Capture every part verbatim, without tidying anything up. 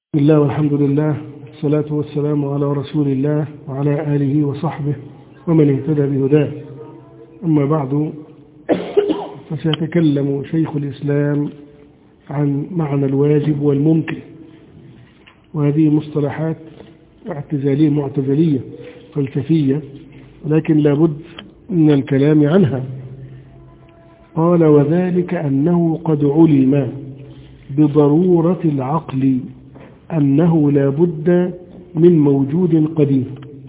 بسم الله والحمد لله والصلاة والسلام على رسول الله وعلى آله وصحبه ومن اهتدى بهداه. أما بعد، فسيتكلم شيخ الإسلام عن معنى الواجب والممكن، وهذه مصطلحات اعتزالية معتزلية فلسفية، ولكن لابد من الكلام عنها. قال: وذلك أنه قد علم بضرورة العقل أنه لا بد من موجود قديم.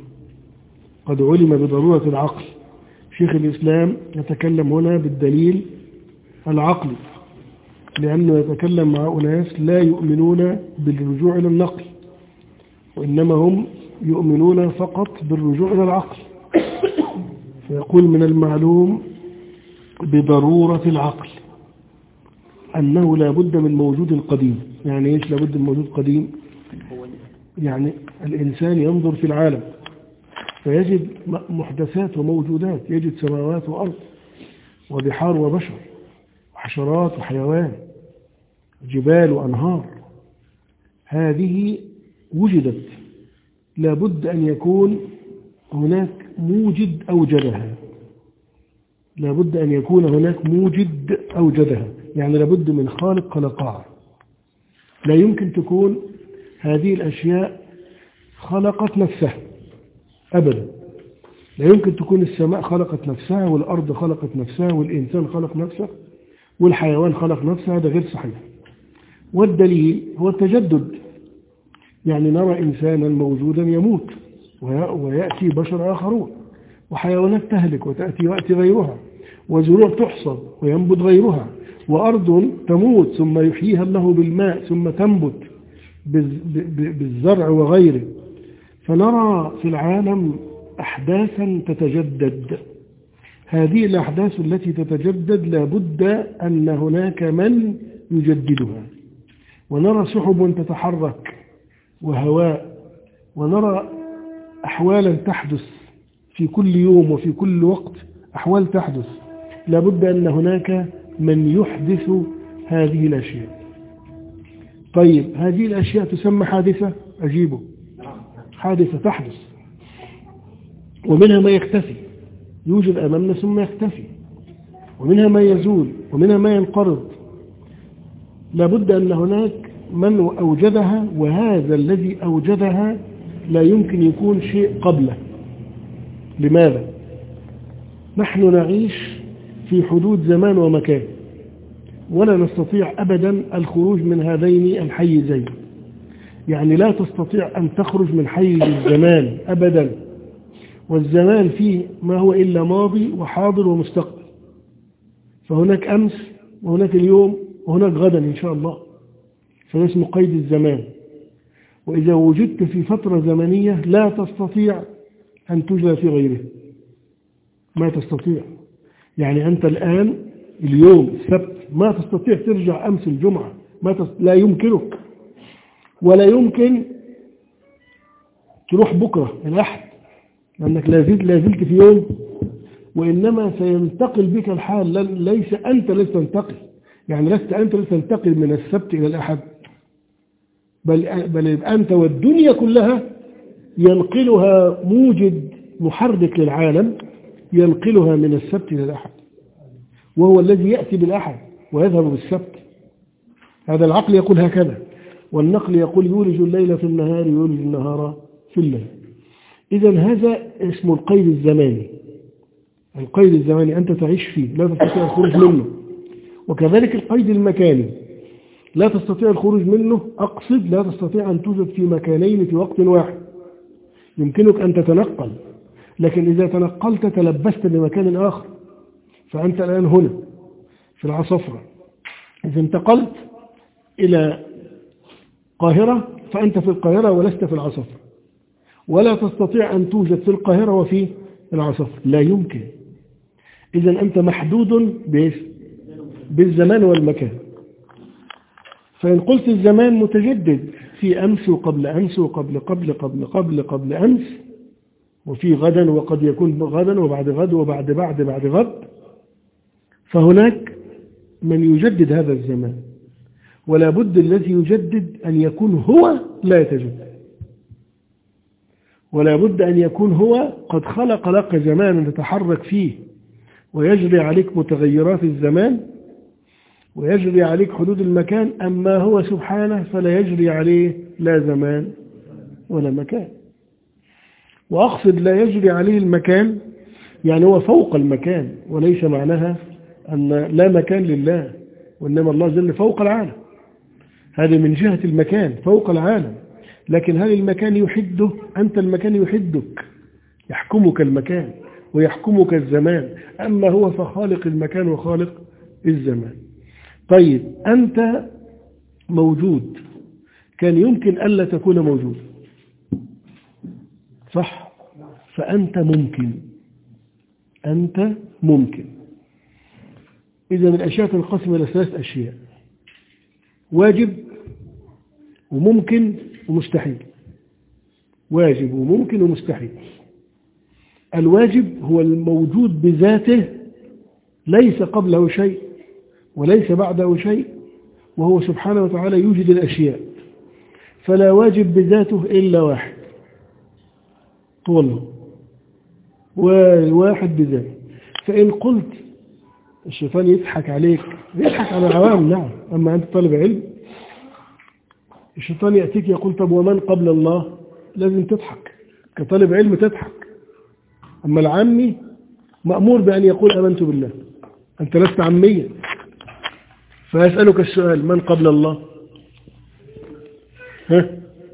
قد علم بضرورة العقل. شيخ الإسلام يتكلم هنا بالدليل العقلي، لأنه يتكلم مع أناس لا يؤمنون بالرجوع إلى النقل، وإنما هم يؤمنون فقط بالرجوع إلى العقل. فيقول: من المعلوم بضرورة العقل أنه لا بد من موجود قديم. يعني إيش لا بد من موجود قديم؟ يعني الإنسان ينظر في العالم فيجد محدثات وموجودات، يجد سماوات وأرض وبحار وبشر وحشرات وحيوان جبال وأنهار. هذه وجدت، لا بد أن يكون هناك موجد أوجدها. لا بد أن يكون هناك موجد أوجدها، يعني لا بد من خالق خلقها. لا يمكن تكون هذه الأشياء خلقت نفسها أبدا. لا يمكن تكون السماء خلقت نفسها والأرض خلقت نفسها والإنسان خلق نفسه والحيوان خلق نفسه. هذا غير صحيح. والدليل هو التجدد. يعني نرى إنسانا موجودا يموت ويأتي بشر آخرون، وحيوانات تهلك وتأتي ويأتي غيرها، وزروع تحصد وينبت غيرها، وأرض تموت ثم يحييها الله بالماء ثم تنبت بالزرع وغيره. فنرى في العالم أحداثا تتجدد. هذه الأحداث التي تتجدد لا بد أن هناك من يجددها. ونرى سحب تتحرك وهواء، ونرى أحوالا تحدث في كل يوم وفي كل وقت، أحوال تحدث. لا بد أن هناك من يحدث هذه الأشياء. طيب، هذه الأشياء تسمى حادثة؟ أجيبه، حادثة تحدث، ومنها ما يختفي، يوجد أمامنا ثم يختفي، ومنها ما يزول، ومنها ما ينقرض. لا بد أن هناك من أوجدها، وهذا الذي أوجدها لا يمكن يكون شيء قبله. لماذا؟ نحن نعيش في حدود زمان ومكان، ولا نستطيع أبدا الخروج من هذين الحيزين. يعني لا تستطيع أن تخرج من حيز الزمان أبدا، والزمان فيه ما هو إلا ماضي وحاضر ومستقبل. فهناك أمس وهناك اليوم وهناك غدا إن شاء الله، فده اسمه قيد الزمان. وإذا وجدت في فترة زمنية لا تستطيع أن توجد في غيره، ما تستطيع. يعني أنت الآن اليوم السبت ما تستطيع ترجع أمس الجمعة، ما تست... لا يمكنك، ولا يمكن تروح بكرة الأحد، لأنك لا زلت لا زلت في يوم، وإنما سينتقل بك الحال. ليس أنت لست تنتقل، يعني لست أنت لست تنتقل من السبت إلى الأحد، بل بل أنت والدنيا كلها ينقلها موجد محرك للعالم، ينقلها من السبت إلى الأحد، وهو الذي يأتي بالأحد ويذهب بالسبت. هذا العقل يقول هكذا، والنقل يقول يولج الليل في النهار يولج النهار في الليل. إذن هذا اسمه القيد الزماني. القيد الزماني أنت تعيش فيه، لا تستطيع الخروج منه. وكذلك القيد المكاني لا تستطيع الخروج منه. أقصد لا تستطيع أن توجد في مكانين في وقت واحد. يمكنك أن تتنقل، لكن إذا تنقلت تلبست بمكان آخر. فأنت الآن هنا في العصفرة، إذا انتقلت إلى القاهرة فأنت في القاهرة ولست في العصفرة، ولا تستطيع أن توجد في القاهرة وفي العصفرة، لا يمكن. إذا أنت محدود بالزمان والمكان. فإن قلت الزمان متجدد، في أمس وقبل أمس وقبل قبل قبل قبل قبل أمس، وفي غدا وقد يكون غدا وبعد غد وبعد بعد بعد غد، فهناك من يجدد هذا الزمان. ولا بد الذي يجدد أن يكون هو لا يتجدد، ولا بد أن يكون هو قد خلق لك زمانا تتحرك فيه ويجري عليك متغيرات الزمان ويجري عليك حدود المكان، أما هو سبحانه فلا يجري عليه لا زمان ولا مكان. وأقصد لا يجري عليه المكان يعني هو فوق المكان، وليس معناها أن لا مكان لله، وإنما الله جل فوق العالم، هذا من جهة المكان فوق العالم. لكن هل المكان يحده؟ أنت المكان يحدك، يحكمك المكان ويحكمك الزمان، أما هو فخالق المكان وخالق الزمان. طيب أنت موجود، كان يمكن ألا تكون موجود، صح؟ فأنت ممكن، أنت ممكن. إذا الأشياء تنقسم إلى ثلاث أشياء: واجب وممكن ومستحيل. واجب وممكن ومستحيل. الواجب هو الموجود بذاته، ليس قبله شيء وليس بعده شيء، وهو سبحانه وتعالى يوجد الأشياء، فلا واجب بذاته إلا واحد، هو الله، وواحد بذاته. فإن قلت الشيطان يضحك عليك، يضحك على العوام، نعم، أما أنت طالب علم الشيطان يأتيك يقول طب ومن قبل الله، لازم تضحك كطالب علم، تضحك. أما العامي مأمور بأن يقول آمنت بالله، أنت لست عاميا، فيسألك السؤال من قبل الله؟ ها؟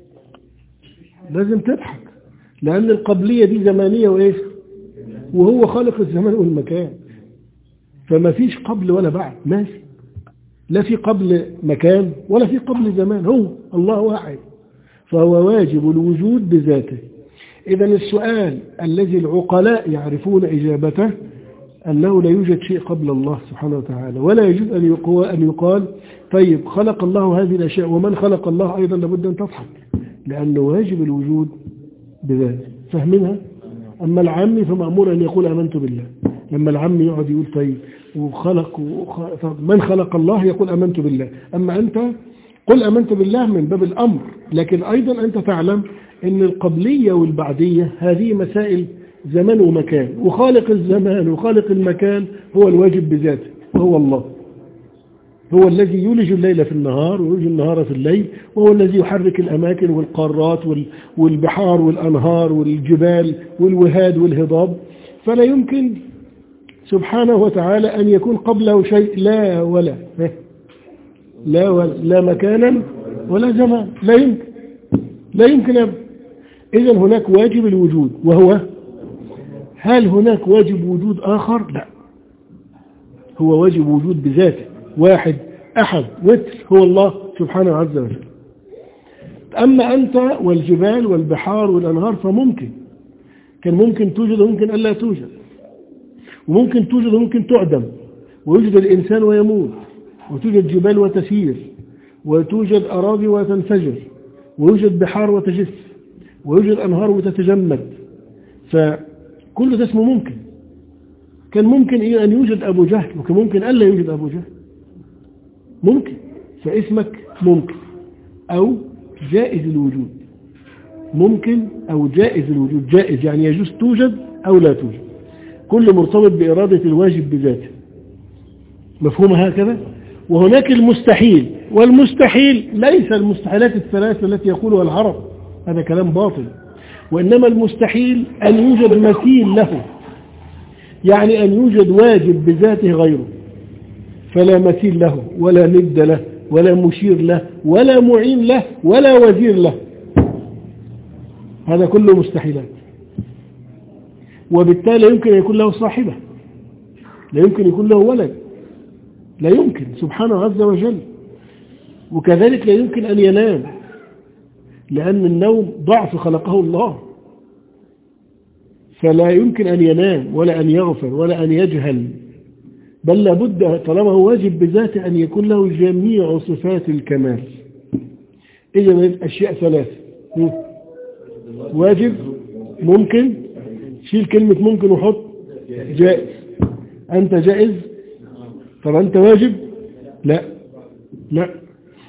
لازم تضحك، لأن القبلية دي زمانية وإيش، وهو خالق الزمان والمكان، فما فيش قبل ولا بعد، ماشي، لا في قبل مكان ولا في قبل زمان، هو الله واحد، فهو واجب الوجود بذاته. إذا السؤال الذي العقلاء يعرفون إجابته أنه لا يوجد شيء قبل الله سبحانه وتعالى، ولا يجوز أن يقال طيب خلق الله هذه الأشياء ومن خلق الله أيضا، لابد أن تضحك، لأنه واجب الوجود بذاته. فهمنها؟ أما العامي فمأمور أن يقول آمنت بالله. لما العامي يقعد يقول طيب وخلق وخلق من خلق الله، يقول آمنت بالله. أما أنت قل آمنت بالله من باب الأمر، لكن أيضا أنت تعلم أن القبلية والبعدية هذه مسائل زمان ومكان، وخالق الزمان وخالق المكان هو الواجب بذاته، وهو الله، هو الذي يولج الليل في النهار ويولج النهار في الليل، وهو الذي يحرك الأماكن والقارات والبحار والأنهار والجبال والوهاد والهضاب. فلا يمكن سبحانه وتعالى أن يكون قبله شيء، لا ولا لا ولا لا مكانا ولا زمان، لا يمكن، لا يمكن أبدا. إذن هناك واجب الوجود، وهو هل هناك واجب وجود آخر؟ لا، هو واجب وجود بذاته، واحد أحد وتر، هو الله سبحانه عز وجل. أما أنت والجبال والبحار والأنهار فممكن، كان ممكن توجد وممكن ألا توجد، وممكن توجد وممكن تعدم، ويوجد الإنسان ويموت، وتوجد جبال وتسير، وتوجد أراضي وتنفجر، ويوجد بحار وتجف، ويوجد أنهار وتتجمد. فكل ده اسمه ممكن. كان ممكن أن يوجد أبو جهل، وكان ممكن ألا يوجد أبو جهل، ممكن. فاسمك ممكن أو جائز الوجود، ممكن أو جائز الوجود. جائز يعني يجوز توجد أو لا توجد، كل مرتبط بإرادة الواجب بذاته، مفهوم هكذا؟ وهناك المستحيل، والمستحيل ليس المستحيلات الثلاثة التي يقولها العرب، هذا كلام باطل، وإنما المستحيل أن يوجد مثيل له، يعني أن يوجد واجب بذاته غيره، فلا مثيل له ولا ند له ولا مشير له ولا معين له ولا وزير له، هذا كله مستحيلات. وبالتالي يمكن أن يكون له صاحبة، لا يمكن يكون له ولد، لا يمكن سبحانه عز وجل. وكذلك لا يمكن أن ينام، لأن النوم ضعف خلقه الله، فلا يمكن أن ينام ولا أن يغفل ولا أن يجهل، بل لابد طالما هو واجب بذاته أن يكون له جميع صفات الكمال. إذا الأشياء ثلاث: واجب، ممكن، شيل كلمة ممكن وحط جائز. أنت جائز؟ طب أنت واجب؟ لا لا.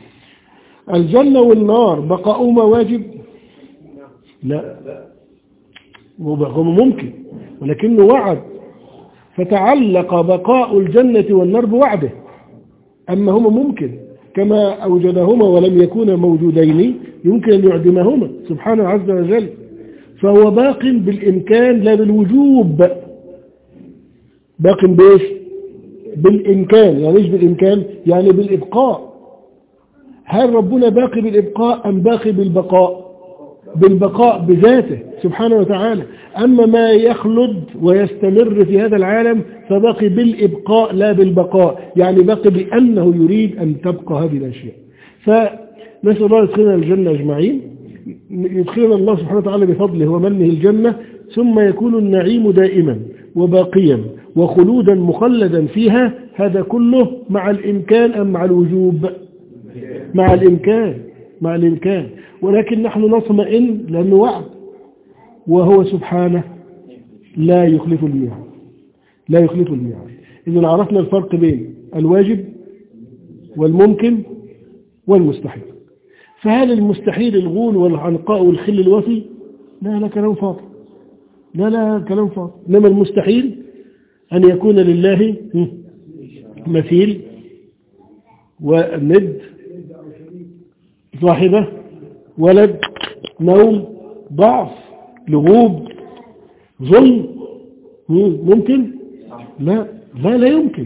الجنة والنار بقاؤهما واجب؟ لا، هو ممكن ولكنه وعد، فتعلق بقاء الجنة والنار بوعده. أما هما ممكن كما أوجدهما ولم يكونا موجودين يمكن أن يعدمهما سبحانه عز وجل، فهو باق بالإمكان لا بالوجوب. باق بإيش؟ بالإمكان. يعني إيش بالإمكان؟ يعني بالإبقاء. هل ربنا باقي بالإبقاء أم باقي بالبقاء؟ بالبقاء بذاته سبحانه وتعالى. أما ما يخلد ويستمر في هذا العالم فباقي بالإبقاء لا بالبقاء، يعني باقي بأنه يريد أن تبقى هذه الأشياء. فنسأل الله يدخلنا الجنة أجمعين، يدخلنا الله سبحانه وتعالى بفضله ومنه الجنة، ثم يكون النعيم دائما وباقيا وخلودا مخلدا فيها. هذا كله مع الإمكان أم مع الوجوب؟ مع الإمكان، مع الإمكان. ولكن نحن نطمئن لأنه وعد، وهو سبحانه لا يخلف الميعاد، لا يخلف الميعاد. إذا عرفنا الفرق بين الواجب والممكن والمستحيل. فهل المستحيل الغول والعنقاء والخل الوفي؟ لا لا كلام فاضي، لا لا كلام فاضي. إنما المستحيل أن يكون لله مثيل وند، صاحبة، ولد، نوم، ضعف، لغوب، ظلم. ممكن؟ لا لا لا يمكن.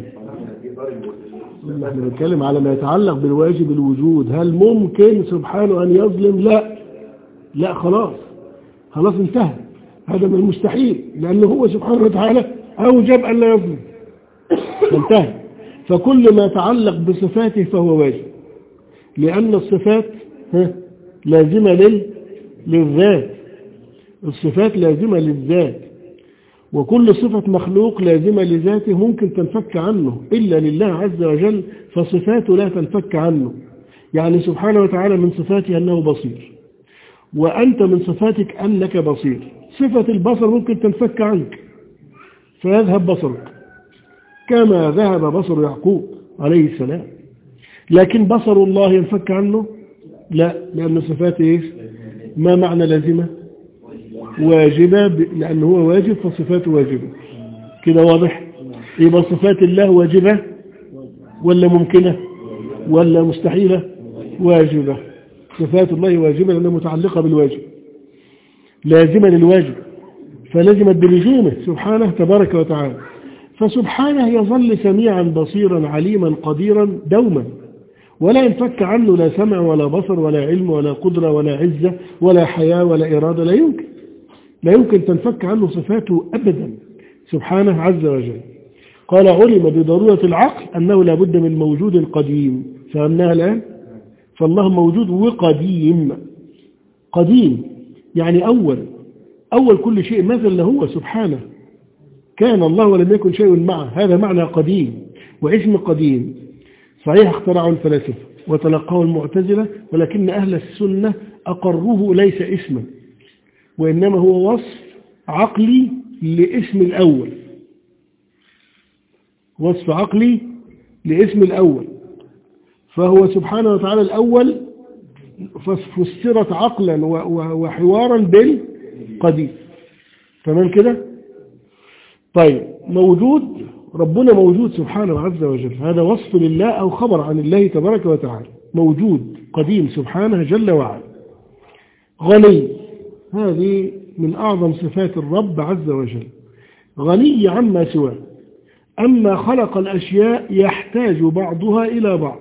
نحن نتكلم على ما يتعلق بالواجب الوجود. هل ممكن سبحانه أن يظلم؟ لا لا، خلاص خلاص انتهى. هذا من المستحيل، لأنه هو سبحانه وتعالى أوجب أن لا يظلم، انتهى. فكل ما يتعلق بصفاته فهو واجب، لأن الصفات لازمة لل... للذات. الصفات لازمة للذات، وكل صفة مخلوق لازمة لذاته ممكن تنفك عنه، إلا لله عز وجل فصفاته لا تنفك عنه. يعني سبحانه وتعالى من صفاته أنه بصير، وأنت من صفاتك أنك بصير. صفة البصر ممكن تنفك عنك فيذهب بصرك كما ذهب بصر يعقوب عليه السلام، لكن بصر الله ينفك عنه؟ لا، لأن صفاته إيش؟ ما معنى لازمة؟ واجبة، لأنه هو واجب فصفاته واجبة. كده واضح؟ يبقى صفات الله واجبة ولا ممكنة ولا مستحيلة؟ واجبة. صفات الله واجبة لأنها متعلقة بالواجب، لازمة للواجب، فلزمت بلزومه سبحانه تبارك وتعالى. فسبحانه يظل سميعا بصيرا عليما قديرا دوما، ولا ينفك عنه لا سمع ولا بصر ولا علم ولا قدرة ولا عزة ولا حياة ولا إرادة. لا يمكن، لا يمكن تنفك عنه صفاته أبدا سبحانه عز وجل. قال علم بضرورة العقل أنه لا بد من موجود قديم. فهمناها الآن؟ فالله موجود وقديم. قديم يعني أول، أول كل شيء مثل هو سبحانه. كان الله ولم يكن شيء معه، هذا معنى قديم. واسم قديم صحيح اخترعه الفلاسفة وتلقاه المعتزلة، ولكن أهل السنة أقروه ليس اسما، وإنما هو وصف عقلي لاسم الأول، وصف عقلي لاسم الأول. فهو سبحانه وتعالى الأول فسرت عقلا وحوارا بالقديم. تمام كده؟ طيب، موجود، ربنا موجود سبحانه عز وجل، هذا وصف لله أو خبر عن الله تبارك وتعالى. موجود قديم سبحانه جل وعلا. غني، هذه من أعظم صفات الرب عز وجل، غني عما سواه. أما خلق الأشياء يحتاج بعضها إلى بعض،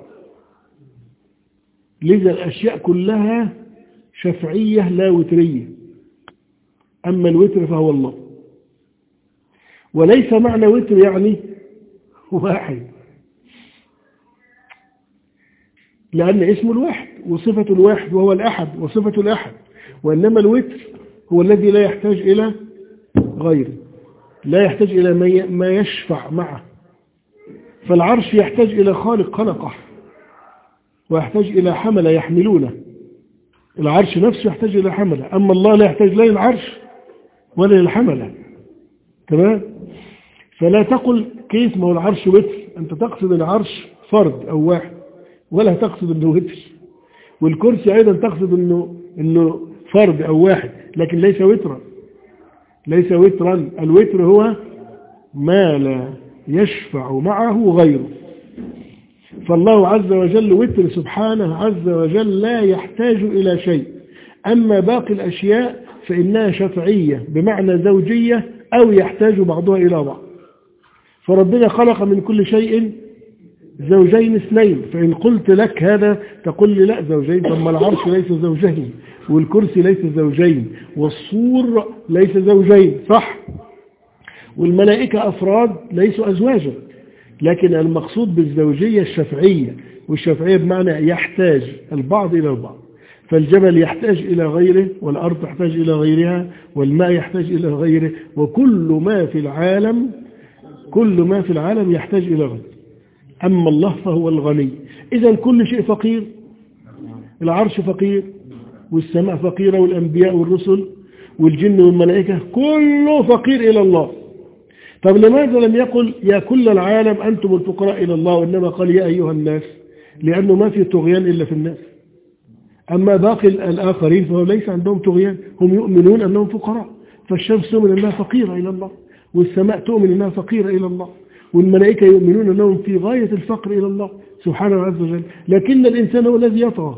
لذا الأشياء كلها شفعية لا وترية. أما الوتر فهو الله، وليس معنى وتر يعني واحد، لأن اسم الواحد وصفة الواحد وهو الأحد وصفة الأحد، وإنما الوتر هو الذي لا يحتاج إلى غيره، لا يحتاج إلى ما يشفع معه. فالعرش يحتاج إلى خالق خلقه، ويحتاج إلى حملة يحملونه. العرش نفسه يحتاج إلى حملة، أما الله لا يحتاج لا للعرش ولا للحملة. تمام؟ فلا تقل كيف ما هو العرش وتر، أنت تقصد العرش فرد أو واحد، ولا تقصد أنه وتر. والكرسي أيضا تقصد أنه, إنه فرد أو واحد، لكن ليس وترا، ليس وترا. الوتر هو ما لا يشفع معه غيره. فالله عز وجل وتر سبحانه عز وجل لا يحتاج إلى شيء. أما باقي الأشياء فإنها شفعية بمعنى زوجية أو يحتاج بعضها إلى بعض. فربنا خلق من كل شيء زوجين اثنين، فإن قلت لك هذا تقول لي لا زوجين، ثم العرش ليس زوجين، والكرسي ليس زوجين، والصور ليس زوجين، صح؟ والملائكة أفراد ليسوا أزواجا، لكن المقصود بالزوجية الشفعية، والشفعية بمعنى يحتاج البعض إلى البعض. فالجبل يحتاج إلى غيره، والأرض تحتاج إلى غيرها، والماء يحتاج إلى غيره، وكل ما في العالم كل ما في العالم يحتاج إلى غيره. أما الله فهو الغني. إذا كل شيء فقير، العرش فقير، والسماء فقيرة، والأنبياء والرسل والجن والملائكة كله فقير إلى الله. طب لماذا لم يقل يا كل العالم أنتم الفقراء إلى الله، وإنما قال يا أيها الناس؟ لأنه ما في طغيان إلا في الناس. أما باقي الآخرين فهو ليس عندهم طغيان، هم يؤمنون أنهم فقراء. فالشمس تؤمن أنها فقيرة إلى الله، والسماء تؤمن أنها فقيرة إلى الله، والملائكة يؤمنون أنهم في غاية الفقر إلى الله سبحانه عز وجل. لكن الإنسان هو الذي يطغى،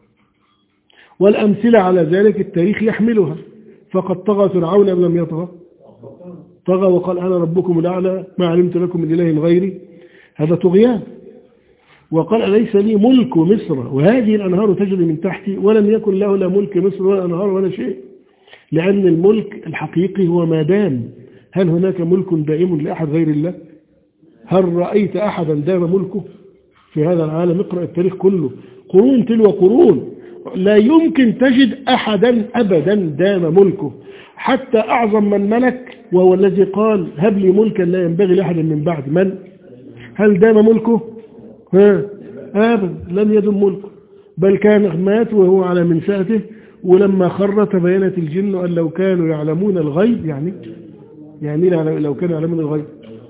والأمثلة على ذلك التاريخ يحملها. فقد طغى فرعون أم لم يطغى؟ طغى وقال أنا ربكم الأعلى ما علمت لكم من إله غيري، هذا طغيان. وقال أليس لي ملك مصر وهذه الأنهار تجري من تحتي، ولم يكن له لا ملك مصر ولا أنهار ولا شيء. لأن الملك الحقيقي هو ما دام. هل هناك ملك دائم لأحد غير الله؟ هل رأيت أحدا دام ملكه في هذا العالم؟ اقرأ التاريخ كله، قرون تلو قرون، لا يمكن تجد أحدا أبدا دام ملكه. حتى أعظم من ملك وهو الذي قال هب لي ملكا لا ينبغي لأحد من بعد، من؟ هل دام ملكه؟ ها أبدا، لم يدم ملكه، بل كان مات وهو على منسأته. ولما خر تبينت الجن أن لو كانوا يعلمون الغيب، يعني يعني لو كانوا يعلمون الغيب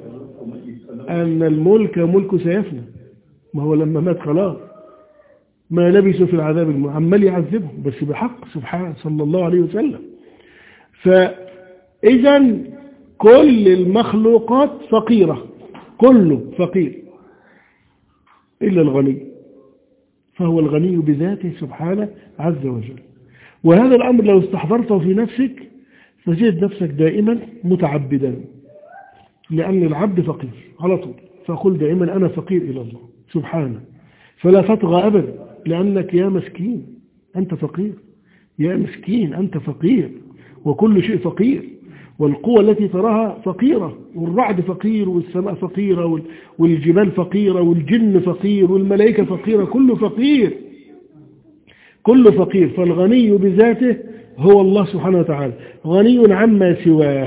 أن الملك ملك سيفنى. ما هو لما مات خلاص ما لبسوا في العذاب، عمال يعذبهم بس بحق سبحانه صلى الله عليه وسلم. فإذا كل المخلوقات فقيرة، كله فقير إلا الغني، فهو الغني بذاته سبحانه عز وجل. وهذا الأمر لو استحضرته في نفسك تجد نفسك دائما متعبدا، لأن العبد فقير على طول. فقل دائما أنا فقير إلى الله سبحانه، فلا تطغى أبدا، لأنك يا مسكين أنت فقير، يا مسكين أنت فقير، وكل شيء فقير. والقوة التي تراها فقيرة، والرعد فقير، والسماء فقيرة، والجبال فقيرة، والجن فقير، والملائكة فقيرة، كله فقير، كله فقير. فالغني بذاته هو الله سبحانه وتعالى، غني عما سواه،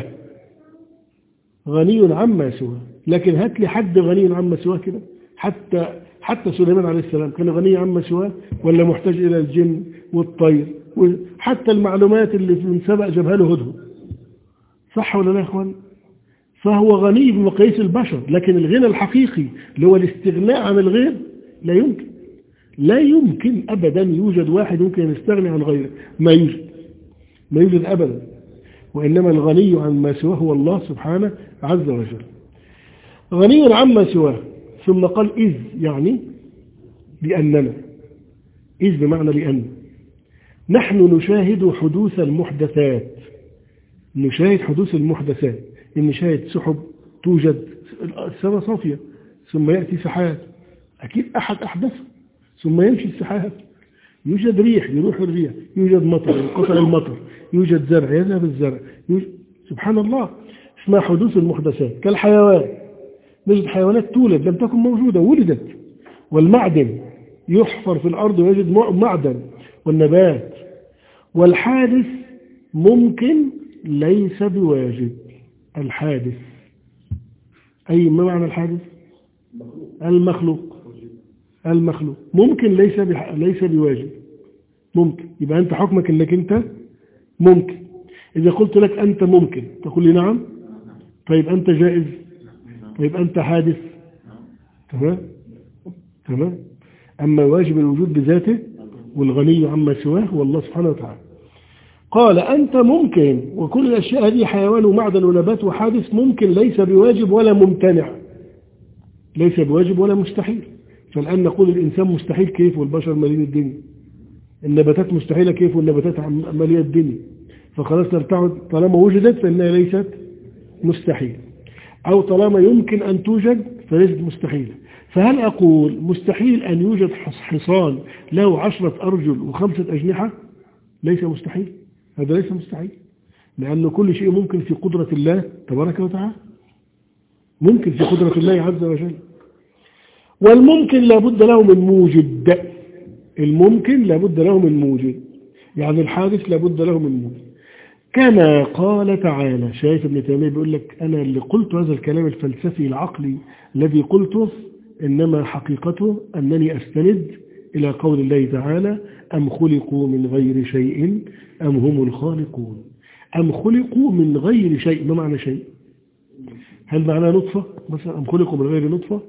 غني عما سواه. لكن هات لي حد غني عما سواه كده، حتى حتى سليمان عليه السلام كان غني عما سواه ولا محتاج إلى الجن والطير؟ وحتى المعلومات اللي من سبق جابها له هدهد، صح ولا لا يا اخوان؟ فهو غني بمقاييس البشر، لكن الغنى الحقيقي اللي هو الاستغناء عن الغير لا يمكن، لا يمكن أبدا يوجد واحد يمكن يستغني عن غيره، ما يوجد، ما يوجد أبدا. وإنما الغني عن ما سواه هو الله سبحانه عز وجل، غني عما سواه. ثم قال إذ، يعني لأننا، إذ بمعنى لأن نحن نشاهد حدوث المحدثات، نشاهد حدوث المحدثات، نشاهد سحب توجد، السماء صافية ثم يأتي سحاب، أكيد أحد أحدثه، ثم يمشي السحاب، يوجد ريح يروح الريح، يوجد مطر ينقطع المطر، يوجد زرع يذهب الزرع، يوجد... سبحان الله، اسمها حدوث المحدثات. كالحيوان، نجد حيوانات تولد لم تكن موجودة ولدت، والمعدن يحفر في الأرض ويجد معدن، والنبات. والحادث ممكن ليس بواجب، الحادث أي ما معنى الحادث؟ المخلوق، المخلوق ممكن ليس بح... ليس بواجب، ممكن. يبقى أنت حكمك أنك أنت ممكن. إذا قلت لك أنت ممكن تقول لي نعم، طيب أنت جائز، طيب أنت حادث، تمام تمام. أما واجب الوجود بذاته والغني عما سواه هو الله سبحانه وتعالى. قال أنت ممكن، وكل الأشياء هذه حيوان ومعدن ونبات وحادث، ممكن ليس بواجب ولا ممتنع، ليس بواجب ولا مستحيل. فالآن نقول الإنسان مستحيل كيف والبشر مالين الدنيا، النباتات مستحيلة كيف والنباتات مالية الدنيا، فخلاص نرتعد طالما وجدت فإنها ليست مستحيل، أو طالما يمكن أن توجد فليست مستحيلة. فهل أقول مستحيل أن يوجد حصان له عشرة أرجل وخمسة أجنحة؟ ليس مستحيل، هذا ليس مستحيل، لأن كل شيء ممكن في قدرة الله تبارك وتعالى، ممكن في قدرة الله عز وجل. والممكن لابد له من موجد، الممكن لابد له من موجد، يعني الحادث لابد له من موجد. كما قال تعالى، شايف ابن تيمية بيقول لك أنا اللي قلت هذا الكلام الفلسفي العقلي الذي قلته إنما حقيقته أنني أستند إلى قول الله تعالى أم خلقوا من غير شيء أم هم الخالقون. أم خلقوا من غير شيء، ما معنى شيء؟ هل معنى نطفة مثلا؟ أم خلقوا من غير نطفة؟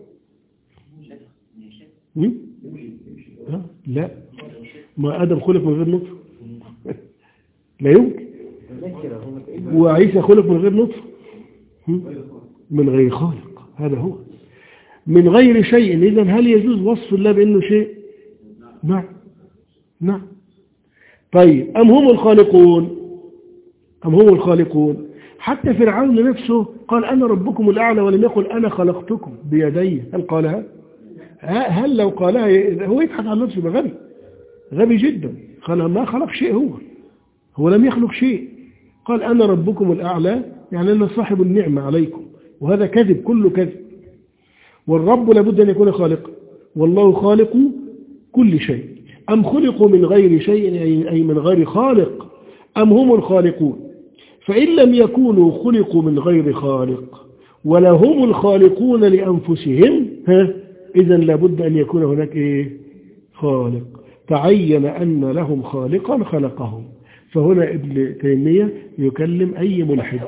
لا، ما آدم خلق من غير نطفة لا يمكن، وعيسى خلق من غير نطفة من غير خالق، هذا هو من غير شيء. إذن هل يجوز وصف الله بأنه شيء؟ نعم نعم. طيب أم هم الخالقون، أم هم الخالقون. حتى فرعون نفسه قال أنا ربكم الأعلى ولم يقل أنا خلقتكم بيدي، هل قالها؟ هل لو قالها هو يضحك على نفسه، بغبي غبي جدا، قال ما خلق شيء، هو هو لم يخلق شيء، قال أنا ربكم الأعلى يعني أنا صاحب النعمة عليكم، وهذا كذب، كله كذب. والرب لابد أن يكون خالق، والله خالق كل شيء. أم خلقوا من غير شيء أي من غير خالق أم هم الخالقون. فإن لم يكونوا خلقوا من غير خالق ولا هم الخالقون لأنفسهم، ها إذا لابد أن يكون هناك إيه؟ خالق. تعين أن لهم خالقا خلقهم. فهنا ابن تيمية يكلم أي ملحد،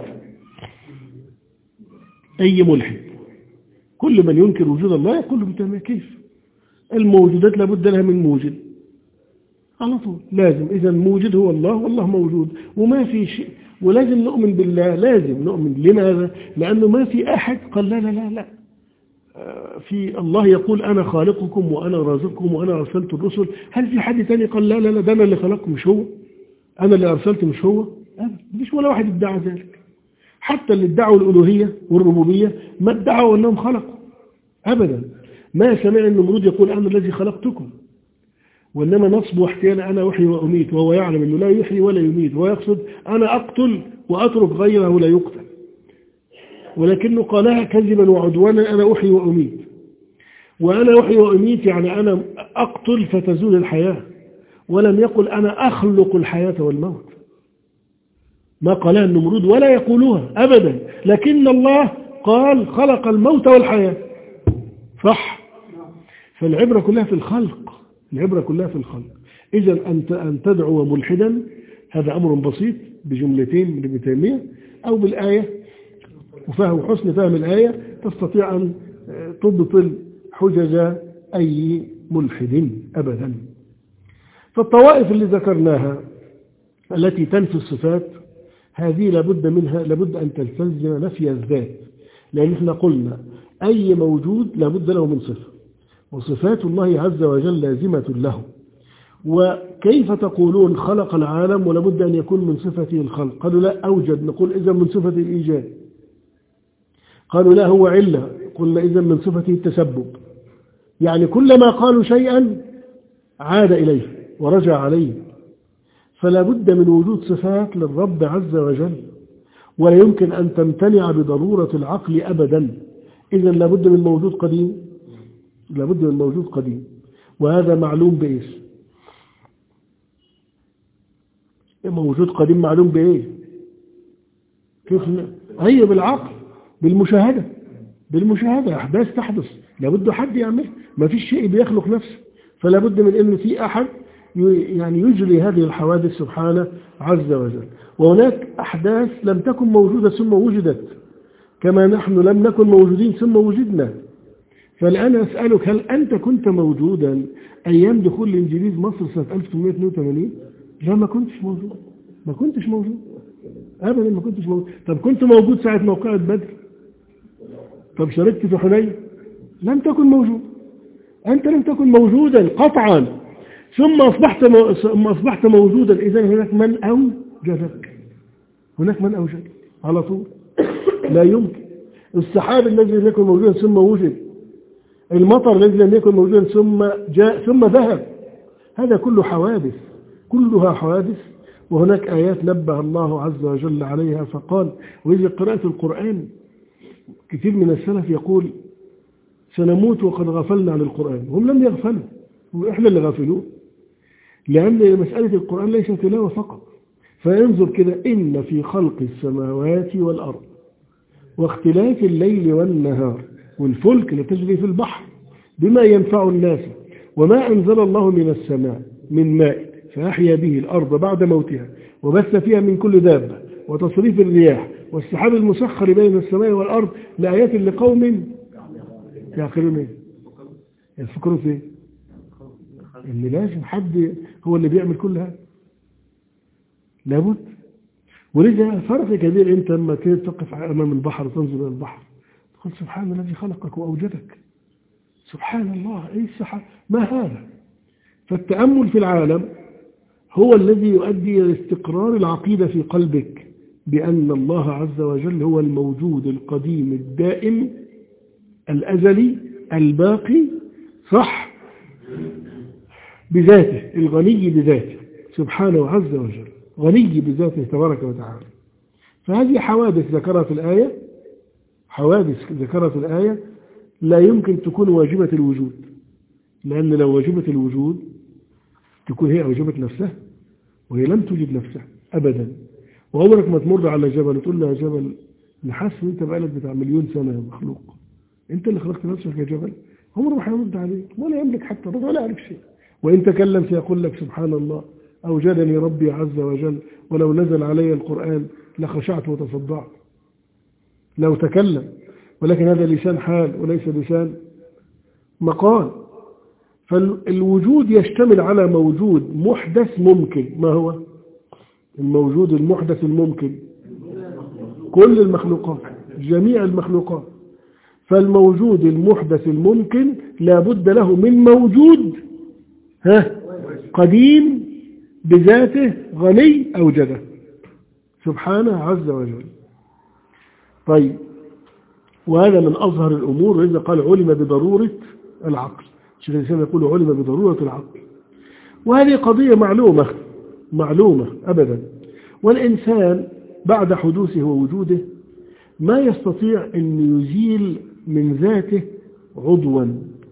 أي ملحد، كل من ينكر وجود الله يقول ابن تيمية كيف؟ الموجودات لابد لها من موجد على طول، لازم. إذا موجد هو الله والله موجود وما في شيء، ولازم نؤمن بالله، لازم نؤمن. لماذا؟ لأنه ما في أحد قال لا لا لا لا، في الله يقول أنا خالقكم وأنا رازقكم وأنا أرسلت الرسل. هل في حد تاني قال لا لا لا ده أنا اللي خلقكم مش هو، أنا اللي أرسلت مش هو؟ مش ولا واحد ادعى ذلك. حتى اللي ادعوا الألوهية والربوبية ما ادعوا أنهم خلقوا أبدا. ما سمع النمرود يقول أنا الذي خلقتكم، وإنما نصب واحتيانا أنا أحيي وأميت، وهو يعلم أنه لا يحيي ولا يميت، ويقصد أنا أقتل وأترك غيره لا يقتل، ولكنه قالها كذبا وعدوانا أنا أحيي وأميت. وأنا أحيي وأميت يعني أنا أقتل فتزول الحياة، ولم يقل أنا أخلق الحياة والموت، ما قالها النمرود ولا يقولها أبدا. لكن الله قال خلق الموت والحياة، صح؟ فالعبرة كلها في الخلق، العبرة كلها في الخلق. إذا أنت أن تدعو ملحدا هذا أمر بسيط بجملتين من ابن تيمية أو بالآية، وفهم حسن فهم الآية تستطيع أن تبطل حجج أي ملحد أبدا. فالطوائف اللي ذكرناها التي تنفي الصفات هذه لابد منها، لابد أن تلتزم نفي الذات، لأن احنا قلنا أي موجود لابد له من صفة، وصفات الله عز وجل لازمة له. وكيف تقولون خلق العالم ولابد أن يكون من صفته الخلق؟ قالوا لا أوجد، نقول إذا من صفة الإيجاد. قالوا لا هو علة، قلنا إذا من صفته التسبب. يعني كلما قالوا شيئا عاد إليه ورجع عليه. فلا بد من وجود صفات للرب عز وجل، ولا يمكن أن تمتنع بضرورة العقل أبدا. إذا لابد من موجود قديم، لابد من موجود قديم، وهذا معلوم بإيش؟ موجود قديم معلوم بإيه؟ كيف؟ أي بالعقل، بالمشاهدة، بالمشاهدة أحداث تحدث لابد حد يعمل، ما فيش شيء بيخلق نفسه، فلا بد من أنه في أحد يعني يجري هذه الحوادث سبحانه عز وجل. وهناك أحداث لم تكن موجودة ثم وجدت، كما نحن لم نكن موجودين ثم وجدنا. فالآن أسألك، هل أنت كنت موجودا أيام دخول الإنجليز مصر سنة ألف وثمانمائة واثنين وثمانين؟ لا، ما كنتش موجود، ما كنتش موجود أبدا، ما كنتش موجود. طب كنت موجود ساعة موقعة بدر؟ طب شاركت في حنين؟ لم تكن موجود، أنت لم تكن موجودا قطعا، ثم أصبحت مو... ثم أصبحت موجودا. إذا هناك من أوجدك، هناك من أوجدك على طول. لا يمكن. السحاب الذي لم يكن موجودا ثم وجد، المطر الذي لم يكن موجودا ثم جاء ثم ذهب، هذا كله حوادث، كلها حوادث. وهناك آيات نبه الله عز وجل عليها فقال: وإذا قرأت القرآن، كثير من السلف يقول سنموت وقد غفلنا عن القرآن. هم لم يغفلوا، وإحنا اللي غافلون، لأن مسألة القرآن ليس تلاوة فقط. فينظر كده: إن في خلق السماوات والأرض واختلاف الليل والنهار والفلك لتجري في البحر بما ينفع الناس وما أنزل الله من السماء من ماء فأحيا به الأرض بعد موتها وبث فيها من كل دابة وتصريف الرياح والسحاب المسخر بين السماء والأرض لآيات لقوم يعقلون. يفكروا في ايه؟ ان لازم حد هو اللي بيعمل كل هذا، لابد. ولذا فرق كبير انت لما تقف امام البحر وتنظر الى البحر تقول: سبحان الذي خلقك واوجدك، سبحان الله، ايه السحاب، ما هذا؟ فالتأمل في العالم هو الذي يؤدي إلى استقرار العقيدة في قلبك بأن الله عز وجل هو الموجود القديم الدائم الأزلي الباقي، صح، بذاته، الغني بذاته سبحانه عز وجل، غني بذاته تبارك وتعالى. فهذه حوادث ذكرها في الآية، حوادث ذكرها في الآية لا يمكن تكون واجبة الوجود، لأن لو واجبة الوجود تكون هي أوجبت نفسها، وهي لم توجد نفسها أبدا. وعمرك ما تمر على جبل وتقول له: يا جبل نحس أنت بقالك بتاع مليون سنة يا مخلوق، أنت اللي خلقت نفسك يا جبل. عمره ما هيرد عليك ولا يملك حتى رد ولا يعرف شيء. وإن تكلم سيقول لك: سبحان الله، أوجدني ربي عز وجل، ولو نزل علي القرآن لخشعت وتصدعت. لو تكلم، ولكن هذا لسان حال وليس لسان مقال. فالوجود يشتمل على موجود محدث ممكن. ما هو الموجود المحدث الممكن؟ كل المخلوقات، جميع المخلوقات. فالموجود المحدث الممكن لا بد له من موجود ها قديم بذاته غني أوجده سبحانه عز وجل. طيب، وهذا من أظهر الأمور. وإذا قال علم بضرورة العقل، الشيخ الإسلام يقول علم بضرورة العقل، وهذه قضية معلومة معلومة أبدا. والإنسان بعد حدوثه ووجوده ما يستطيع أن يزيل من ذاته عضوا،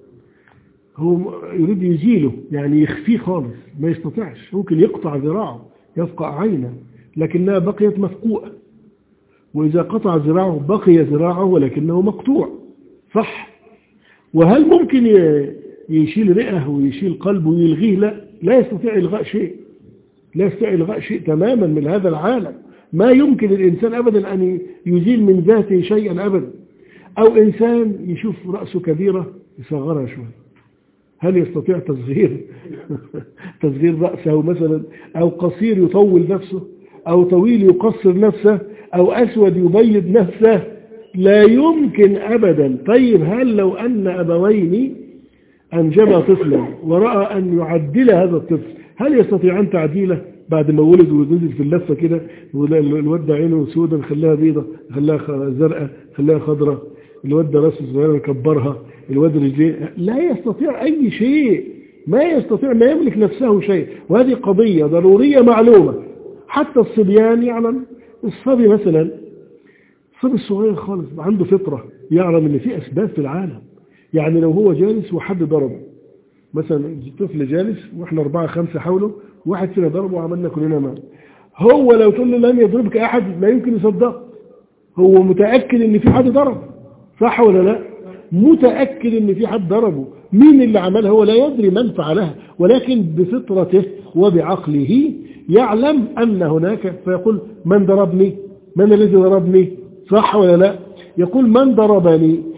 هو يريد يزيله، يعني يخفيه خالص، ما يستطيعش. ممكن يقطع ذراعه، يفقع عينه، لكنها بقيت مفقوعة. وإذا قطع ذراعه بقي ذراعه ولكنه مقطوع، صح. وهل ممكن يشيل رئه ويشيل قلبه ويلغيه؟ لا، لا يستطيع إلغاء شيء، لا يستطيع إلغاء شيء تماما من هذا العالم. ما يمكن الإنسان أبدا أن يزيل من ذاته شيئا أبدا. أو إنسان يشوف رأسه كبيرة يصغرها شوية، هل يستطيع تصغير تصغير رأسه مثلا؟ أو قصير يطول نفسه، أو طويل يقصر نفسه، أو أسود يبيض نفسه؟ لا يمكن أبدا. طيب، هل لو أن أبوين أنجبا طفلا ورأى أن يعدل هذا الطفل، هل يستطيع أن تعديله بعد ما ولد ونزل في اللفة كده؟ الواد عينه سودة خلاها بيضة، خلاها زرقاء، خلاها خضراء، الواد راسه صغيرة كبرها، الواد رجليه، لا يستطيع أي شيء، ما يستطيع، ما يملك نفسه شيء. وهذه قضية ضرورية معلومة. حتى الصبيان يعلم، الصبي مثلا، الصبي الصغير خالص عنده فطرة، يعلم ان في أسباب في العالم. يعني لو هو جالس وحد ضربه مثلا، طفل جالس واحنا أربعة خمسة حوله، واحد فينا ضربه وعملنا كلنا معه، هو لو تقول له لم يضربك أحد لا يمكن يصدق. هو متأكد ان في حد ضرب، صح ولا لا؟ متأكد ان في حد ضربه. مين اللي عملها؟ هو لا يدري من فعلها، ولكن بفطرته وبعقله يعلم أن هناك، فيقول: من ضربني؟ من الذي ضربني؟ صح ولا لا؟ يقول: من ضربني؟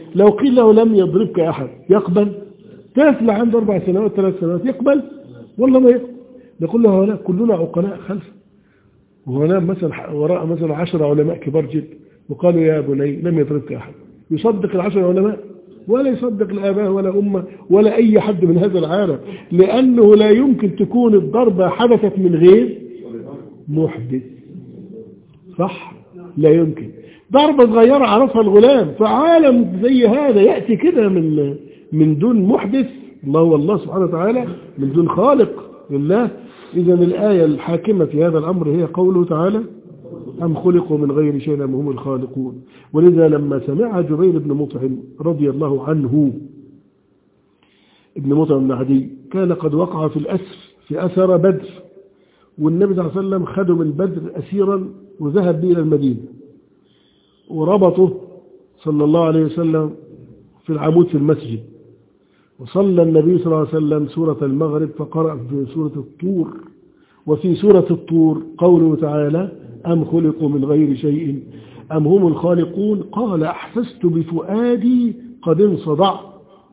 لو قيل له لم يضربك أحد يقبل؟ طفل عنده أربع سنوات ثلاث سنوات يقبل؟ والله ما يقبل. نقول له هؤلاء كلنا عقلاء خلفه، وهنا مثلا وراء مثلا عشر علماء كبار جدا وقالوا يا بني لم يضربك أحد، يصدق العشر علماء ولا يصدق الآباء ولا أمة ولا أي حد من هذا العالم، لأنه لا يمكن تكون الضربة حدثت من غير محدث. صح؟ لا يمكن ضربة صغيرة عرفها الغلام، فعالم زي هذا يأتي كده من من دون محدث. الله والله سبحانه وتعالى من دون خالق لله. إذا الآية الحاكمة في هذا الأمر هي قوله تعالى أم خلقوا من غير شيء أم هم الخالقون. ولذا لما سمع جبير بن مطعم رضي الله عنه، ابن مطعم بن عدي كان قد وقع في الأسر في أسر بدر، والنبي صلى الله عليه وسلم خده من بدر أسيرا وذهب به إلى المدينة، وربطه صلى الله عليه وسلم في العمود في المسجد، وصلى النبي صلى الله عليه وسلم سورة المغرب فقرأ في سورة الطور، وفي سورة الطور قوله تعالى أم خلقوا من غير شيء أم هم الخالقون قال أحسست بفؤادي قد انصدع.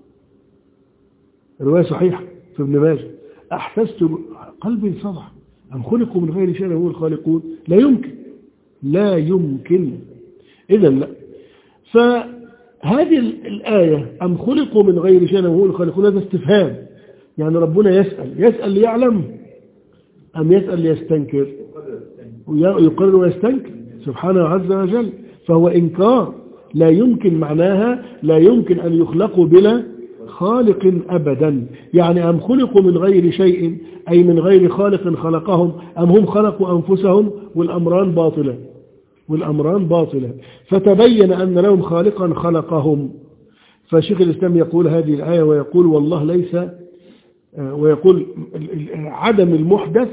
رواية صحيحة في ابن ماجه. أحسست قلبي انصدع، أم خلقوا من غير شيء أم هم الخالقون. لا يمكن لا يمكن. إذا لا. فهذه الآية أم خلقوا من غير شيء أم هم الخالقون هذا استفهام، يعني ربنا يسأل يسأل ليعلم أم يسأل ليستنكر؟ ويقرر ويستنكر سبحانه عز وجل، فهو إنكار. لا يمكن معناها لا يمكن أن يخلقوا بلا خالق أبدا. يعني أم خلقوا من غير شيء أي من غير خالق خلقهم، أم هم خلقوا أنفسهم، والأمران باطلة والأمران باطلة. فتبين أن لهم خالقا خلقهم. فشيخ الإسلام يقول هذه الآية ويقول والله ليس، ويقول عدم المحدث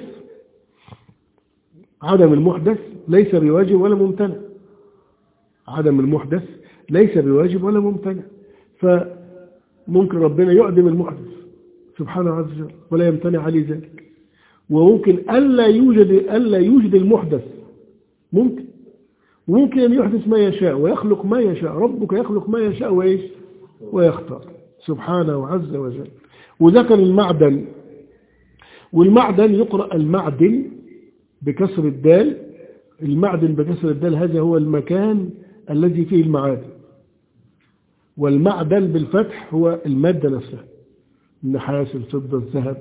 عدم المحدث ليس بواجب ولا ممتنع. عدم المحدث ليس بواجب ولا ممتنع. فممكن ربنا يعدم المحدث سبحانه عز وجل ولا يمتنع عليه ذلك، وممكن ألا يوجد ألا يوجد المحدث، ممكن وممكن أن يحدث ما يشاء ويخلق ما يشاء. ربك يخلق ما يشاء وإيش ويختار سبحانه عز وجل. وذكر المعدن، والمعدن يقرأ المعدن بكسر الدال. المعدن بكسر الدال هذا هو المكان الذي فيه المعادن، والمعدن بالفتح هو المادة نفسها، النحاس الفضة الذهب.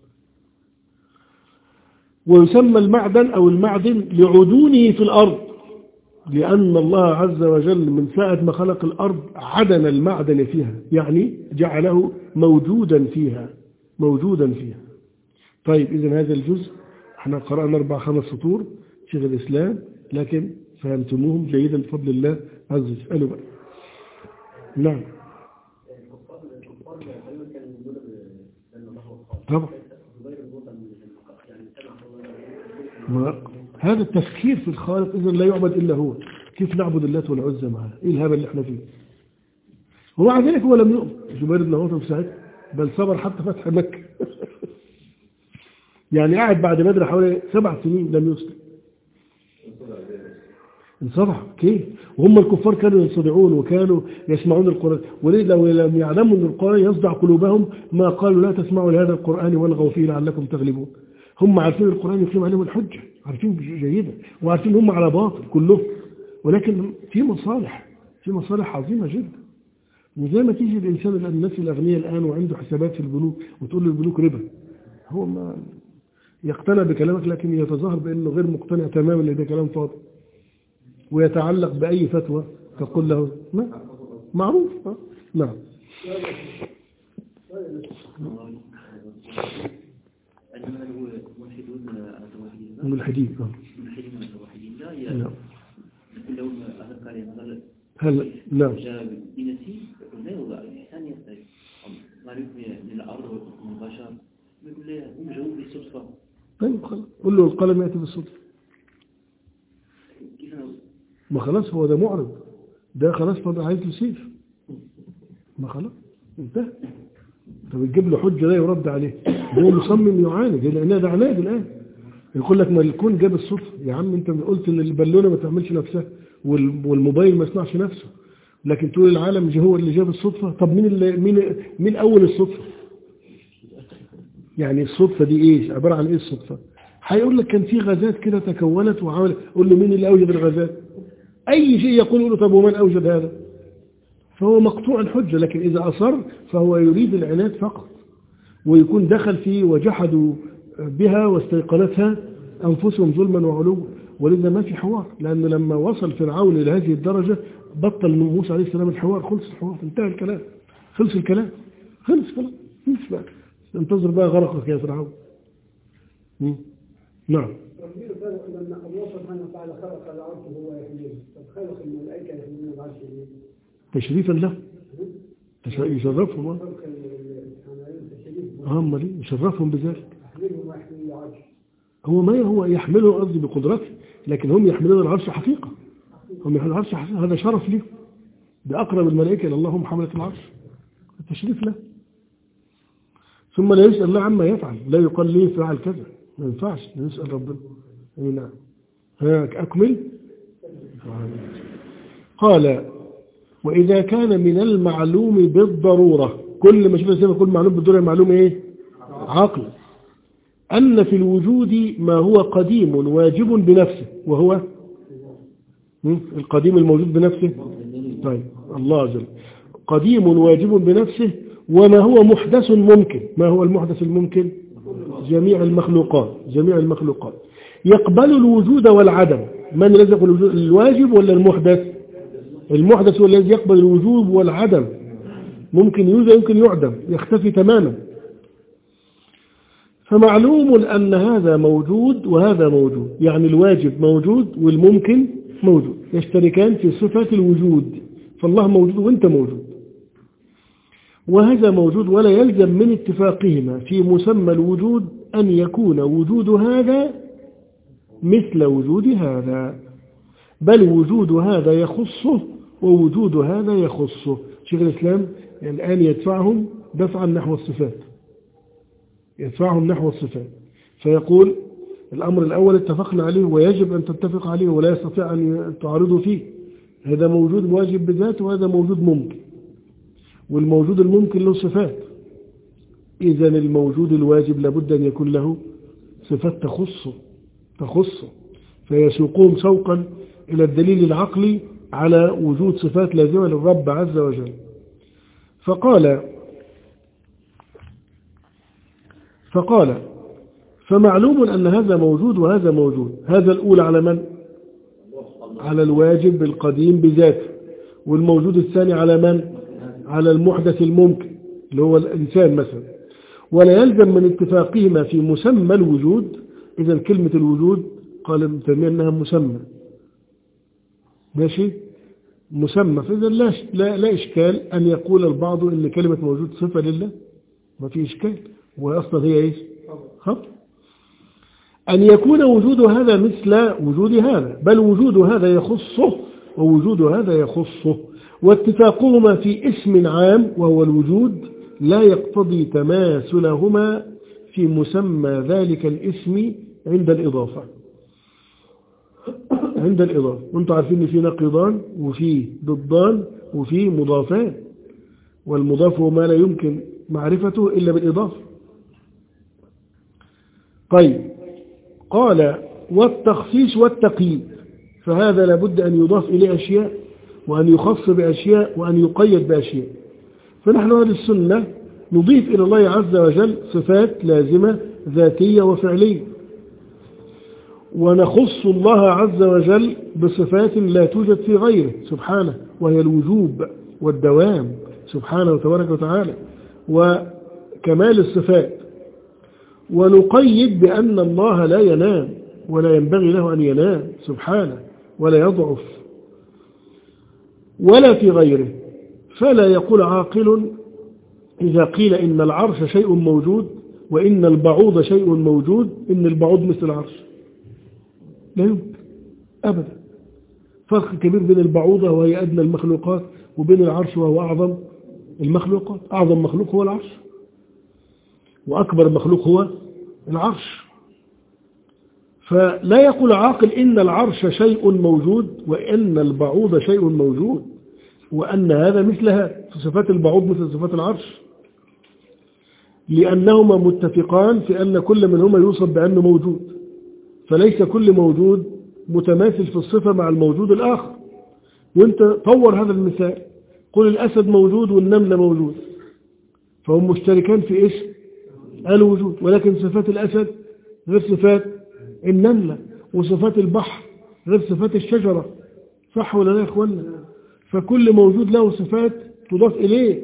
ويسمى المعدن أو المعدن لعدونه في الأرض، لأن الله عز وجل من ساعة ما خلق الأرض عدن المعدن فيها، يعني جعله موجودا فيها موجودا فيها. طيب إذن هذا الجزء احنا قرأنا أربع خمس سطور شيخ الإسلام، لكن فهمتموهم جيدا بفضل الله عز وجل. اسألوا بقى. نعم طبعا. هذا التفكير في الخالق. إذن لا يعبد إلا هو. كيف نعبد اللات والعزى معاه؟ إيه الهبل اللي احنا فيه؟ ومع ذلك هو لم يؤمن جبير بن مطعم ساعتها، بل صبر حتى فتح مكة. يعني قاعد بعد بدر حوالي سبع سنين لم يسلم. انصدع كيف؟ وهم الكفار كانوا ينصدعون وكانوا يسمعون القرآن، وليه لو لم يعلموا أن القرآن يصدع قلوبهم ما قالوا لا تسمعوا لهذا القرآن والغوا فيه لعلكم تغلبون. هم عارفين القرآن يقيم عليهم الحجة، عارفين جيدا، وعارفين هم على باطل كلهم، ولكن في مصالح في مصالح عظيمة جدا. وزي ما تيجي الإنسان الناس الأغنياء الآن وعنده حسابات في البنوك وتقول له البنوك ربا، هو ما يقتنع بكلامك لكن يتظاهر بأنه غير مقتنع تماما لأن ده كلام فاضي، ويتعلق بأي فتوى تقول له ما معروف. نعم. ملحدين نعم. هل نعم لا يوضع الإحسان يستعيد معرفة للأرض والبشر يقول لها هم جاوب بالصدفة. طيب خلاص قل له القلم يأتي بالصدفة. ما خلاص هو ده معرض، ده خلاص طبعا عايز له سيف، ما خلاص انتهى. طب تجيب له حجة لا يرد عليه، هو مصمم يعاند لأن ده عناد الآن. يقول لك ما الكون جاب الصدفة. يا عم انت قلت ان البالونة ما تعملش نفسها والموبايل ما يصنعش نفسه، لكن تقول العالم هو اللي جاب الصدفة. طب مين اللي مين مين أول الصدفة؟ يعني الصدفة دي إيه؟ عبارة عن إيه الصدفة؟ هيقول لك كان في غازات كده تكونت وعمل. قول له مين اللي أوجد الغازات؟ أي شيء يقول له طب ومن أوجد هذا؟ فهو مقطوع الحجة. لكن إذا أصر فهو يريد العناد فقط، ويكون دخل فيه وجحدوا بها واستيقنتها أنفسهم ظلما وعلوا. ولذا ما في حوار، لأن لما وصل فرعون إلى هذه الدرجة بطل موسى عليه السلام الحوار. خلص الحوار، انتهى الكلام، خلص الكلام، خلص خلاص، خلص بقى. انتظر بقى غرقك يا فرعون. نعم. لما الله سبحانه وتعالى خلق العرش وهو يحمله، طب خلق الملائكة يحملون العرش ليه؟ تشريفا له، يشرفهم. هم ليه يشرفهم بذلك. يحملهم ويحملوا العرش. هو ما هو يحمله قصدي بقدرته، لكن هم يحملون العرش حقيقة. هم يحملون العرش حقيقة، هذا شرف ليه. ده أقرب الملائكة إلى الله هم حملة العرش، التشريف له. ثم لا يسأل الله عما يفعل، لا يقال ليه فعل كذا، ما ينفعش نسأل ربنا. أي نعم. هيك أكمل. قال وإذا كان من المعلوم بالضرورة، كل ما شفنا زي ما كل معلوم بالضرورة معلوم إيه؟ عقل. أن في الوجود ما هو قديم واجب بنفسه، وهو القديم الموجود بنفسه. طيب الله عز وجل قديم واجب بنفسه، وما هو محدث ممكن. ما هو المحدث الممكن؟ جميع المخلوقات. جميع المخلوقات يقبل الوجود والعدم. من الذي يقبل الوجود؟ الواجب ولا المحدث؟ المحدث هو الذي يقبل الوجوب والعدم. ممكن يوجد يمكن يعدم، يختفي تماما. فمعلوم أن هذا موجود وهذا موجود، يعني الواجب موجود والممكن موجود، يشتركان في صفة الوجود. فالله موجود وانت موجود، وهذا موجود. ولا يلزم من اتفاقهما في مسمى الوجود أن يكون وجود هذا مثل وجود هذا، بل وجود هذا يخصه ووجود هذا يخصه. شيخ الإسلام الآن يدفعهم دفعا نحو الصفات، يدفعهم نحو الصفات. فيقول الأمر الأول اتفقنا عليه ويجب أن تتفق عليه ولا يستطيع أن تعارضوا فيه. هذا موجود واجب بذاته وهذا موجود ممكن، والموجود الممكن له صفات. إذن الموجود الواجب لابد أن يكون له صفات تخصه تخصه فيسوقهم سوقا إلى الدليل العقلي على وجود صفات لازمة للرب عز وجل. فقال فقال فمعلوم أن هذا موجود وهذا موجود. هذا الأولى على من؟ على الواجب القديم بذاته. والموجود الثاني على من؟ على المحدث الممكن اللي هو الإنسان مثلا. ولا يلزم من اتفاقهما في مسمى الوجود. إذا كلمة الوجود قال ابن تيمية أنها مسمى، ماشي، مسمى. فإذا لا, لا, لا إشكال أن يقول البعض أن كلمة موجود صفة لله، ما في إشكال، وأصلا هي إيش؟ خط. أن يكون وجود هذا مثل وجود هذا، بل وجود هذا يخصه ووجود هذا يخصه. واتفاقهما في اسم عام وهو الوجود لا يقتضي تماثلهما في مسمى ذلك الاسم عند الإضافة. عند الإضافة، وانتم عارفين ان في نقيضان وفي ضدان وفي مضافان، والمضاف هو ما لا يمكن معرفته إلا بالإضافة. طيب قال والتخصيص والتقييد، فهذا لابد أن يضاف إليه أشياء وأن يخص بأشياء وأن يقيد بأشياء. فنحن أهل السنة نضيف إلى الله عز وجل صفات لازمة ذاتية وفعلية، ونخص الله عز وجل بصفات لا توجد في غيره سبحانه، وهي الوجوب والدوام سبحانه وتبارك وتعالى وكمال الصفات. ونقيد بأن الله لا ينام ولا ينبغي له أن ينام سبحانه، ولا يضعف ولا في غيره. فلا يقول عاقل إذا قيل إن العرش شيء موجود وإن البعوض شيء موجود إن البعوض مثل العرش، لا يمكن أبدا. فرق كبير بين البعوضة وهي أدنى المخلوقات وبين العرش وهو أعظم المخلوقات. أعظم مخلوق هو العرش، وأكبر مخلوق هو العرش. فلا يقول عاقل إن العرش شيء موجود وإن البعوض شيء موجود. وأن هذا مثلها في صفات البعوض مثل صفات العرش، لأنهما متفقان في أن كل منهما يوصف بأنه موجود، فليس كل موجود متماثل في الصفة مع الموجود الآخر. وانت طور هذا المثال، قل الأسد موجود والنملة موجود، فهم مشتركان في اسم الوجود، ولكن صفات الأسد غير صفات النملة، وصفات البحر غير صفات الشجرة، صح ولا لا يا إخوانا؟ فكل موجود له صفات تضاف إليه،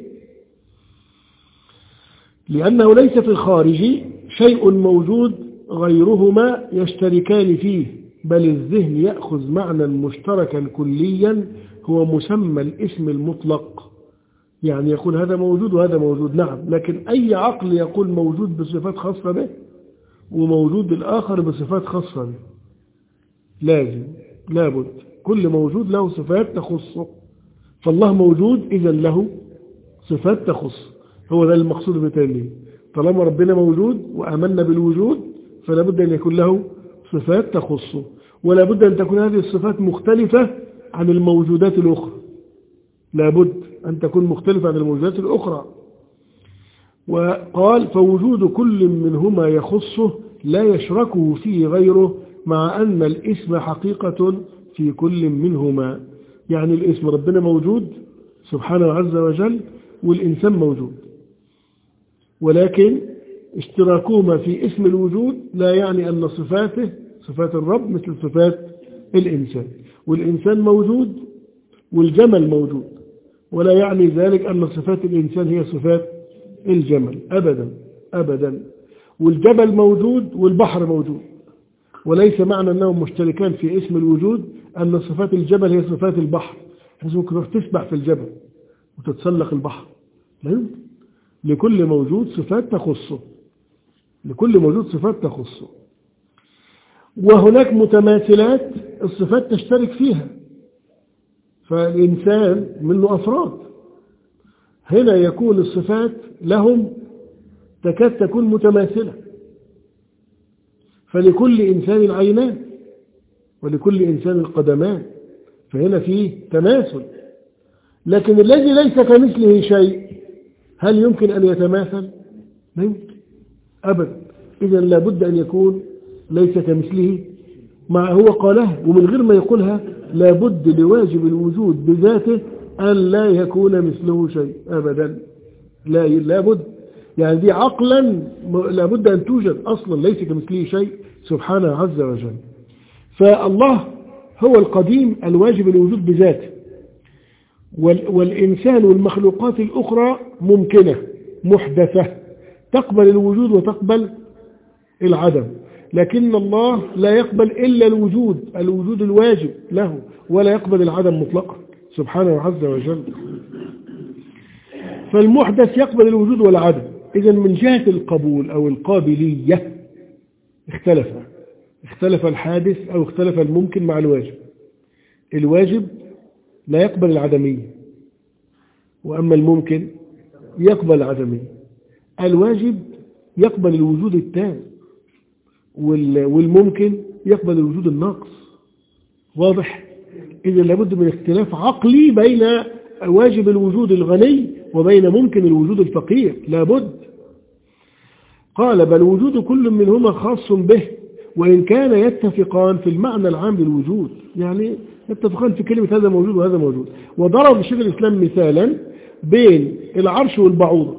لأنه ليس في الخارج شيء موجود غيرهما يشتركان فيه، بل الذهن يأخذ معنى مشتركا كليا هو مسمى الاسم المطلق، يعني يقول هذا موجود وهذا موجود، نعم، لكن أي عقل يقول موجود بصفات خاصة به وموجود الآخر بصفات خاصة به، لازم لابد كل موجود له صفات تخصه، فالله موجود إذا له صفات تخص، هو ده المقصود بالتالي. طالما ربنا موجود وآمنا بالوجود فلا بد أن يكون له صفات تخصه، ولا بد أن تكون هذه الصفات مختلفة عن الموجودات الأخرى، لا بد أن تكون مختلفة عن الموجودات الأخرى. وقال فوجود كل منهما يخصه لا يشركه فيه غيره، مع أن الاسم حقيقة في كل منهما. يعني الاسم ربنا موجود سبحانه عز وجل والإنسان موجود، ولكن اشتراكهما في اسم الوجود لا يعني أن صفاته صفات الرب مثل صفات الإنسان، والإنسان موجود والجمل موجود، ولا يعني ذلك أن صفات الإنسان هي صفات الجمل أبدا أبدا، والجبل موجود والبحر موجود، وليس معنى أنهم مشتركان في اسم الوجود أن صفات الجبل هي صفات البحر، حيث ممكن تسبح في الجبل وتتسلق البحر، لا يمكن. لكل موجود صفات تخصه، لكل موجود صفات تخصه، وهناك متماثلات الصفات تشترك فيها، فالإنسان منه أفراد، هنا يكون الصفات لهم تكاد تكون متماثلة، فلكل إنسان عينان ولكل إنسان قدمان، فهنا فيه تماثل. لكن الذي ليس كمثله شيء هل يمكن أن يتماثل؟ لا يمكن أبدا، إذا لابد أن يكون ليس كمثله، مع هو قالها ومن غير ما يقولها، لابد لواجب الوجود بذاته أن لا يكون مثله شيء أبدا، لا لابد، يعني دي عقلا لابد أن توجد أصلا، ليس كمثله شيء سبحانه عز وجل. فالله هو القديم الواجب الوجود بذاته، والإنسان والمخلوقات الأخرى ممكنة محدثة تقبل الوجود وتقبل العدم، لكن الله لا يقبل إلا الوجود الوجود الواجب له، ولا يقبل العدم مطلقا سبحانه عز وجل. فالمحدث يقبل الوجود والعدم، إذا من جهة القبول أو القابلية اختلف اختلف الحادث أو اختلف الممكن مع الواجب. الواجب لا يقبل العدمية، وأما الممكن يقبل العدمية. الواجب يقبل الوجود التام، والممكن يقبل الوجود الناقص، واضح؟ إذا لابد من اختلاف عقلي بين واجب الوجود الغني وبين ممكن الوجود الفقير، لابد. قال بل وجود كل منهما خاص به، وإن كان يتفقان في المعنى العام للوجود، يعني يتفقان في كلمة هذا موجود وهذا موجود. وضرب شيخ الإسلام مثالا بين العرش والبعوضة،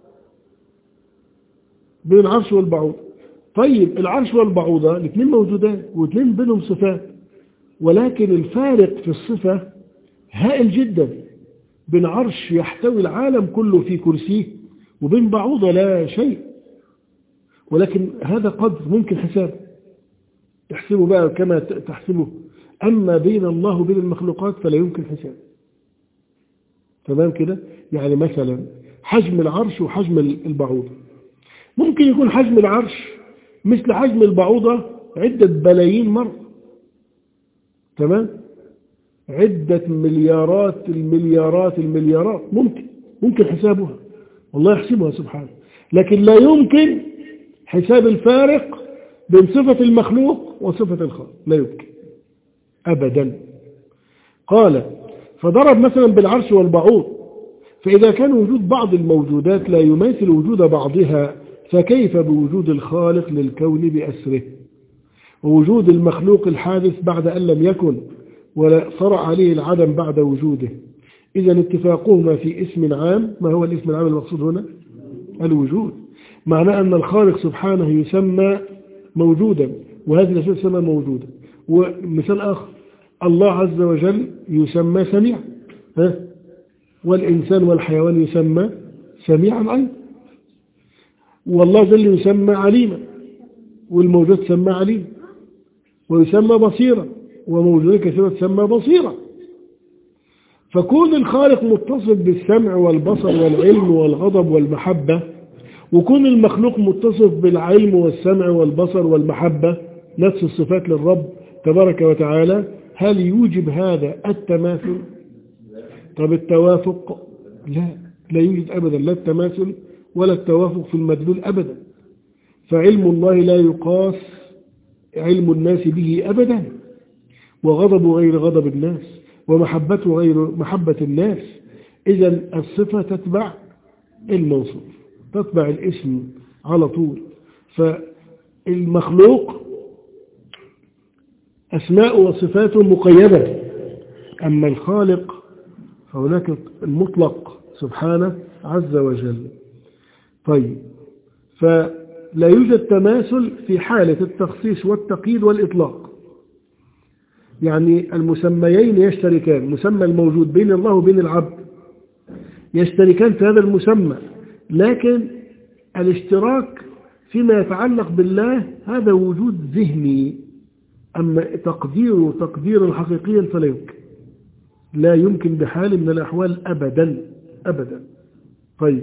بين العرش والبعوضة. طيب العرش والبعوضة الاثنين موجودان واثنين بينهم صفات، ولكن الفارق في الصفة هائل جدا، بين عرش يحتوي العالم كله في كرسيه وبين بعوضة لا شيء، ولكن هذا قدر ممكن حساب تحسبه بقى كما تحسبه، أما بين الله وبين المخلوقات فلا يمكن حساب. تمام كده؟ يعني مثلا حجم العرش وحجم البعوضة، ممكن يكون حجم العرش مثل حجم البعوضة عدة بلايين مرة، تمام؟ عدة مليارات المليارات المليارات، ممكن ممكن حسابها، والله يحسبها سبحانه، لكن لا يمكن حساب الفارق بين صفة المخلوق وصفة الخالق، لا يمكن أبدا. قال فضرب مثلا بالعرش والبعوض. فإذا كان وجود بعض الموجودات لا يماثل وجود بعضها، فكيف بوجود الخالق للكون بأسره، ووجود المخلوق الحادث بعد أن لم يكن ولا صرع عليه العدم بعد وجوده. إذا اتفاقهما في اسم عام. ما هو الاسم العام المقصود هنا؟ الوجود. معناه أن الخالق سبحانه يسمى موجودا، وهذه الأشياء تسمى موجودة. ومثال آخر، الله عز وجل يسمى سميع، ها؟ والإنسان والحيوان يسمى سميعا أيضا. والله جل يسمى عليما، والموجود تسمى عليما، ويسمى بصيرا، وموجودات كثيرة تسمى بصيرا. فكون الخالق متصف بالسمع والبصر والعلم والغضب والمحبة، وكون المخلوق متصف بالعلم والسمع والبصر والمحبة، نفس الصفات للرب تبارك وتعالى، هل يوجب هذا التماثل؟ طب التوافق؟ لا، لا يوجد أبدا، لا التماثل ولا التوافق في المدلول أبدا. فعلم الله لا يقاس علم الناس به أبدا، وغضبه غير غضب الناس، ومحبته غير محبة الناس. إذن الصفة تتبع الموصوف، تتبع الاسم على طول. فالمخلوق أسماء وصفاته مقيدة، أما الخالق فهناك المطلق سبحانه عز وجل. طيب، فلا يوجد تماثل في حالة التخصيص والتقييد والإطلاق. يعني المسميين يشتركان، مسمى الموجود بين الله وبين العبد يشتركان في هذا المسمى، لكن الاشتراك فيما يتعلق بالله هذا وجود ذهني، أما تقديره تقديرا حقيقيا فلا يمكن، لا يمكن بحال من الأحوال أبدا أبدا. طيب،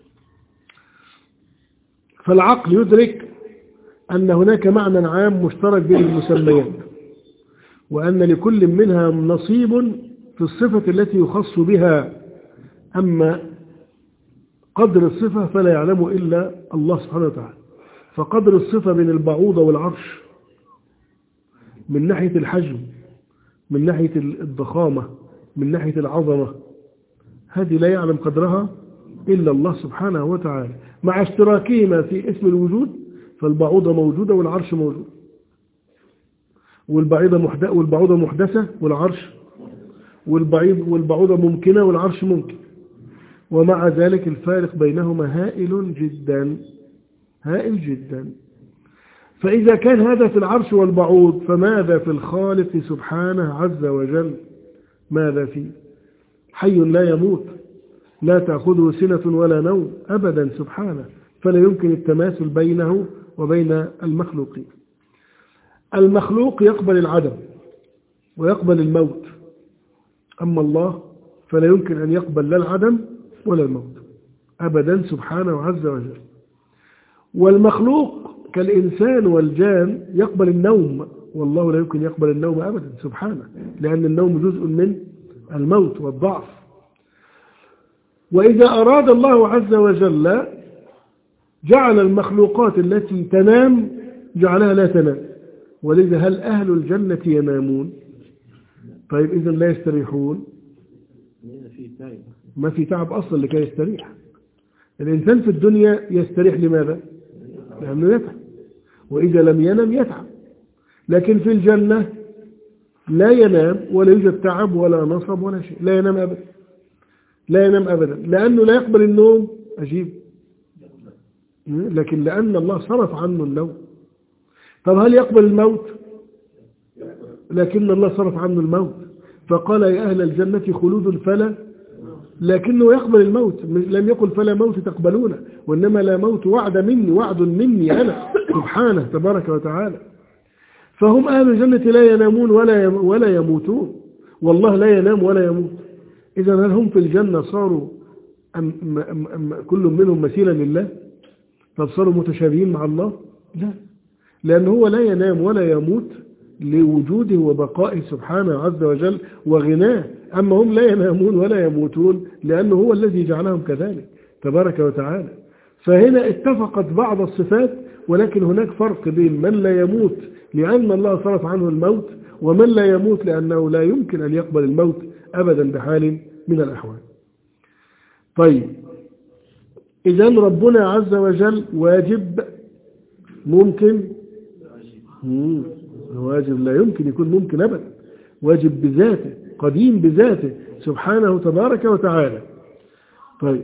فالعقل يدرك أن هناك معنى عام مشترك بين المسميات، وأن لكل منها نصيب في الصفة التي يخص بها، أما قدر الصفة فلا يعلم إلا الله سبحانه وتعالى. فقدر الصفة بين البعوضة والعرش من ناحية الحجم، من ناحية الضخامة، من ناحية العظمة، هذه لا يعلم قدرها إلا الله سبحانه وتعالى، مع اشتراكهما في اسم الوجود. فالبعوضة موجودة والعرش موجود، والبعوضة محدثة والعرش، والبعوضة ممكنة والعرش ممكن، ومع ذلك الفارق بينهما هائل جدا هائل جدا. فإذا كان هذا في العرش والبعوض، فماذا في الخالق سبحانه عز وجل؟ ماذا فيه؟ حي لا يموت، لا تأخذه سنة ولا نوم أبدا سبحانه، فلا يمكن التماثل بينه وبين المخلوقين. المخلوق يقبل العدم ويقبل الموت، أما الله فلا يمكن أن يقبل لا العدم ولا الموت أبدا سبحانه عز وجل. والمخلوق كالإنسان والجان يقبل النوم، والله لا يمكن يقبل النوم أبدا سبحانه، لأن النوم جزء من الموت والضعف. وإذا أراد الله عز وجل جعل المخلوقات التي تنام جعلها لا تنام، ولذا هل أهل الجنة ينامون؟ طيب إذا لا يستريحون، ما في تعب أصلا لكي يستريح. الإنسان في الدنيا يستريح لماذا؟ لأنه يتعب، وإذا لم ينم يتعب. لكن في الجنة لا ينام ولا يوجد تعب ولا نصب ولا شيء، لا ينام أبدا، لا ينام أبدا، لأنه لا يقبل النوم. أجيب، لكن لأن الله صرف عنه النوم. طب هل يقبل الموت؟ لكن الله صرف عنه الموت، فقال يا أهل الجنة خلود فلا، لكنه يقبل الموت، لم يقل فلا موت تقبلونه، وإنما لا موت وعد مني، وعد مني أنا سبحانه تبارك وتعالى. فهم أهل الجنة لا ينامون ولا ولا يموتون، والله لا ينام ولا يموت. إذا هل هم في الجنة صاروا أم أم أم كل منهم مثيلا لله؟ طب صاروا متشابهين مع الله؟ لا، لأنه هو لا ينام ولا يموت لوجوده وبقائه سبحانه عز وجل وغناه. أما هم لا ينامون ولا يموتون لأنه هو الذي جعلهم كذلك تبارك وتعالى. فهنا اتفقت بعض الصفات، ولكن هناك فرق بين من لا يموت لأن الله صرف عنه الموت، ومن لا يموت لأنه لا يمكن أن يقبل الموت أبدا بحال من الأحوال. طيب إذا ربنا عز وجل واجب ممكن مم. واجب لا يمكن يكون ممكن أبدا، واجب بذاته قديم بذاته سبحانه تبارك وتعالى. طيب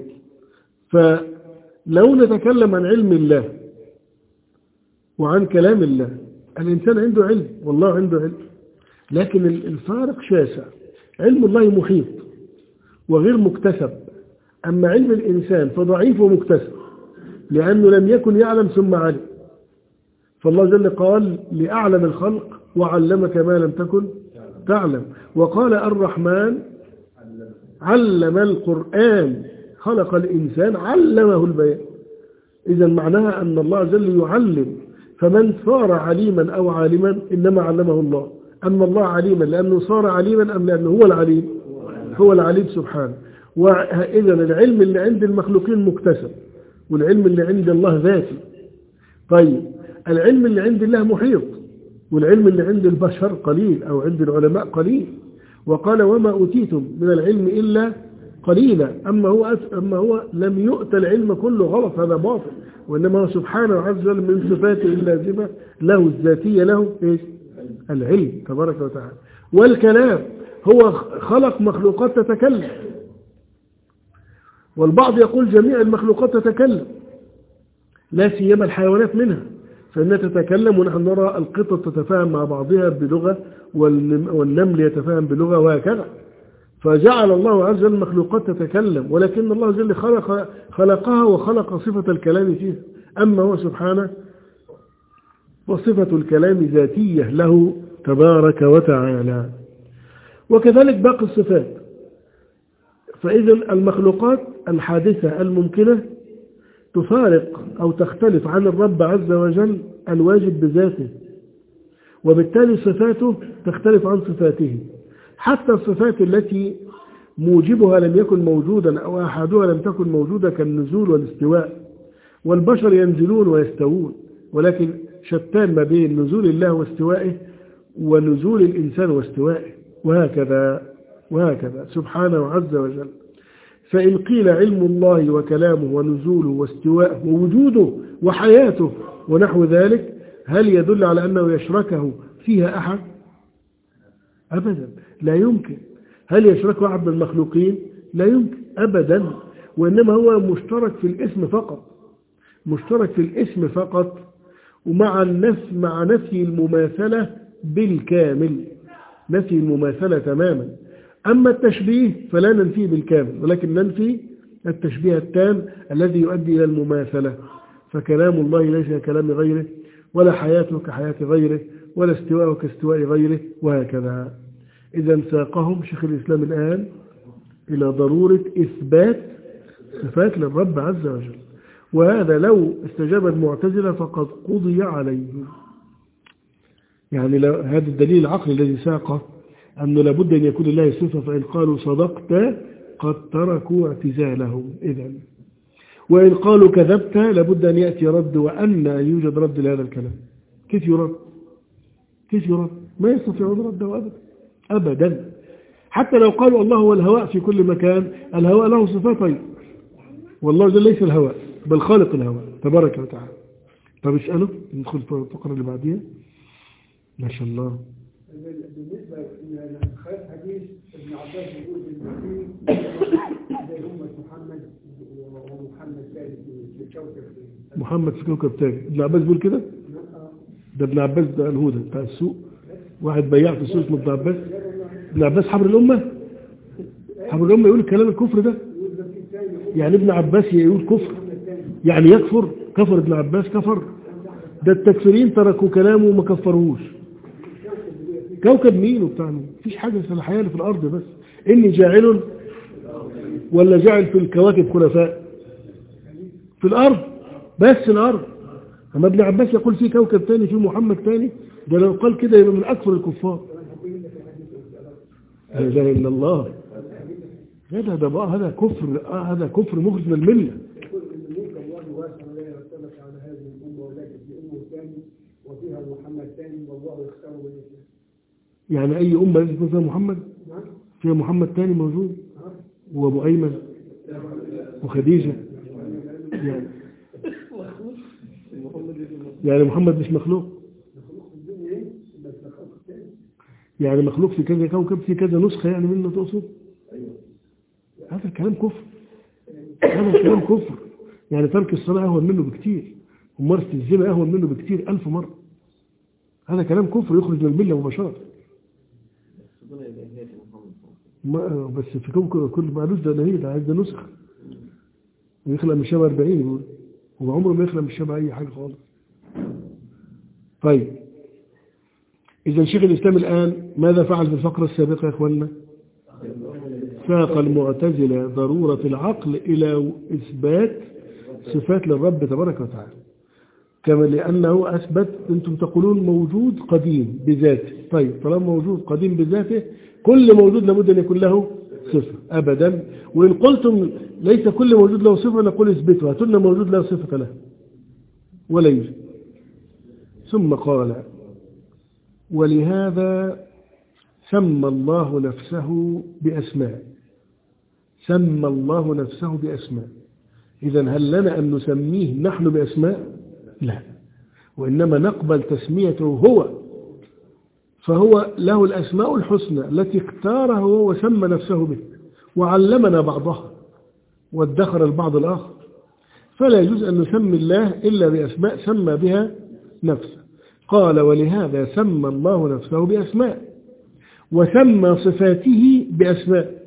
فلو نتكلم عن علم الله وعن كلام الله، الإنسان عنده علم والله عنده علم، لكن الفارق شاسع. علم الله محيط وغير مكتسب، أما علم الإنسان فضعيف ومكتسب لأنه لم يكن يعلم ثم علم. فالله جل قال لأعلم الخلق وعلمك ما لم تكن تعلم، وقال الرحمن علم القرآن خلق الإنسان علمه البيان. إذا معناها أن الله جل يعلم، فمن صار عليما أو عالما إنما علمه الله. أما الله عليما لأنه صار عليما أم لأنه هو العليم؟ هو العليم سبحانه. وإذا العلم اللي عند المخلوقين مكتسب، والعلم اللي عند الله ذاتي. طيب العلم اللي عند الله محيط، والعلم اللي عند البشر قليل أو عند العلماء قليل. وقال وما أوتيتم من العلم إلا قليلا. أما هو, أما هو لم يؤت العلم كله، غلط، هذا باطل. وإنما هو سبحانه عز وجل من صفاته اللازمة له الذاتية له إيش؟ العلم تبارك وتعالى. والكلام هو خلق مخلوقات تتكلم، والبعض يقول جميع المخلوقات تتكلم لا سيما الحيوانات منها، فإنها تتكلم، ونحن نرى القطط تتفاهم مع بعضها بلغة والنمل يتفاهم بلغة وهكذا. فجعل الله عز وجل مخلوقات تتكلم، ولكن الله جل خلق خلقها وخلق صفة الكلام فيها. أما هو سبحانه وصفة الكلام ذاتية له تبارك وتعالى. وكذلك باقي الصفات. فإذا المخلوقات الحادثة الممكنة تفارق أو تختلف عن الرب عز وجل الواجب بذاته، وبالتالي صفاته تختلف عن صفاته. حتى الصفات التي موجبها لم يكن موجودا أو أحدها لم تكن موجودة كالنزول والاستواء، والبشر ينزلون ويستوون، ولكن شتان ما بين نزول الله واستوائه ونزول الإنسان واستوائه، وهكذا وهكذا سبحانه عز وجل. فإن قيل علم الله وكلامه ونزوله واستواءه ووجوده وحياته ونحو ذلك، هل يدل على أنه يشركه فيها أحد؟ أبدا لا يمكن. هل يشركه أحد من المخلوقين؟ لا يمكن أبدا. وإنما هو مشترك في الاسم فقط، مشترك في الاسم فقط، ومع النفي مع نفي المماثلة بالكامل، نفي المماثلة تماما. أما التشبيه فلا ننفيه بالكامل، ولكن ننفي التشبيه التام الذي يؤدي إلى المماثلة. فكلام الله ليس كلام غيره، ولا حياته كحياة غيره، ولا استواءه كاستواء غيره، وهكذا. إذا ساقهم شيخ الإسلام الآن إلى ضرورة إثبات صفات للرب عز وجل، وهذا لو استجاب المعتزلة فقد قضي عليهم. يعني هذا الدليل العقلي الذي ساقه أنه لابد أن يكون الله صفة، فإن قالوا صدقت قد تركوا اعتزالهم. إذن وإن قالوا كذبت لابد أن يأتي رد، وأن يوجد رد لهذا الكلام. كيف يرد؟ كيف يرد؟ ما يستطيعون رده أبدا أبدا. حتى لو قالوا الله هو الهواء في كل مكان، الهواء له صفتين، والله جل ليس الهواء بل خالق الهواء تبارك وتعالى. طب اسأله، ندخل في الفقرة اللي بعديها. ما شاء الله. بالنسبة لخير حديث ابن عباس يقول بالمسيح زي أمة محمد ومحمد ثاني في الكوكب، محمد في كوكب تاني. ابن عباس بيقول كده؟ ده ابن عباس ده الهدى بتاع السوق، واحد بياع في السوق اسمه ابن عباس. ابن عباس حبر الأمة، حبر الأمة يقول الكلام الكفر ده. يعني ابن عباس يقول كفر، يعني يكفر، كفر ابن عباس كفر. ده التكفيرين تركوا كلامه وما كفروش. كوكب مين وبتاع مين؟ مفيش حاجة في الحياة اللي في الأرض، بس إني جاعل ولا جاعل في الكواكب خلفاء في الأرض، بس الأرض. أما ابن عباس يقول في كوكب تاني، في محمد تاني، ده لو قال كده يبقى من أكثر الكفار. لا إله إلا الله. هذا ده بقى هذا كفر، هذا كفر مخرج من الملة. يعني أي أمة لازم يكون فيها محمد؟ فيها محمد تاني موجود وأبو أيمن وخديجة يعني, يعني محمد مش مخلوق يعني مخلوق في كذا كوكب في كذا نسخة يعني منه تقصد؟ هذا الكلام كفر هذا الكلام كفر يعني ترك الصلاة أهون منه بكتير وممارسة الزنا أهون منه بكتير ألف مرة هذا كلام كفر يخرج من الملة مباشرة ما بس في كوكب كل معلوش ده نهي ده عايز ده نسخة ويخلق من الشبه أربعين يقول هو عمره ما يخلق من الشبه أي حاجة خالص. طيب إذا شيخ الإسلام الآن ماذا فعل في الفقرة السابقة يا إخواننا؟ ساق المعتزلة ضرورة العقل إلى إثبات صفات للرب تبارك وتعالى كما لأنه أثبت أنتم تقولون موجود قديم بذاته. طيب طالما موجود قديم بذاته كل موجود لابد أن يكون له صفة أبدا وإن قلتم ليس كل موجود له صفة نقول اثبتوا هاتوا لنا موجود له صفة له ولا يوجد. ثم قال ولهذا سمى الله نفسه بأسماء سمى الله نفسه بأسماء. إذن هل لنا أن نسميه نحن بأسماء؟ لا وإنما نقبل تسميته هو فهو له الأسماء الحسنى التي اختارها هو وسمى نفسه به وعلمنا بعضها وادخر البعض الآخر فلا يجوز أن نسمي الله إلا بأسماء سمى بها نفسه. قال ولهذا سمى الله نفسه بأسماء وسمى صفاته بأسماء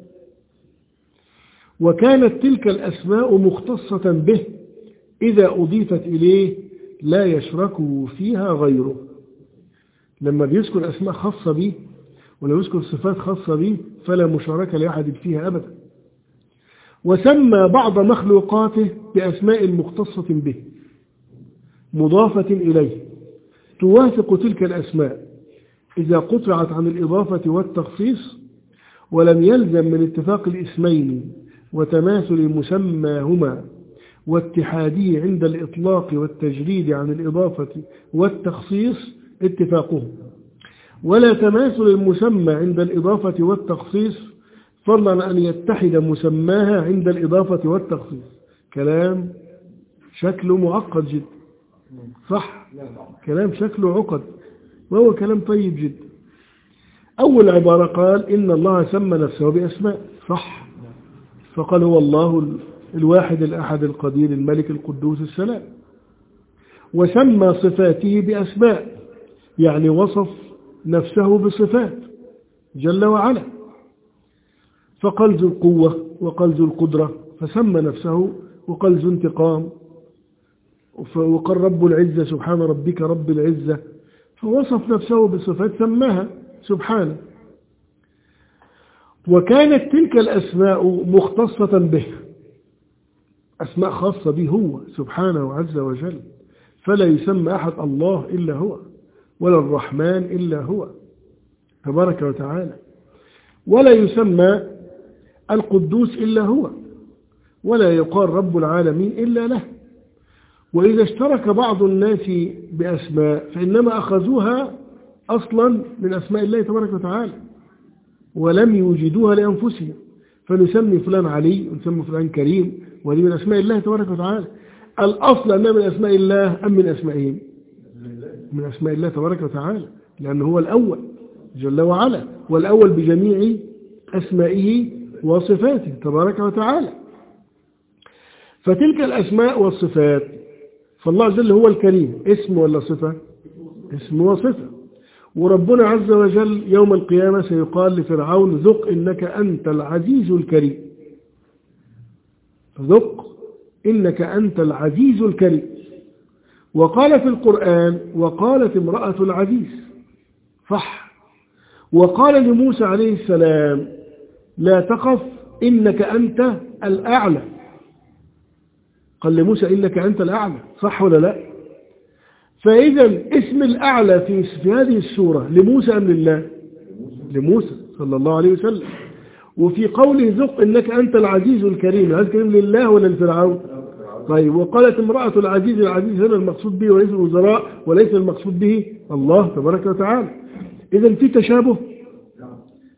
وكانت تلك الأسماء مختصة به إذا أضيفت إليه لا يشركه فيها غيره. لما بيذكر أسماء خاصة به ولو يذكر صفات خاصة به فلا مشاركة لأحد فيها أبدا. وسمى بعض مخلوقاته بأسماء مختصة به مضافة إليه توافق تلك الأسماء إذا قطعت عن الإضافة والتخصيص ولم يلزم من اتفاق الاسمين وتماثل مسماهما واتحاده عند الإطلاق والتجريد عن الإضافة والتخصيص اتفاقهم ولا تماثل المسمى عند الإضافة والتخصيص فضلا أن يتحد مسماها عند الإضافة والتخصيص. كلام شكله معقد جدا صح كلام شكله عقد وهو كلام طيب جدا. أول عبارة قال إن الله سمى نفسه بأسماء صح فقال هو الله الواحد الأحد القدير الملك القدوس السلام وسمى صفاته بأسماء يعني وصف نفسه بصفات جل وعلا فقال ذو القوة وقال ذو القدرة فسمى نفسه وقال ذو انتقام وقال رب العزة سبحان ربك رب العزة فوصف نفسه بصفات سماها سبحانه. وكانت تلك الأسماء مختصة به أسماء خاصة به هو سبحانه عز وجل فلا يسمى أحد الله إلا هو ولا الرحمن إلا هو تبارك وتعالى ولا يسمى القدوس إلا هو ولا يقال رب العالمين إلا له. وإذا اشترك بعض الناس بأسماء فإنما أخذوها أصلا من أسماء الله تبارك وتعالى ولم يوجدوها لأنفسهم فنسمي فلان علي ونسمي فلان كريم وهذه من أسماء الله تبارك وتعالى. الأصل أنها من أسماء الله أم من أسمائهم؟ من أسماء الله تبارك وتعالى لأنه هو الأول جل وعلا والأول بجميع أسمائه وصفاته تبارك وتعالى. فتلك الأسماء والصفات فالله جل هو الكريم اسم ولا صفة؟ اسم وصفة. وربنا عز وجل يوم القيامة سيقال لفرعون ذق إنك أنت العزيز الكريم ذق إنك أنت العزيز الكريم. وقال في القرآن وقالت امرأة العزيز صح. وقال لموسى عليه السلام لا تخف إنك أنت الأعلى قال لموسى إنك أنت الأعلى صح ولا لا؟ فإذا اسم الأعلى في, في هذه السورة لموسى أم لله؟ لموسى صلى الله عليه وسلم. وفي قوله ذق إنك أنت العزيز الكريم هذا كلام لله ولا لفرعون؟ طيب وقالت امرأة العزيز العزيز هنا المقصود به وليس الوزراء وليس المقصود به الله تبارك وتعالى. إذا في تشابه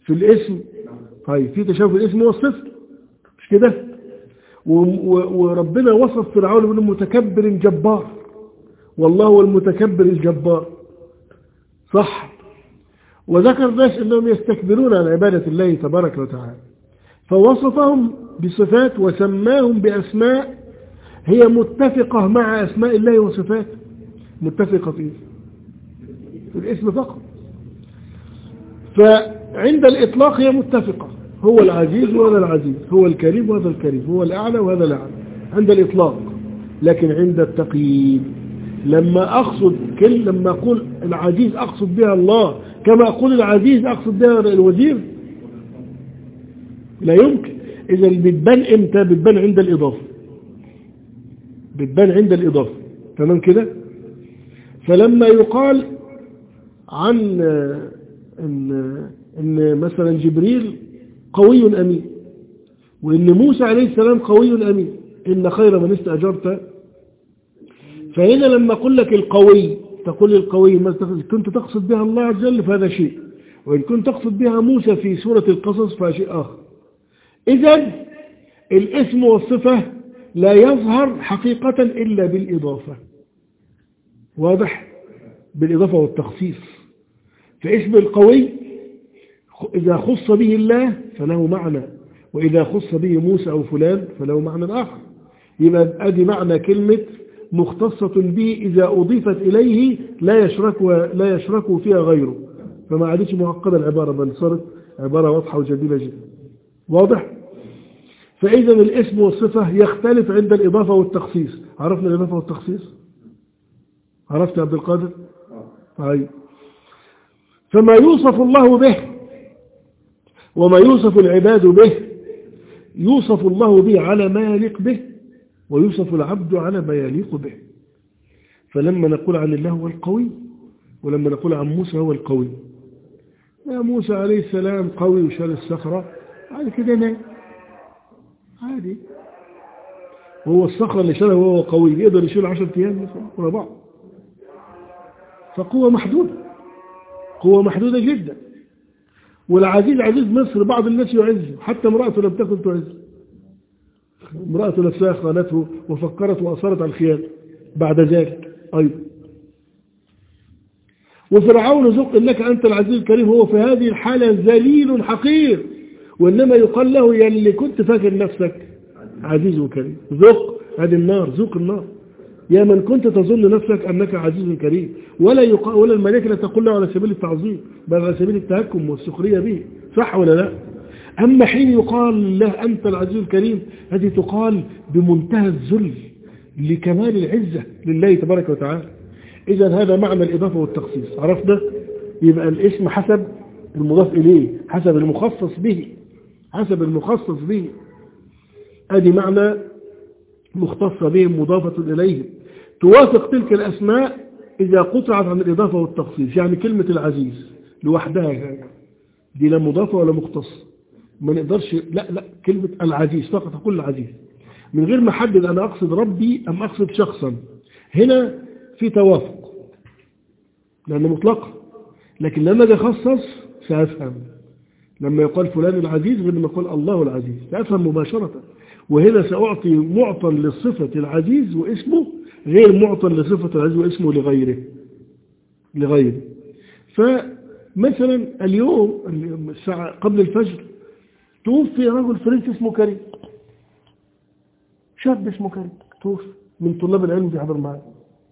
في الاسم. طيب في تشابه في الاسم والصفة مش كده؟ وربنا وصف فرعون بأنه متكبر جبار، والله هو المتكبر الجبار، صح؟ وذكر ناس أنهم يستكبرون عن عبادة الله تبارك وتعالى، فوصفهم بصفات وسماهم بأسماء هي متفقة مع أسماء الله وصفاته، متفقة فيه في الاسم فقط. فعند الإطلاق هي متفقة، هو العزيز وهذا العزيز، هو الكريم وهذا الكريم، هو الأعلى وهذا الأعلى عند الإطلاق. لكن عند التقييد لما أقصد كل لما أقول العزيز أقصد بها الله كما أقول العزيز أقصد بها الوزير، لا يمكن. إذا بتبان إمتى؟ بتبان عند الإضافة، بتبان عند الإضافة، تمام كده؟ فلما يقال عن إن, إن مثلا جبريل قوي أمين، وإن موسى عليه السلام قوي أمين، إن خير من استأجرت. فهنا لما أقول لك القوي تقول القوي ما كنت تقصد بها الله عز وجل فهذا شيء، وإن كنت تقصد بها موسى في سورة القصص فهذا شيء آخر. إذن الاسم والصفة لا يظهر حقيقة إلا بالإضافة، واضح؟ بالإضافة والتخصيص. فاسم القوي إذا خص به الله فله معنى، وإذا خص به موسى أو فلان فله معنى آخر. يبقى أدي معنى كلمة مختصة به إذا أضيفت إليه لا يشرك لا يشرك فيها غيره، فما عادتش معقدة العبارة بل صارت عبارة واضحة وجميلة جدا، واضح؟ فإذا الاسم والصفة يختلف عند الإضافة والتخصيص. عرفنا الإضافة والتخصيص؟ عرفت يا عبد القادر؟ طيب، فما يوصف الله به وما يوصف العباد به يوصف الله به على ما يليق به، ويوصف العبد على ما يليق به. فلما نقول عن الله هو القوي، ولما نقول عن موسى هو القوي، يا موسى عليه السلام قوي وشال الصخرة عادي كده نام عادي، وهو الصخرة اللي شالها وهو قوي يقدر يشيل عشرة أيام مثلا ورا بعض، فقوة محدودة، قوة محدودة جدا. والعزيز عزيز مصر بعض الناس يعزه، حتى امرأته لم تكن تعزه، امرأته نفسها خانته وفكرت وأصرت على الخيانة بعد ذلك أيضا. وفرعون زق لك أنت العزيز الكريم، هو في هذه الحالة ذليل حقير، وإنما يقال له يا اللي كنت فاكر نفسك عزيز وكريم ذق هذه النار، ذوق النار يا من كنت تظن نفسك أنك عزيز كريم. ولا يقال ولا الملائكة لا تقول له على سبيل التعظيم بل على سبيل التهكم والسخرية به، صح ولا لا؟ أما حين يقال له أنت العزيز الكريم هذه تقال بمنتهى الذل لكمال العزة لله تبارك وتعالى. إذا هذا معنى الإضافة والتخصيص، عرفنا؟ يبقى الاسم حسب المضاف إليه، حسب المخصص به، حسب المخصص به. أدي معنى مختص بهم مضافة إليهم، توافق تلك الأسماء إذا قطعت عن الإضافة والتخصيص. يعني كلمة العزيز لوحدها دي لا مضافة ولا مختص، ما نقدرش لا لا كلمة العزيز فقط أقول العزيز من غير ما أحدد أنا أقصد ربي أم أقصد شخصا. هنا في توافق لأنه مطلق، لكن لما أجي أخصص سأفهم لما يقال فلان العزيز غير لما يقال الله العزيز سأفهم مباشرة. وهنا سأعطي معطى لصفة العزيز واسمه غير معطى لصفة العزيز واسمه لغيره لغيره. فمثلا اليوم الساعة قبل الفجر توفي رجل فرنسي اسمه كريم، شاب اسمه كريم توفي من طلاب العلم في حضر معي.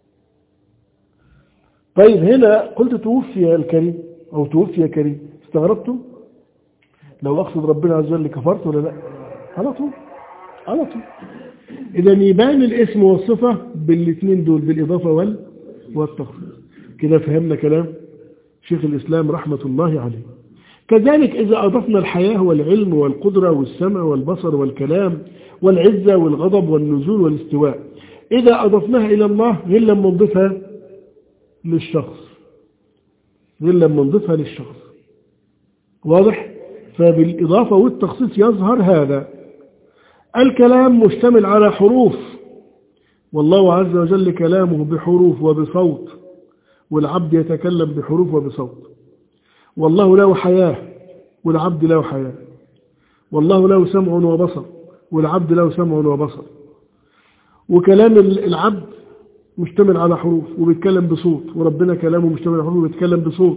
طيب هنا قلت توفي الكريم أو توفي كريم، استغربتم؟ لو أقصد ربنا عز وجل كفرت ولا لا؟ على طول على طول. إذا يبان الاسم والصفة بالاثنين دول بالإضافة والتخصيص. كده فهمنا كلام شيخ الإسلام رحمة الله عليه. كذلك إذا أضفنا الحياة والعلم والقدرة والسمع والبصر والكلام والعزة والغضب والنزول والاستواء، إذا أضفناها إلى الله غير لما نضيفها للشخص، غير لما نضيفها للشخص، واضح؟ فبالإضافة والتخصيص يظهر هذا. الكلام مشتمل على حروف، والله عز وجل كلامه بحروف وبصوت، والعبد يتكلم بحروف وبصوت. والله له حياة والعبد له حياة، والله له سمع وبصر والعبد له سمع وبصر، وكلام العبد مشتمل على حروف وبيتكلم بصوت، وربنا كلامه مشتمل على حروف وبيتكلم بصوت.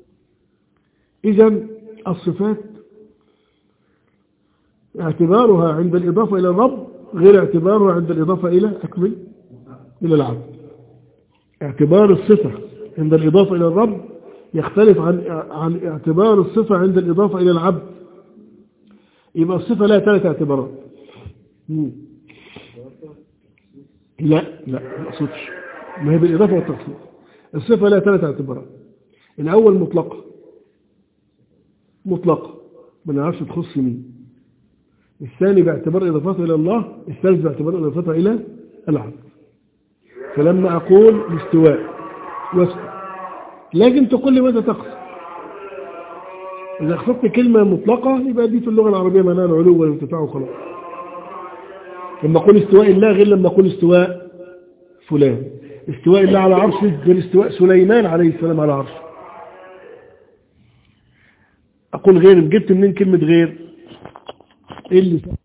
إذن الصفات اعتبارها عند الإضافة إلى الرب غير اعتبارها عند الإضافة إلى أكمل إلى العبد. اعتبار الصفة عند الإضافة إلى الرب يختلف عن عن اعتبار الصفة عند الإضافة إلى العبد. يبقى الصفة لها ثلاث اعتبارات. لا لا ما أقصدش، ما هي بالإضافة والتخصيص. الصفة لها ثلاث اعتبارات. الأول مطلقة، مطلقة ما نعرفش تخص مين. الثاني باعتبار إضافته إلى الله. الثالث باعتبار إضافته إلى العبد. فلما أقول الاستواء واستواء لازم تقول لي ماذا تقصد. إذا أخذت كلمة مطلقة يبقى دي في اللغة العربية معناها العلو والارتفاع وخلاص. لما أقول استواء الله غير لما أقول استواء فلان. استواء الله على عرشه غير استواء سليمان عليه السلام على عرشه. أقول غير، جبت منين كلمة غير؟ إيه اللي صح؟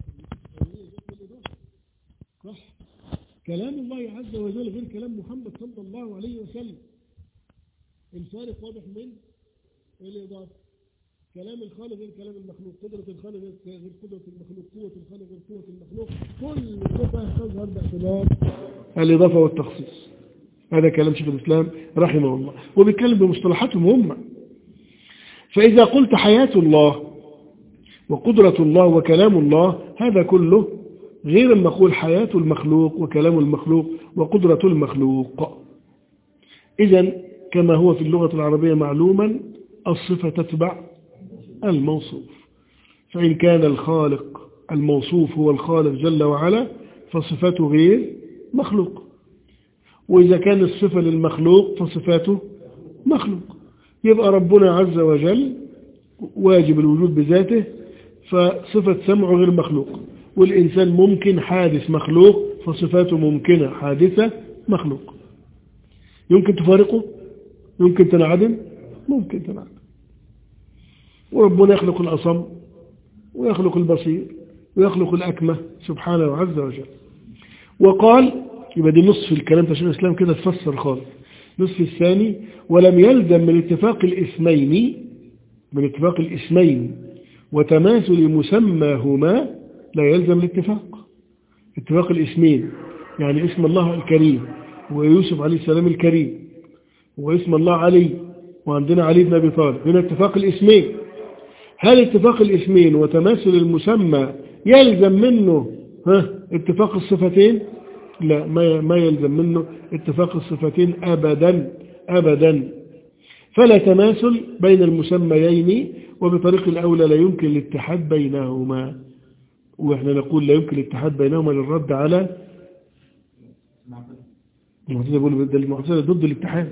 كلام الله عز وجل غير كلام محمد صلى الله عليه وسلم. الفارق واضح من الإضافة. كلام الخالق غير كلام المخلوق، قدرة الخالق غير قدرة المخلوق، قوة الخالق غير قوة المخلوق. كل صفة تظهر باعتبار الإضافة والتخصيص. هذا كلام شيخ الإسلام رحمه الله، وبيتكلم بمصطلحاتهم هم. فإذا قلت حياة الله وقدرة الله وكلام الله هذا كله غير ما أقول حياة المخلوق وكلام المخلوق وقدرة المخلوق. إذن كما هو في اللغة العربية معلوما الصفة تتبع الموصوف. فإن كان الخالق الموصوف هو الخالق جل وعلا فصفاته غير مخلوق، وإذا كان الصفة للمخلوق فصفاته مخلوق. يبقى ربنا عز وجل واجب الوجود بذاته فصفة سمعه غير مخلوق، والإنسان ممكن حادث مخلوق فصفاته ممكنة حادثة مخلوق. يمكن تفارقه؟ يمكن تنعدم؟ ممكن تنعدم. وربنا يخلق الأصم ويخلق البصير ويخلق الأكمة سبحانه عز وجل. وقال يبقى دي نصف الكلام تشريع الإسلام كده تفسر خالص. نصف الثاني ولم يلزم من اتفاق الاسمين من اتفاق الاسمين وتماثل مسماهما لا يلزم الاتفاق. اتفاق الاسمين يعني اسم الله الكريم ويوسف عليه السلام الكريم واسم الله علي وعندنا علي بن أبي طالب، هنا اتفاق الاسمين. هل اتفاق الاسمين وتماثل المسمى يلزم منه ها اتفاق الصفتين؟ لا، ما ما يلزم منه اتفاق الصفتين أبدا أبدا. فلا تماثل بين المسميين، وبطريق الأولى لا يمكن الاتحاد بينهما. وإحنا نقول لا يمكن الاتحاد بينهما للرد على المعتزلة. يقولوا المعتزلة ضد الاتحاد.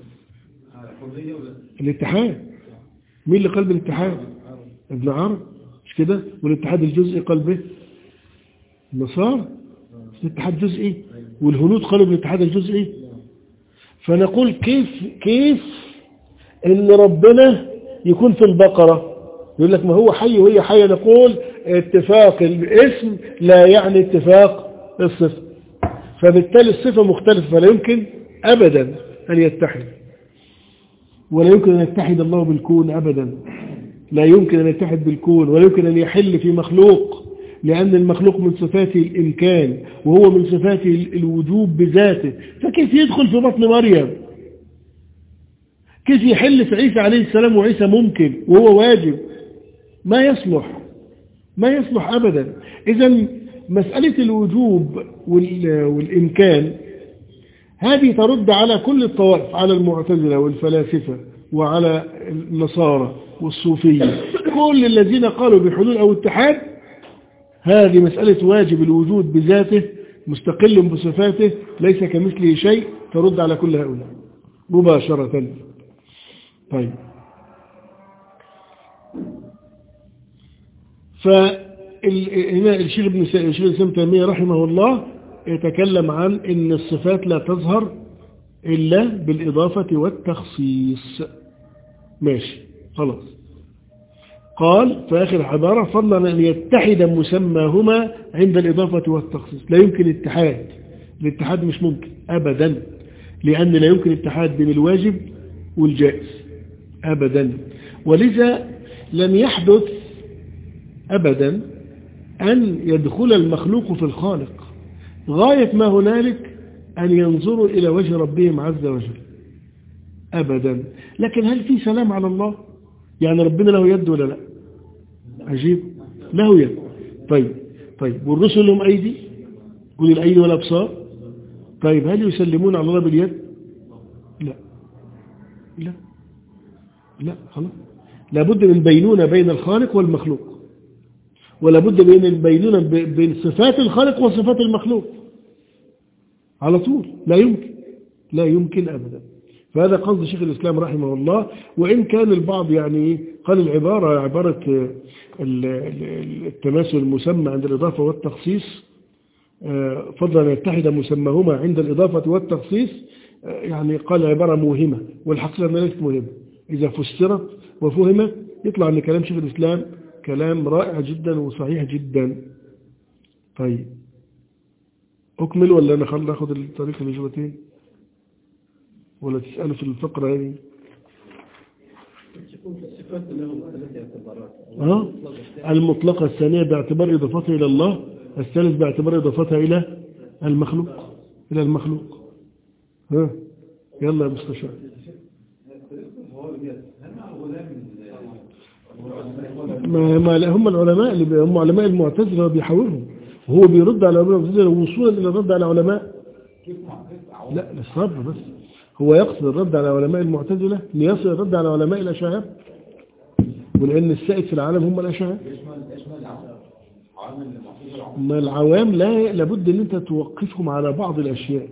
الاتحاد مين اللي قلب الاتحاد؟ ابن عرب مش كده؟ والاتحاد الجزئي قلبه النصارى. الاتحاد جزئي والهنود قالوا بالاتحاد الجزئي. فنقول كيف كيف ان ربنا يكون في البقرة يقول لك ما هو حي وهي حية. نقول اتفاق الاسم لا يعني اتفاق الصفة، فبالتالي الصفة مختلفة فلا يمكن ابدا ان يتحد، ولا يمكن ان يتحد الله بالكون ابدا. لا يمكن ان يتحد بالكون، ولا يمكن ان يحل في مخلوق، لأن المخلوق من صفاته الإمكان وهو من صفاته الوجوب بذاته. فكيف يدخل في بطن مريم؟ كيف يحل في عيسى عليه السلام وعيسى ممكن وهو واجب؟ ما يصلح ما يصلح أبدا. إذن مسألة الوجوب والإمكان هذه ترد على كل الطوائف، على المعتزلة والفلاسفة وعلى النصارى والصوفية، كل الذين قالوا بحلول أو اتحاد. هذه مسألة واجب الوجود بذاته مستقل بصفاته ليس كمثله شيء، ترد على كل هؤلاء مباشرة. طيب، فهنا الشيخ ابن الإسلام تيمية رحمه الله يتكلم عن ان الصفات لا تظهر إلا بالإضافة والتخصيص. ماشي خلاص. قال في آخر عبارة فضلا أن يتحد مسماهما عند الإضافة والتخصيص. لا يمكن اتحاد، الاتحاد مش ممكن أبدا، لأن لا يمكن اتحاد بين الواجب والجائز أبدا. ولذا لم يحدث أبدا أن يدخل المخلوق في الخالق، غاية ما هنالك أن ينظروا إلى وجه ربهم عز وجل أبدا. لكن هل في سلام على الله؟ يعني ربنا له يد ولا لا؟ عجيب، له يد. طيب طيب والرسل لهم أيدي، أولي الأيدي والأبصار. طيب هل يسلمون على الله باليد؟ لا لا لا خلاص. لابد من بينونة بين الخالق والمخلوق، ولا بد من البينونة بين صفات الخالق وصفات المخلوق على طول. لا يمكن، لا يمكن أبدا. فهذا قصد شيخ الإسلام رحمه الله. وإن كان البعض يعني قال العبارة عبارة التماثل المسمى عند الإضافة والتخصيص، فضلا أن يتحد مسماهما عند الإضافة والتخصيص، يعني قال عبارة موهمة، والحقيقة أنها ليست موهمة. إذا فسرت وفهمت يطلع أن كلام شيخ الإسلام كلام رائع جدا وصحيح جدا. طيب أكمل ولا أنا خلنا أخذ الطريق الإجابتين ولا تسألوا في الفقرة هذه؟ آه؟ المطلقة الثانية باعتبار إضافتها إلى الله، الثالث باعتبار إضافتها إلى المخلوق، إلى المخلوق. ها يلا يا مستشار. ما ما هم العلماء اللي هم علماء المعتزلة بيحاولهم، وهو بيرد على علماء المعتزلة وصولا إلى الرد على علماء. لا الصبر بس، هو يقصد الرد على علماء المعتزلة ليصل الرد على علماء الأشاعرة، ولأن السائد في العالم هم الأشاعرة. ما العوام لا لابد أن أنت توقفهم على بعض الأشياء.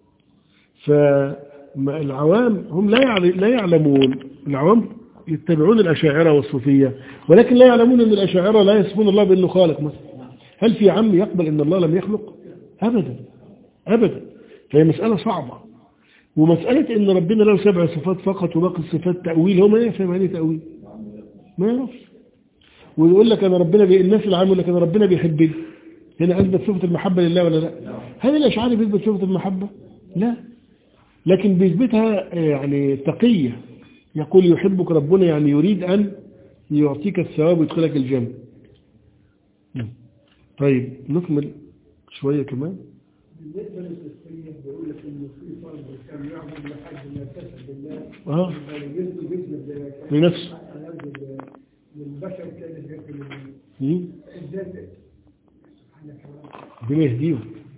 فالعوام هم لا لا يعلمون، العوام يتبعون الأشاعرة والصوفية، ولكن لا يعلمون أن الأشاعرة لا يصفون الله بأنه خالق مثلا. هل في عم يقبل أن الله لم يخلق؟ أبدا أبدا. فهي مسألة صعبة. ومسألة أن ربنا له سبع صفات فقط وباقي الصفات تأويل، هو ما يفهم يعني تأويل، ما يعرفش. ويقول لك أنا ربنا بي... الناس العام يقول لك أنا ربنا بيحبني، هنا أثبت صفة المحبة لله ولا لا؟ هل الأشعري بيثبت صفة المحبة؟ لا، لكن بيثبتها يعني تقية. يقول يحبك ربنا يعني يريد أن يعطيك الثواب ويدخلك الجنة. طيب نكمل شوية كمان. بالنسبة للتسليم بيقول لك إنه في فرد كان يعمل لحد ما يتصل بالله آه يجذب لنفسه للبشر كان يجذب الذات. ربنا يهديهم.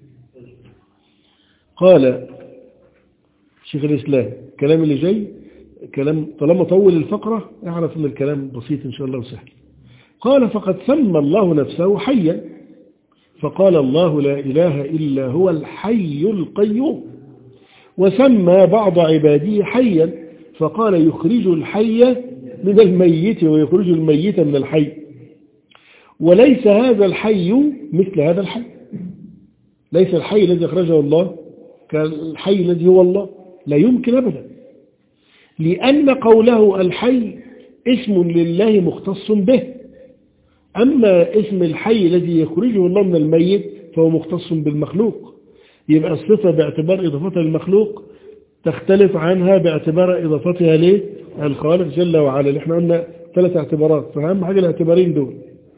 قال شيخ الإسلام كلام اللي جاي كلام طالما طول الفقرة اعرف ان الكلام بسيط ان شاء الله وسهل. قال فقد سمى الله نفسه حيا، فقال الله لا إله إلا هو الحي القيوم، وسمى بعض عباده حيا فقال يخرج الحي من الميت ويخرج الميت من الحي، وليس هذا الحي مثل هذا الحي. ليس الحي الذي أخرجه الله كالحي الذي هو الله، لا يمكن أبدا، لأن قوله الحي اسم لله مختص به، أما اسم الحي الذي يخرجه الله من الميت فهو مختص بالمخلوق. يبقى الصفة باعتبار إضافتها للمخلوق تختلف عنها باعتبار إضافتها للخالق جل وعلا. احنا قلنا ثلاث اعتبارات، فأهم حاجة الاعتبارين دول.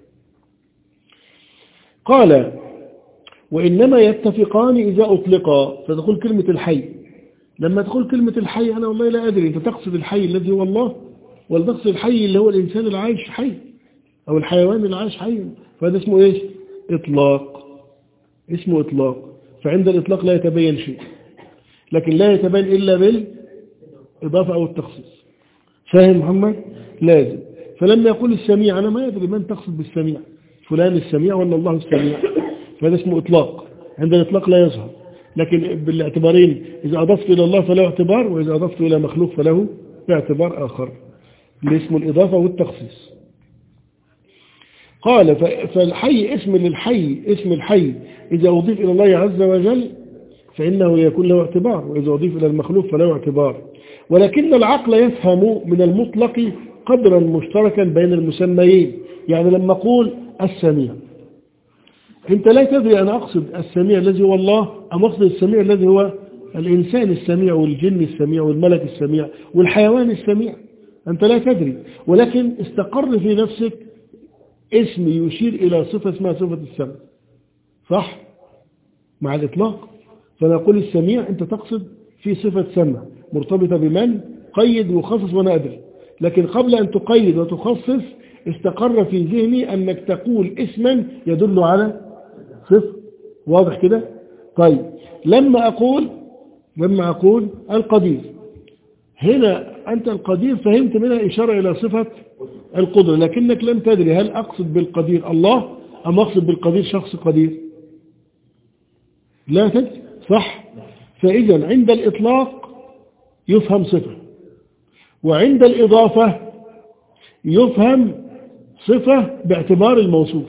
قال وإنما يتفقان إذا أطلقا، فتقول كلمة الحي. لما تقول كلمة الحي أنا والله لا أدري أنت تقصد الحي الذي هو الله ولا تقصد الحي اللي هو الإنسان العايش حي أو الحيوان العايش حي، فهذا اسمه إيش؟ إطلاق، اسمه إطلاق. فعند الإطلاق لا يتبين شيء، لكن لا يتبين إلا بالإضافة أو التخصيص. فاهم محمد؟ لازم. فلما يقول السميع أنا ما أدري من تقصد بالسميع، فلان السميع ولا الله السميع، فهذا اسمه إطلاق. عند الإطلاق لا يظهر، لكن بالاعتبارين إذا أضفت إلى الله فله اعتبار، وإذا أضفت إلى مخلوق فله باعتبار آخر اللي اسمه الإضافة والتخصيص. قال فالحي اسم للحي، اسم الحي إذا أضيف إلى الله عز وجل فإنه يكون له اعتبار، وإذا أضيف إلى المخلوق فله اعتبار. ولكن العقل يفهم من المطلق قدرا مشتركا بين المسميين. يعني لما أقول السميع، أنت لا تدري أنا أقصد السميع الذي هو الله أم أقصد السميع الذي هو الإنسان السميع والجن السميع والملك السميع والحيوان السميع، أنت لا تدري، ولكن استقر في نفسك اسم يشير إلى صفة اسمها صفة السمع، صح؟ مع الإطلاق. فنقول السميع أنت تقصد في صفة سمع مرتبطة بمن؟ قيد وخصص وأنا أدري، لكن قبل أن تقيد وتخصص استقر في ذهني أنك تقول اسما يدل على صفة. واضح كده؟ طيب لما أقول لما أقول القدير، هنا أنت القدير فهمت منها إشارة إلى صفة القدرة، لكنك لم تدري هل أقصد بالقدير الله أم أقصد بالقدير شخص قدير؟ لا تدري، صح؟ فإذا عند الإطلاق يفهم صفة، وعند الإضافة يفهم صفة باعتبار الموصوف،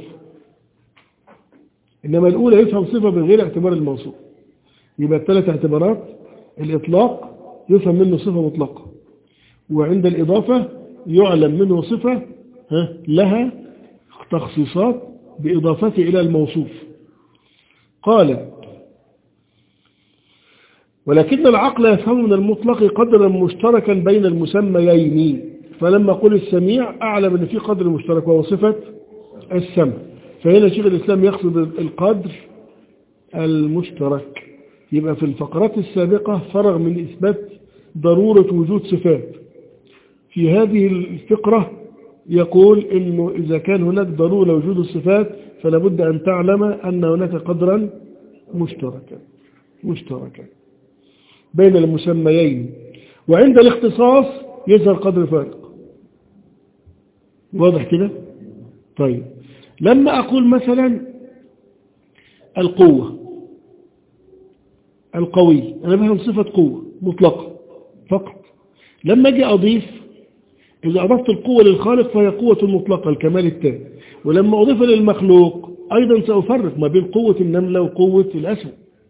إنما الأولى يفهم صفة بغير اعتبار الموصوف. يبقى الثلاث اعتبارات: الإطلاق يفهم منه صفة مطلقة، وعند الإضافة يعلم منه صفة لها تخصيصات بإضافته إلى الموصوف. قال: ولكن العقل يفهم من المطلق قدرا مشتركا بين المسميين، فلما قل السميع أعلم أن في قدر مشترك وهو صفة السمع. فهنا شيخ الإسلام يقصد القدر المشترك. يبقى في الفقرات السابقة فرغ من إثبات ضرورة وجود صفات. في هذه الفقرة يقول إنه إذا كان هناك ضرورة وجود الصفات فلا بد أن تعلم أن هناك قدرا مشتركا مشتركا بين المسميين، وعند الاختصاص يظهر قدر فارق. واضح كده؟ طيب لما أقول مثلا القوة، القوي، أنا بفهم صفة قوة مطلقة فقط. لما أجي أضيف، إذا أضفت القوة للخالق فهي قوة مطلقة الكمال التام، ولما أضيفها للمخلوق أيضا سأفرق ما بين قوة النملة وقوة الأسد،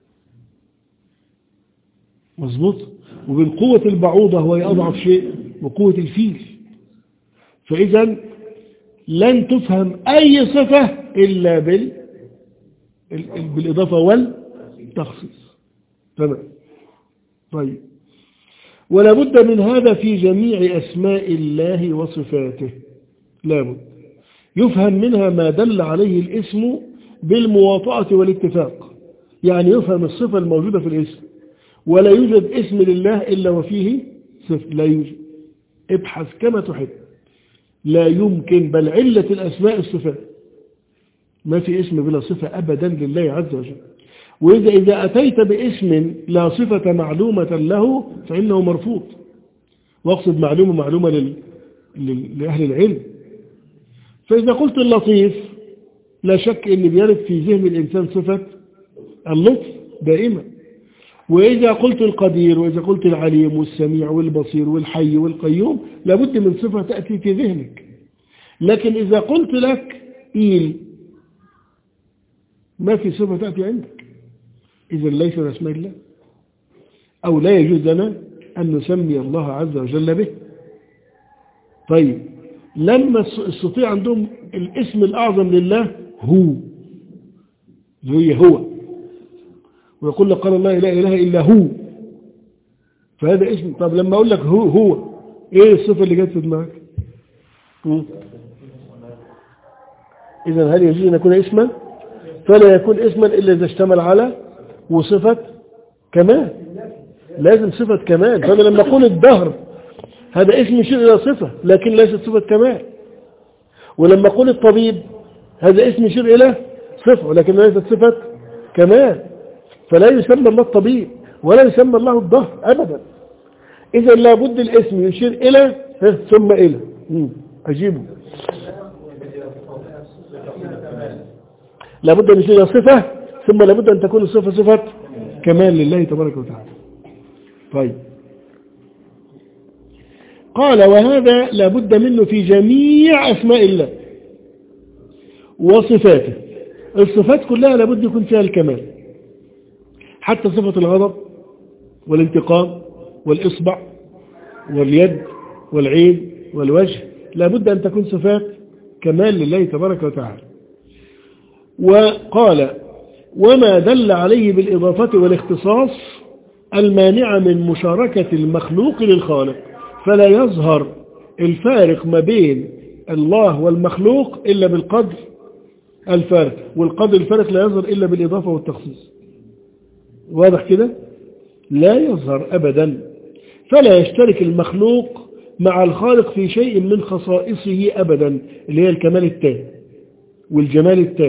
مظبوط، وبين قوة البعوضة وهي أضعف شيء وقوة الفيل. فإذا لن تفهم أي صفة إلا بال... بالإضافة والتخصيص. تمام. طيب ولا بد من هذا في جميع أسماء الله وصفاته، لا بد يفهم منها ما دل عليه الاسم بالمواطأة والاتفاق. يعني يفهم الصفة الموجودة في الاسم، ولا يوجد اسم لله إلا وفيه صفة، لا يوجد. ابحث كما تحب، لا يمكن، بل علة الأسماء الصفات، ما في اسم بلا صفة أبدا لله عز وجل. وإذا إذا أتيت باسم لا صفة معلومة له فإنه مرفوض. واقصد معلومة معلومة لل... لل... لأهل العلم. فإذا قلت اللطيف لا شك أن بيرد في ذهن الإنسان صفة اللطف دائما. وإذا قلت القدير، وإذا قلت العليم والسميع والبصير والحي والقيوم، لابد من صفة تأتي في ذهنك. لكن إذا قلت لك إيل، ما في صفة تأتي عندك، إذا ليس من أسماء الله، أو لا يجوز لنا أن نسمي الله عز وجل به. طيب لما الصفية عندهم الاسم الأعظم لله هو، هي هو، ويقول لك قال الله لا إله إلا هو، فهذا اسم. طب لما أقول لك هو هو، إيه الصفة اللي جت في دماغك؟ إذا هل يجوز أن يكون اسما؟ فلا يكون اسما إلا إذا اشتمل على وصفة كمال، لازم صفة كمال. فأنا لما أقول الدهر هذا اسم يشير إلى صفة لكن ليست صفة كمال، ولما أقول الطبيب هذا اسم يشير إلى صفة ولكن ليست صفة كمال. فلا يسمى الله الطبيب ولا يسمى الله الدهر أبدا. إذا لابد الاسم يشير إلى ثم إلى. أجيبه، لابد أن يشير إلى صفة ثم لابد أن تكون الصفة صفة كمال لله تبارك وتعالى. طيب قال وهذا لابد منه في جميع أسماء الله وصفاته. الصفات كلها لابد يكون فيها الكمال، حتى صفة الغضب والانتقام والإصبع واليد والعين والوجه لابد أن تكون صفات كمال لله تبارك وتعالى. وقال وما دل عليه بالإضافة والاختصاص المانع من مشاركة المخلوق للخالق، فلا يظهر الفارق ما بين الله والمخلوق إلا بالقدر الفارق، والقدر الفارق لا يظهر إلا بالإضافة والتخصيص. واضح كده؟ لا يظهر أبدا. فلا يشترك المخلوق مع الخالق في شيء من خصائصه أبدا، اللي هي الكمال التام والجمال التام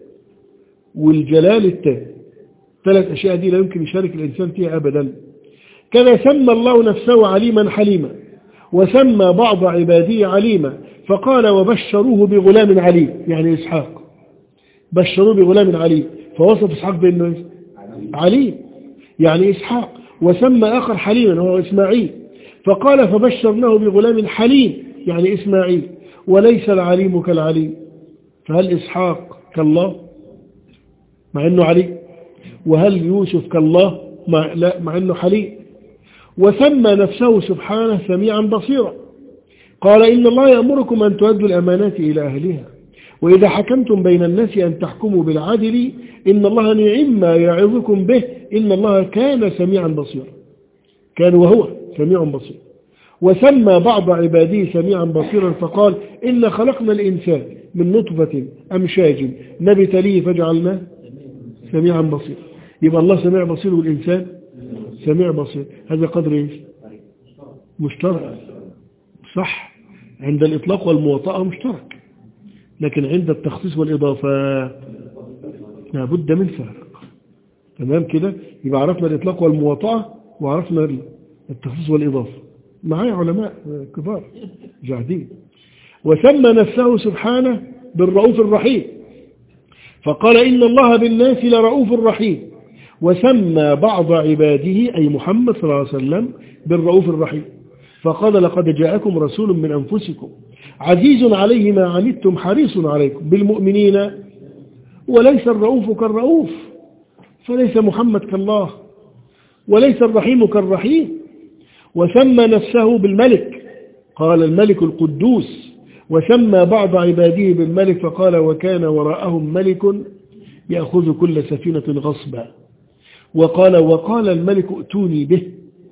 والجلال التام. ثلاث أشياء دي لا يمكن يشارك الإنسان فيها أبدا. كما سمى الله نفسه عليما حليما، وسمى بعض عباده عليما، فقال وبشروه بغلام عليم، يعني إسحاق بشروه بغلام عليم، فوصف إسحاق بأنه عليم يعني إسحاق. وسمى آخر حليما هو إسماعيل، فقال فبشرناه بغلام حليم يعني إسماعيل. وليس العليم كالعليم، فهل إسحاق كالله مع أنه عليم؟ وهل يوسف كالله مع, لا مع أنه حليم؟ وسمى نفسه سبحانه سميعا بصيرا، قال إن الله يأمركم أن تؤدوا الأمانات إلى أهلها وإذا حكمتم بين الناس أن تحكموا بالعدل إن الله نعم ما يعظكم به إن الله كان سميعا بصيرا، كان وهو سميع بصير. وسمى بعض عباده سميعا بصيرا، فقال إن خلقنا الإنسان من نطفة أمشاج نبتليه فجعلناه سميعا بصير. يبقى الله سميع بصير والإنسان سميع بصير. هذا قدر إيش؟ مشترك، صح، عند الإطلاق والمواطأة مشترك، لكن عند التخصيص والإضافة لابد من فرق. تمام كده؟ يبقى عرفنا الإطلاق والمواطأة وعرفنا التخصيص والإضافة. معايا علماء كبار جاهدين. وسمى نفسه سبحانه بالرؤوف الرحيم، فقال إن الله بالناس لرؤوف رحيم. وسمى بعض عباده أي محمد صلى الله عليه وسلم بالرؤوف الرحيم، فقال لقد جاءكم رسول من أنفسكم عزيز عليه ما عنتم حريص عليكم بالمؤمنين. وليس الرؤوف كالرؤوف، فليس محمد كالله، وليس الرحيم كالرحيم. وسمى نفسه بالملك، قال الملك القدوس. وسمى بعض عباده بالملك، فقال وكان وراءهم ملك يأخذ كل سفينة غصبا. وقال وقال الملك ائتوني به،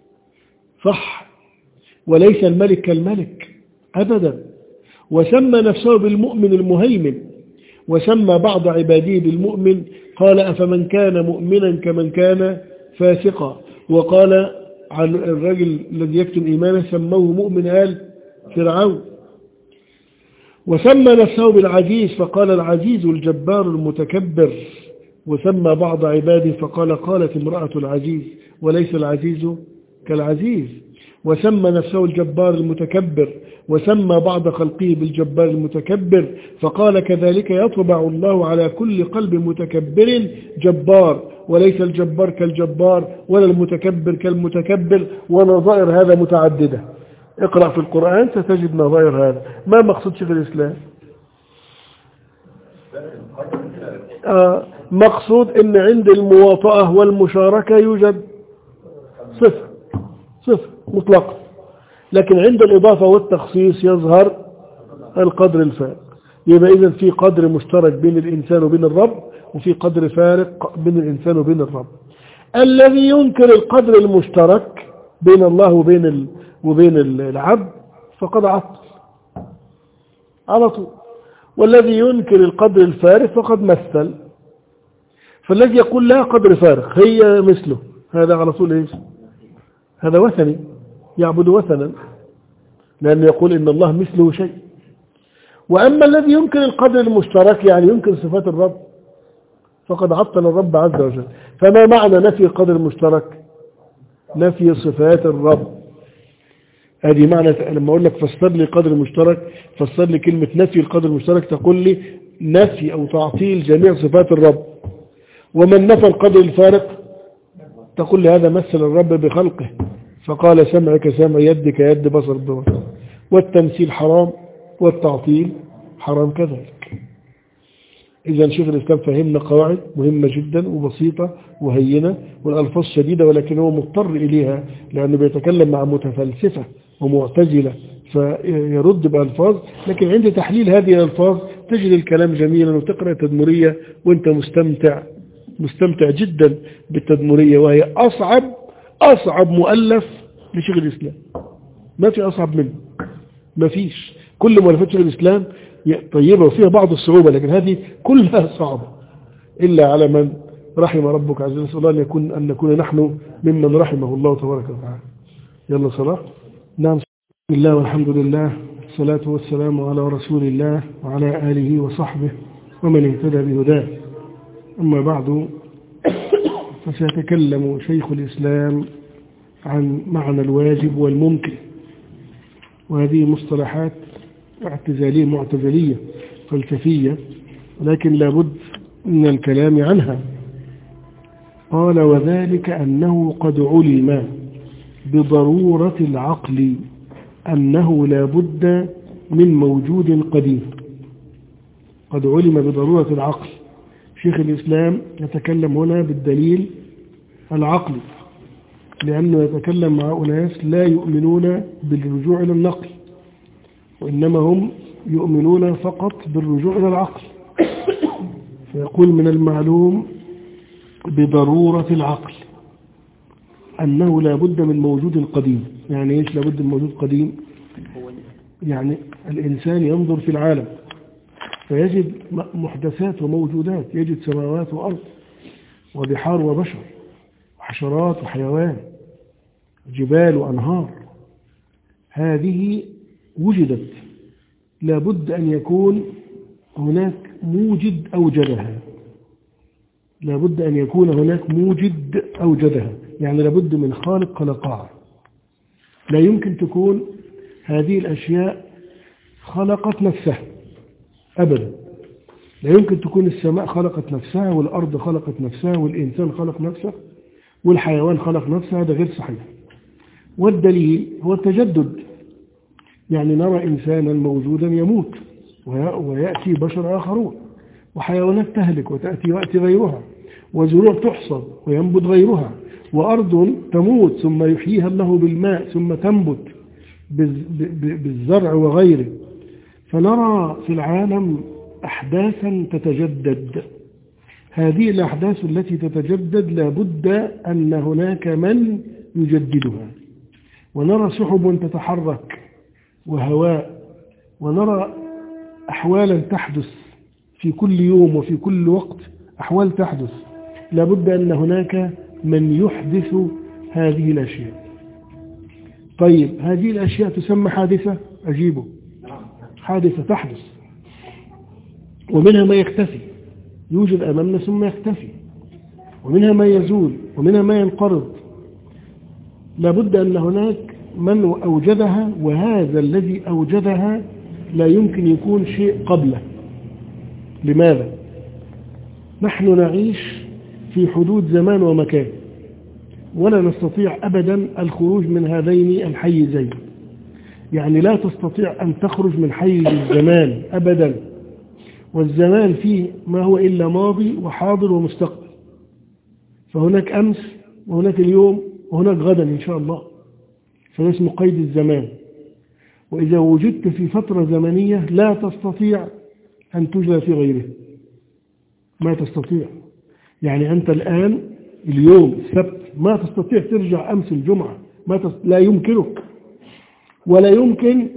صح، وليس الملك كالملك أبدا. وسمى نفسه بالمؤمن المهيمن، وسمى بعض عباده بالمؤمن، قال أفمن كان مؤمنا كمن كان فاسقا. وقال عن الرجل الذي يكتم إيمانه سموه مؤمن آل فرعون. وسمى نفسه بالعزيز، فقال العزيز الجبار المتكبر. وسمى بعض عباده فقال قالت امرأة العزيز وليس العزيز كالعزيز. وسمى نفسه الجبار المتكبر، وسمى بعض خلقه بالجبار المتكبر، فقال كذلك يطبع الله على كل قلب متكبر جبار، وليس الجبار كالجبار ولا المتكبر كالمتكبر. ونظائر هذا متعددة، اقرأ في القرآن ستجد نظائر هذا. ما مقصود شيخ الإسلام؟ آه مقصود ان عند المواطأة والمشاركة يوجد صفر صفر مطلقة، لكن عند الإضافة والتخصيص يظهر القدر الفارق. يبقى إذن في قدر مشترك بين الإنسان وبين الرب، وفي قدر فارق بين الإنسان وبين الرب. الذي ينكر القدر المشترك بين الله وبين ال... وبين العبد فقد عطل على طول، والذي ينكر القدر الفارق فقد مثل. فالذي يقول لا قدر فارق هي مثله، هذا على طول ايش؟ هذا وثني، يعبد وثنا، لأنه يقول إن الله مثله شيء. وأما الذي ينكر القدر المشترك يعني ينكر صفات الرب فقد عطل الرب عز وجل. فما معنى نفي القدر المشترك؟ نفي صفات الرب. هذه معنى لما أقول لك فسر لي القدر المشترك، فسر لي كلمة نفي القدر المشترك، تقول لي نفي أو تعطيل جميع صفات الرب. ومن نفى القدر الفارق تقول لي هذا مثل الرب بخلقه، فقال سمعك سمع يدك يد بصر بصر. والتمثيل حرام والتعطيل حرام كذلك. إذا شيخ الإسلام فهمنا قواعد مهمة جدا وبسيطة وهينة والألفاظ شديدة، ولكن هو مضطر إليها لأنه بيتكلم مع متفلسفة ومعتزلة فيرد بألفاظ، لكن عند تحليل هذه الألفاظ تجد الكلام جميلا وتقرأ التدمرية وانت مستمتع مستمتع جدا بالتدمرية، وهي أصعب أصعب مؤلف لشيخ الإسلام، ما في أصعب منه، ما فيش. كل مؤلفات شيخ الإسلام طيبة وفيها بعض الصعوبة، لكن هذه كلها صعبة إلا على من رحم ربك عز وجل. نسأل الله أن يكون أن نكون نحن ممن رحمه الله تبارك وتعالى. يلا صلاة. نعم. بسم الله والحمد لله والصلاة والسلام على رسول الله وعلى آله وصحبه ومن اهتدى بهداه. أما بعد، فسيتكلم شيخ الإسلام عن معنى الواجب والممكن، وهذه مصطلحات اعتزالية معتزلية فلسفية، ولكن لابد من الكلام عنها. قال: وذلك أنه قد علم بضرورة العقل أنه لا بد من موجود قديم. قد علم بضرورة العقل. شيخ الإسلام يتكلم هنا بالدليل العقلي، لأنه يتكلم مع أناس لا يؤمنون بالرجوع إلى النقل، وإنما هم يؤمنون فقط بالرجوع إلى العقل. فيقول: من المعلوم بضرورة العقل أنه لا بد من موجود قديم. يعني إيش لا بد من موجود قديم؟ يعني الإنسان ينظر في العالم فيجد محدثات وموجودات، يجد سماوات وأرض وبحار وبشر وحشرات وحيوان، جبال وأنهار، هذه وجدت، لا بد أن يكون هناك موجد أوجدها. لا بد أن يكون هناك موجد أوجدها، يعني لا بد من خالق خلقها. لا يمكن تكون هذه الأشياء خلقت نفسها أبدا. لا يمكن تكون السماء خلقت نفسها والأرض خلقت نفسها والإنسان خلق نفسه والحيوان خلق نفسه، هذا غير صحيح. والدليل هو التجدد، يعني نرى إنسانا موجودا يموت ويأتي بشر آخرون، وحيوانات تهلك وتأتي ويأتي غيرها، وزروع تحصد وينبت غيرها، وأرض تموت ثم يحييها الله بالماء ثم تنبت بالزرع وغيره. فنرى في العالم أحداثا تتجدد. هذه الأحداث التي تتجدد لا بد أن هناك من يجددها. ونرى سحب تتحرك وهواء، ونرى أحوالا تحدث في كل يوم وفي كل وقت، أحوال تحدث، لا بد أن هناك من يحدث هذه الأشياء. طيب، هذه الأشياء تسمى حادثة؟ أجيبه، حادثة تحدث، ومنها ما يختفي، يوجد أمامنا ثم يختفي، ومنها ما يزول، ومنها ما ينقرض. لا بد أن هناك من أوجدها، وهذا الذي أوجدها لا يمكن يكون شيء قبله. لماذا؟ نحن نعيش في حدود زمان ومكان، ولا نستطيع أبدا الخروج من هذين الحيزين. يعني لا تستطيع أن تخرج من حيز الزمان أبدا، والزمان فيه ما هو إلا ماضي وحاضر ومستقبل. فهناك أمس وهناك اليوم وهناك غدا إن شاء الله، فده اسمه قيد الزمان. وإذا وجدت في فترة زمنية لا تستطيع أن توجد في غيره، ما تستطيع. يعني أنت الآن اليوم السبت ما تستطيع ترجع أمس الجمعة، ما تست... لا يمكنك، ولا يمكن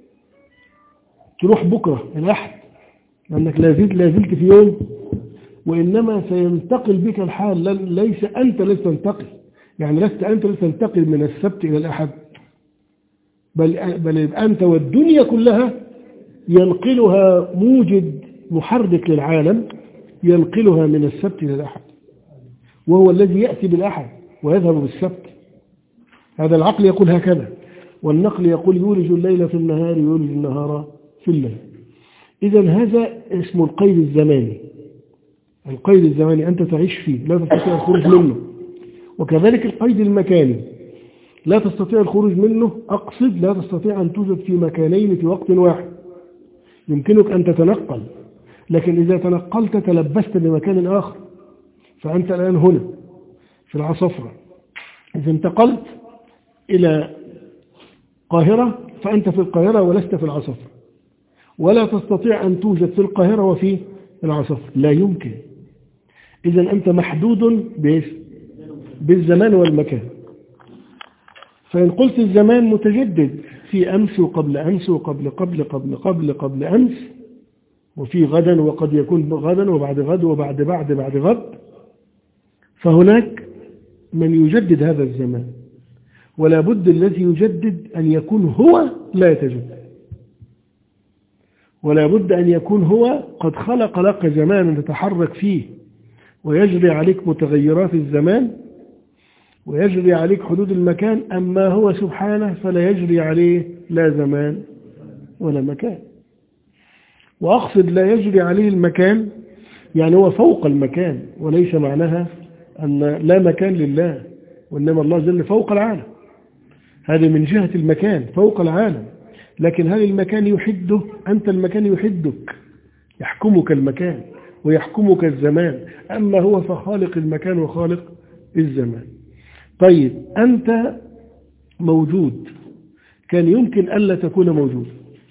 تروح بكرة الأحد، لأنك لا زلت لا زلت في يوم، وإنما سينتقل بك الحال. ليس أنت لست تنتقل، يعني لست أنت لست تنتقل من السبت إلى الأحد، بل, بل أنت والدنيا كلها ينقلها موجد محرك للعالم، ينقلها من السبت إلى الأحد، وهو الذي يأتي بالأحد ويذهب بالسبت. هذا العقل يقول هكذا، والنقل يقول يولج الليل في النهار يولج النهار في الليل. إذن هذا اسمه القيد الزماني. القيد الزماني أنت تعيش فيه، لا تستطيع الخروج منه. وكذلك القيد المكاني لا تستطيع الخروج منه، أقصد لا تستطيع أن توجد في مكانين في وقت واحد. يمكنك أن تتنقل، لكن إذا تنقلت تلبست بمكان آخر. فأنت الآن هنا في العصفرة، إذا انتقلت إلى قاهرة فأنت في القاهرة ولست في العصفر، ولا تستطيع أن توجد في القاهرة وفي العصفر، لا يمكن. إذن أنت محدود بالزمان والمكان. فإن قلت الزمان متجدد في أمس وقبل أمس وقبل قبل قبل قبل قبل أمس، وفي غدا وقد يكون غدا وبعد غد وبعد بعد بعد غد، فهناك من يجدد هذا الزمان، ولا بد الذي يجدد أن يكون هو لا يتجدد، ولا بد أن يكون هو قد خلق لك زمانا تتحرك فيه ويجري عليك متغيرات الزمان ويجري عليك حدود المكان، أما هو سبحانه فلا يجري عليه لا زمان ولا مكان. وأقصد لا يجري عليه المكان يعني هو فوق المكان، وليس معناها أن لا مكان لله، وإنما الله جل فوق العالم، هذا من جهة المكان فوق العالم. لكن هل المكان يحده؟ أنت المكان يحدك، يحكمك المكان ويحكمك الزمان، أما هو فخالق المكان وخالق الزمان. طيب أنت موجود، كان يمكن ألا تكون موجود،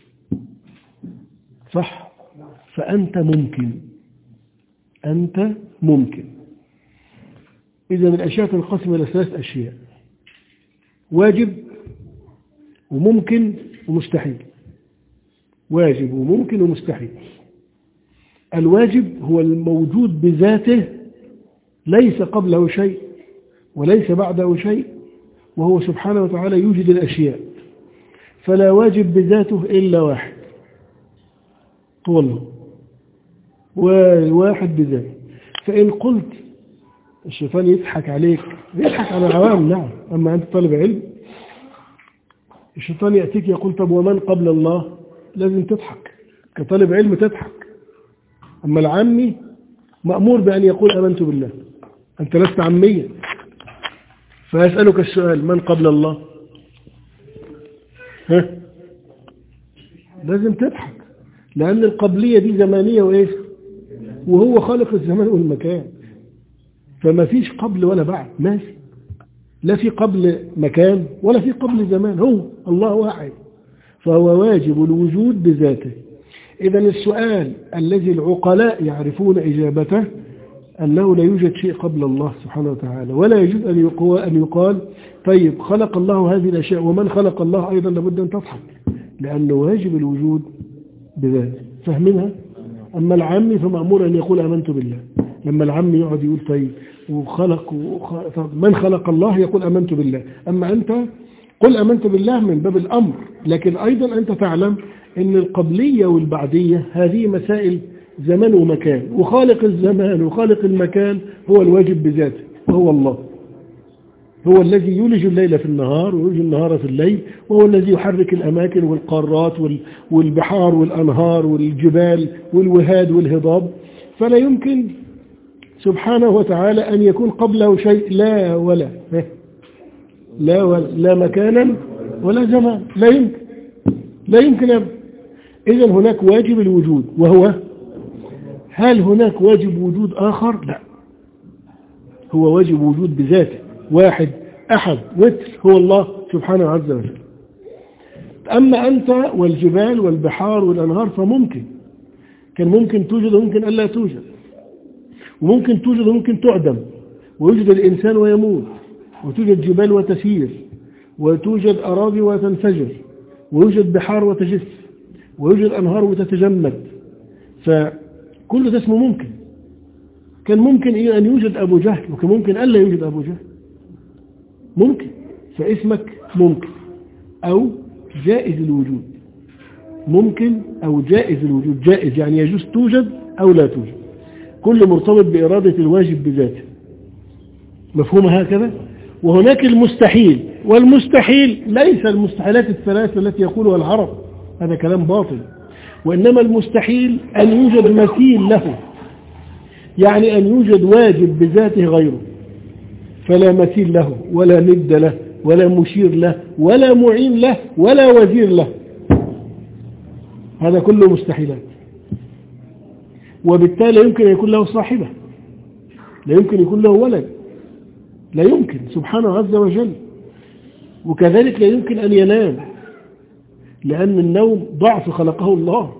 صح؟ فأنت ممكن، أنت ممكن. إذا الأشياء تنقسم إلى ثلاث أشياء: واجب وممكن ومستحيل. واجب وممكن ومستحيل. الواجب هو الموجود بذاته، ليس قبله شيء وليس بعده شيء، وهو سبحانه وتعالى يوجد الأشياء، فلا واجب بذاته إلا واحد، هو الله، واحد بذاته. فإن قلت الشيطان يضحك عليك، يضحك على العوام، نعم، أما أنت طالب علم الشيطان يأتيك يقول طب ومن قبل الله، لازم تضحك كطالب علم، تضحك. أما العامي مأمور بأن يقول آمنت بالله، أنت لست عاميا. فيسألك السؤال من قبل الله؟ ها؟ لازم تضحك، لأن القبلية دي زمانية وإيش، وهو خالق الزمان والمكان، فما فيش قبل ولا بعد، ماشي، لا في قبل مكان ولا في قبل زمان، هو الله واحد، فهو واجب الوجود بذاته. إذا السؤال الذي العقلاء يعرفون إجابته أنه لا يوجد شيء قبل الله سبحانه وتعالى، ولا يجوز أن يقال طيب خلق الله هذه الأشياء ومن خلق الله أيضا، لابد أن تضحك، لأنه واجب الوجود بذاته. فهمنها؟ أما العامي فمأمور أن يقول آمنت بالله. لما العامي يقعد يقول طيب وخلق وخلق من خلق الله، يقول آمنت بالله. أما أنت قل آمنت بالله من باب الأمر، لكن أيضا أنت تعلم أن القبلية والبعدية هذه مسائل زمان ومكان، وخالق الزمان وخالق المكان هو الواجب بذاته، وهو الله، هو الذي يولج الليل في النهار ويولج النهار في الليل، وهو الذي يحرك الأماكن والقارات والبحار والأنهار والجبال والوهاد والهضاب. فلا يمكن سبحانه وتعالى أن يكون قبله شيء، لا ولا لا ولا لا مكانا ولا زمان، لا يمكن، لا يمكن أبدا. إذن هناك واجب الوجود، وهو هل هناك واجب وجود آخر؟ لا، هو واجب وجود بذاته، واحد أحد وتر، هو الله سبحانه عز وجل. أما أنت والجبال والبحار والأنهار فممكن، كان ممكن توجد وممكن ألا توجد، وممكن توجد وممكن تعدم، ويوجد الإنسان ويموت، وتوجد جبال وتسير، وتوجد أراضي وتنفجر، ويوجد بحار وتجف، ويوجد أنهار وتتجمد. فكل ده اسمه ممكن. كان ممكن إيه أن يوجد أبو جهل، وكان ممكن ألا يوجد أبو جهل، ممكن. فاسمك ممكن أو جائز الوجود، ممكن أو جائز الوجود. جائز يعني يجوز توجد أو لا توجد، كل مرتبط بإرادة الواجب بذاته، مفهوم هكذا. وهناك المستحيل، والمستحيل ليس المستحيلات الثلاثة التي يقولها العرب، هذا كلام باطل، وإنما المستحيل أن يوجد مثيل له، يعني أن يوجد واجب بذاته غيره، فلا مثيل له ولا ند له ولا مشير له ولا معين له ولا وزير له، هذا كله مستحيلات. وبالتالي لا يمكن أن يكون له صاحبة، لا يمكن يكون له ولد، لا يمكن سبحانه عز وجل. وكذلك لا يمكن أن ينام، لأن النوم ضعف خلقه الله،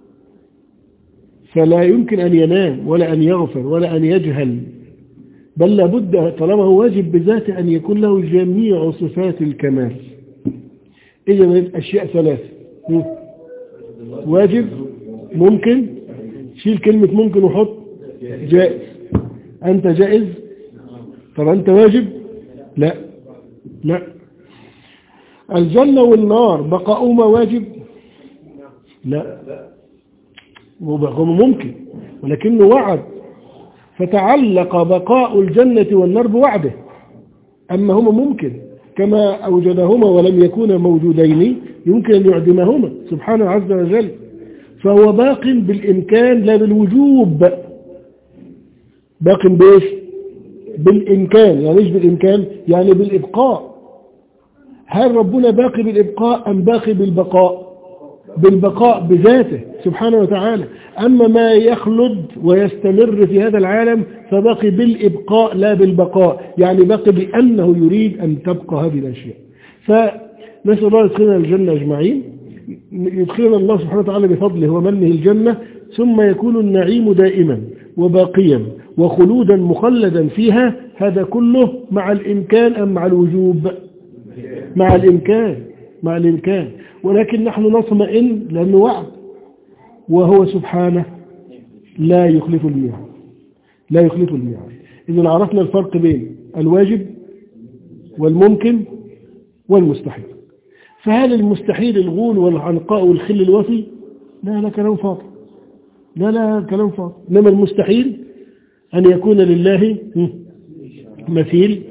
فلا يمكن أن ينام ولا أن يغفل ولا أن يجهل، بل لابد طالما هو واجب بذاته أن يكون له جميع صفات الكمال. إذا الأشياء ثلاثة: واجب، ممكن، شيل كلمة ممكن وحط جائز. أنت جائز؟ طب أنت واجب؟ لا لا. الجنة والنار بقاؤهما واجب؟ لا، هو ممكن ولكنه وعد، فتعلق بقاء الجنة والنار بوعده. أما هما ممكن كما أوجدهما ولم يكونا موجودين يمكن أن يعدمهما سبحانه عز وجل، فهو باق بالإمكان لا بالوجوب. باق بإيش؟ بالإمكان. يعني إيش بالإمكان؟ يعني بالإبقاء. هل ربنا باقي بالإبقاء أم باقي بالبقاء؟ بالبقاء بذاته سبحانه وتعالى. أما ما يخلد ويستمر في هذا العالم فباقي بالإبقاء لا بالبقاء، يعني باقي بأنه يريد أن تبقى هذه الأشياء. فنسأل الله يدخلنا الجنة أجمعين، يدخلنا الله سبحانه وتعالى بفضله ومنه الجنة، ثم يكون النعيم دائما وباقيا وخلودا مخلدا فيها. هذا كله مع الإمكان أم مع الوجوب؟ مع الإمكان، مع الإمكان. ولكن نحن نطمئن لأنه وعد، وهو سبحانه لا يخلف الميعاد، لا يخلف الميعاد. إذن عرفنا الفرق بين الواجب والممكن والمستحيل. فهل المستحيل الغول والعنقاء والخل الوفي؟ لا لا، كلام فاضي، لا لا كلام فاضي. إنما المستحيل أن يكون لله مثيل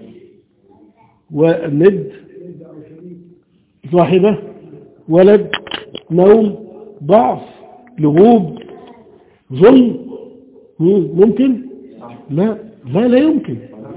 وند، صاحبة، ولد، نوم، ضعف، لغوب، ظلم. ممكن؟ لا لا لا يمكن.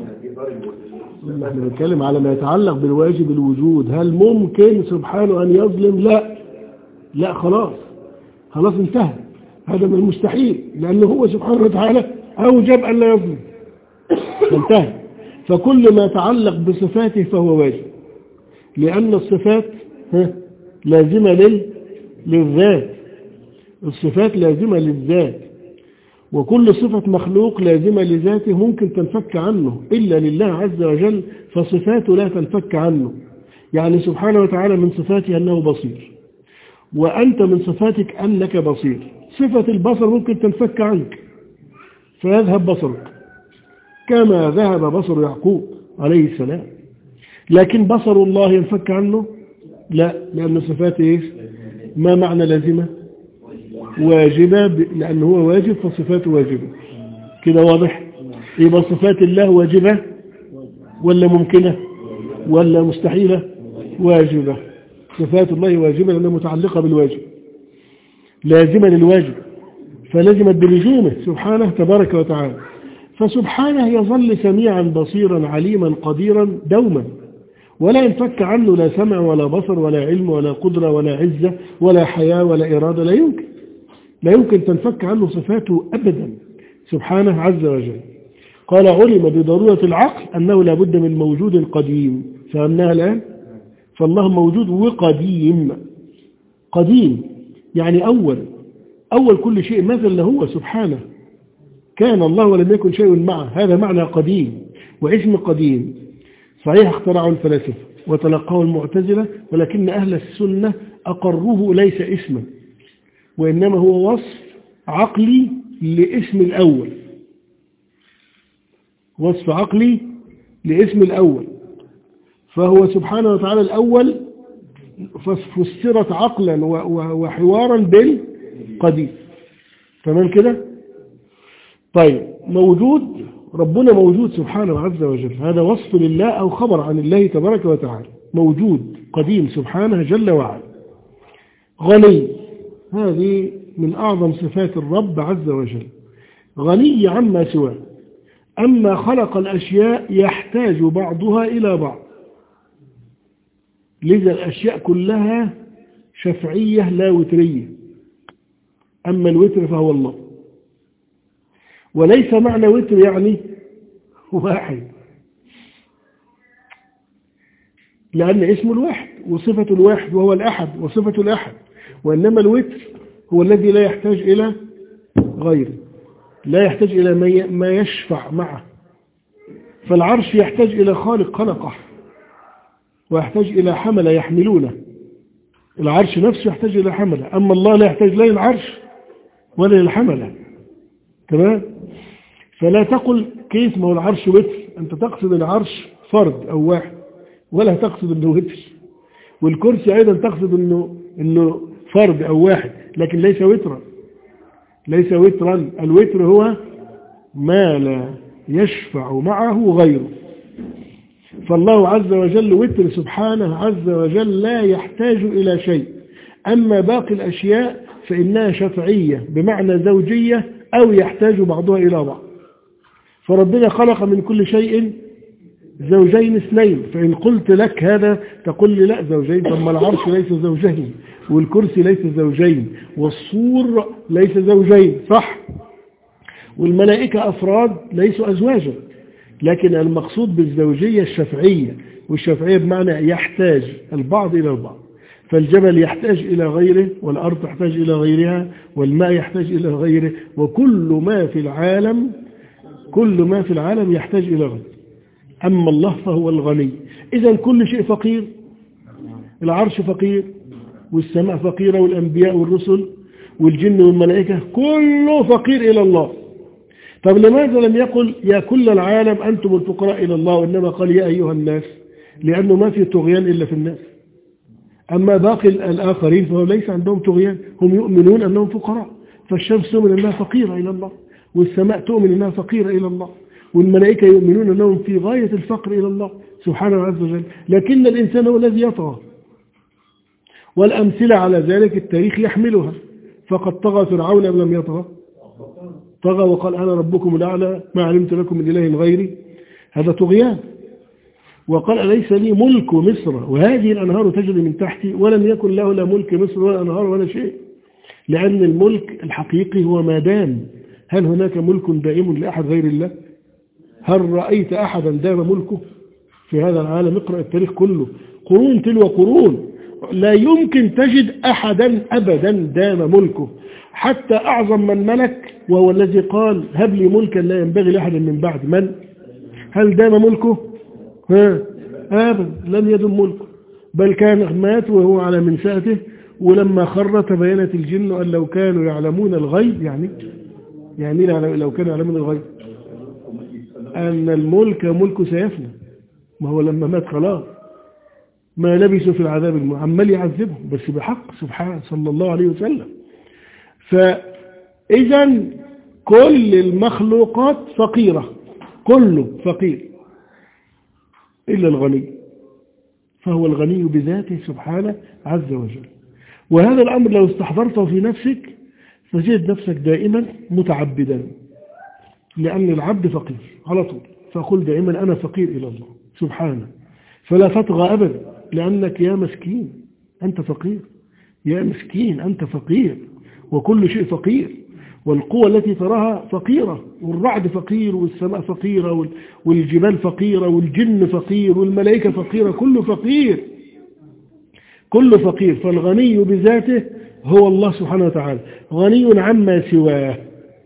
نحن نتكلم على ما يتعلق بالواجب الوجود. هل ممكن سبحانه أن يظلم؟ لا لا، خلاص خلاص انتهى. هذا من المستحيل، لأنه هو سبحانه وتعالى أوجب أن لا يظلم، انتهى. فكل ما يتعلق بصفاته فهو واجب، لأن الصفات لازمة لل... للذات. الصفات لازمة للذات، وكل صفة مخلوق لازمة لذاته ممكن تنفك عنه إلا لله عز وجل، فصفاته لا تنفك عنه. يعني سبحانه وتعالى من صفاته أنه بصير، وأنت من صفاتك أنك بصير. صفة البصر ممكن تنفك عنك فيذهب بصرك كما ذهب بصر يعقوب عليه السلام، لكن بصر الله ينفك عنه؟ لا، لأن صفاته إيش؟ ما معنى لازمة؟ واجبة، لأنه هو واجب فصفاته واجبة. كده واضح؟ يبقى صفات الله واجبة ولا ممكنة ولا مستحيلة؟ واجبة. صفات الله واجبة لأنها متعلقة بالواجب، لازمة للواجب، فلزمت بلزومه سبحانه تبارك وتعالى. فسبحانه يظل سميعا بصيرا عليما قديرا دوما، ولا ينفك عنه لا سمع ولا بصر ولا علم ولا قدرة ولا عزة ولا حياة ولا إرادة. لا يمكن، لا يمكن تنفك عنه صفاته أبدا سبحانه عز وجل. قال علم بضرورة العقل أنه لا بد من موجود قديم. فهمناها الآن؟ فالله موجود وقديم. قديم يعني أول، أول كل شيء مثل له سبحانه. كان الله ولم يكن شيء معه، هذا معنى قديم. واسم قديم صحيح اخترعه الفلاسفة وتلقاه المعتزلة، ولكن أهل السنة أقروه ليس اسما، وإنما هو وصف عقلي لاسم الأول، وصف عقلي لاسم الأول. فهو سبحانه وتعالى الأول فسرت عقلا وحوارا بالقديم. تمام كده؟ طيب، موجود، ربنا موجود سبحانه عز وجل، هذا وصف لله أو خبر عن الله تبارك وتعالى. موجود قديم سبحانه جل وعلا. غني، هذه من أعظم صفات الرب عز وجل، غني عما سواه. أما خلق الأشياء يحتاج بعضها إلى بعض، لذا الأشياء كلها شفعية لا وترية. أما الوتر فهو الله، وليس معنى وتر يعني واحد. لأن اسمه الواحد وصفة الواحد وهو الأحد وصفة الأحد. وإنما الوتر هو الذي لا يحتاج إلى غيره، لا يحتاج إلى ما يشفع معه. فالعرش يحتاج إلى خالق خلقه، ويحتاج إلى حملة يحملونه. العرش نفسه يحتاج إلى حملة، أما الله لا يحتاج لا للعرش ولا للحملة. تمام؟ فلا تقل كيف ما هو العرش وتر، أنت تقصد العرش فرد أو واحد، ولا تقصد أنه وتر. والكرسي أيضا تقصد أنه, إنه فرد أو واحد، لكن ليس وترا، ليس وترا. الوتر هو ما لا يشفع معه غيره. فالله عز وجل وتر سبحانه عز وجل لا يحتاج إلى شيء. أما باقي الأشياء فإنها شفعية بمعنى زوجية، أو يحتاج بعضها إلى بعض. فربنا خلق من كل شيء زوجين اثنين، فإن قلت لك هذا تقول لي لا زوجين، ثم العرش ليس زوجين، والكرسي ليس زوجين، والصور ليس زوجين، صح؟ والملائكة أفراد ليسوا أزواجا. لكن المقصود بالزوجية الشفعية، والشفعية بمعنى يحتاج البعض إلى البعض. فالجبل يحتاج إلى غيره، والأرض تحتاج إلى غيرها، والماء يحتاج إلى غيره، وكل ما في العالم كل ما في العالم يحتاج إلى غيره. أما الله فهو الغني. إذن كل شيء فقير، العرش فقير، والسماء فقيرة، والأنبياء والرسل والجن والملائكة كله فقير إلى الله. طب لماذا لم يقل يا كل العالم أنتم الفقراء إلى الله، وإنما قال يا أيها الناس؟ لأنه ما في طغيان إلا في الناس. أما باقي الآخرين فهم ليس عندهم طغيان، هم يؤمنون أنهم فقراء. فالشمس تؤمن أنها فقيرة إلى الله، والسماء تؤمن أنها فقيرة إلى الله، والملائكة يؤمنون أنهم في غاية الفقر إلى الله سبحانه عز وجل. لكن الإنسان هو الذي يطغى، والأمثلة على ذلك التاريخ يحملها. فقد طغى فرعون أم لم يطغى؟ طغى وقال أنا ربكم الأعلى ما علمت لكم من إله غيري، هذا طغيان. وقال أليس لي ملك مصر وهذه الأنهار تجري من تحتي، ولم يكن له لا ملك مصر ولا أنهار ولا شيء. لأن الملك الحقيقي هو ما دام. هل هناك ملك دائم لأحد غير الله؟ هل رأيت أحدا دام ملكه في هذا العالم؟ اقرأ التاريخ كله، قرون تلو قرون، لا يمكن تجد أحدا أبدا دام ملكه. حتى أعظم من ملك وهو الذي قال هب لي ملكا لا ينبغي لأحد من بعد، من؟ هل دام ملكه؟ ها أبدا، لم يدم ملكه، بل كان مات وهو على منسأته. ولما خر تبينت الجن أن لو كانوا يعلمون الغيب، يعني يعني لو كانوا يعلمون الغيب أن الملك ملك سيفنى. ما هو لما مات خلاص ما لبسوا في العذاب المعمل يعذبهم، بس بحق سبحانه صلى الله عليه وسلم. فإذا كل المخلوقات فقيرة، كله فقير إلا الغني، فهو الغني بذاته سبحانه عز وجل. وهذا الأمر لو استحضرته في نفسك تجد نفسك دائما متعبدا، لأن العبد فقير على طول. فقل دائما أنا فقير إلى الله سبحانه، فلا تطغى أبدا، لأنك يا مسكين أنت فقير، يا مسكين أنت فقير، وكل شيء فقير. والقوة التي تراها فقيرة، والرعد فقير، والسماء فقيرة، والجبال فقيرة، والجن فقير، والملائكة فقيرة، كله فقير، كله فقير. فالغني بذاته هو الله سبحانه وتعالى، غني عما سواه،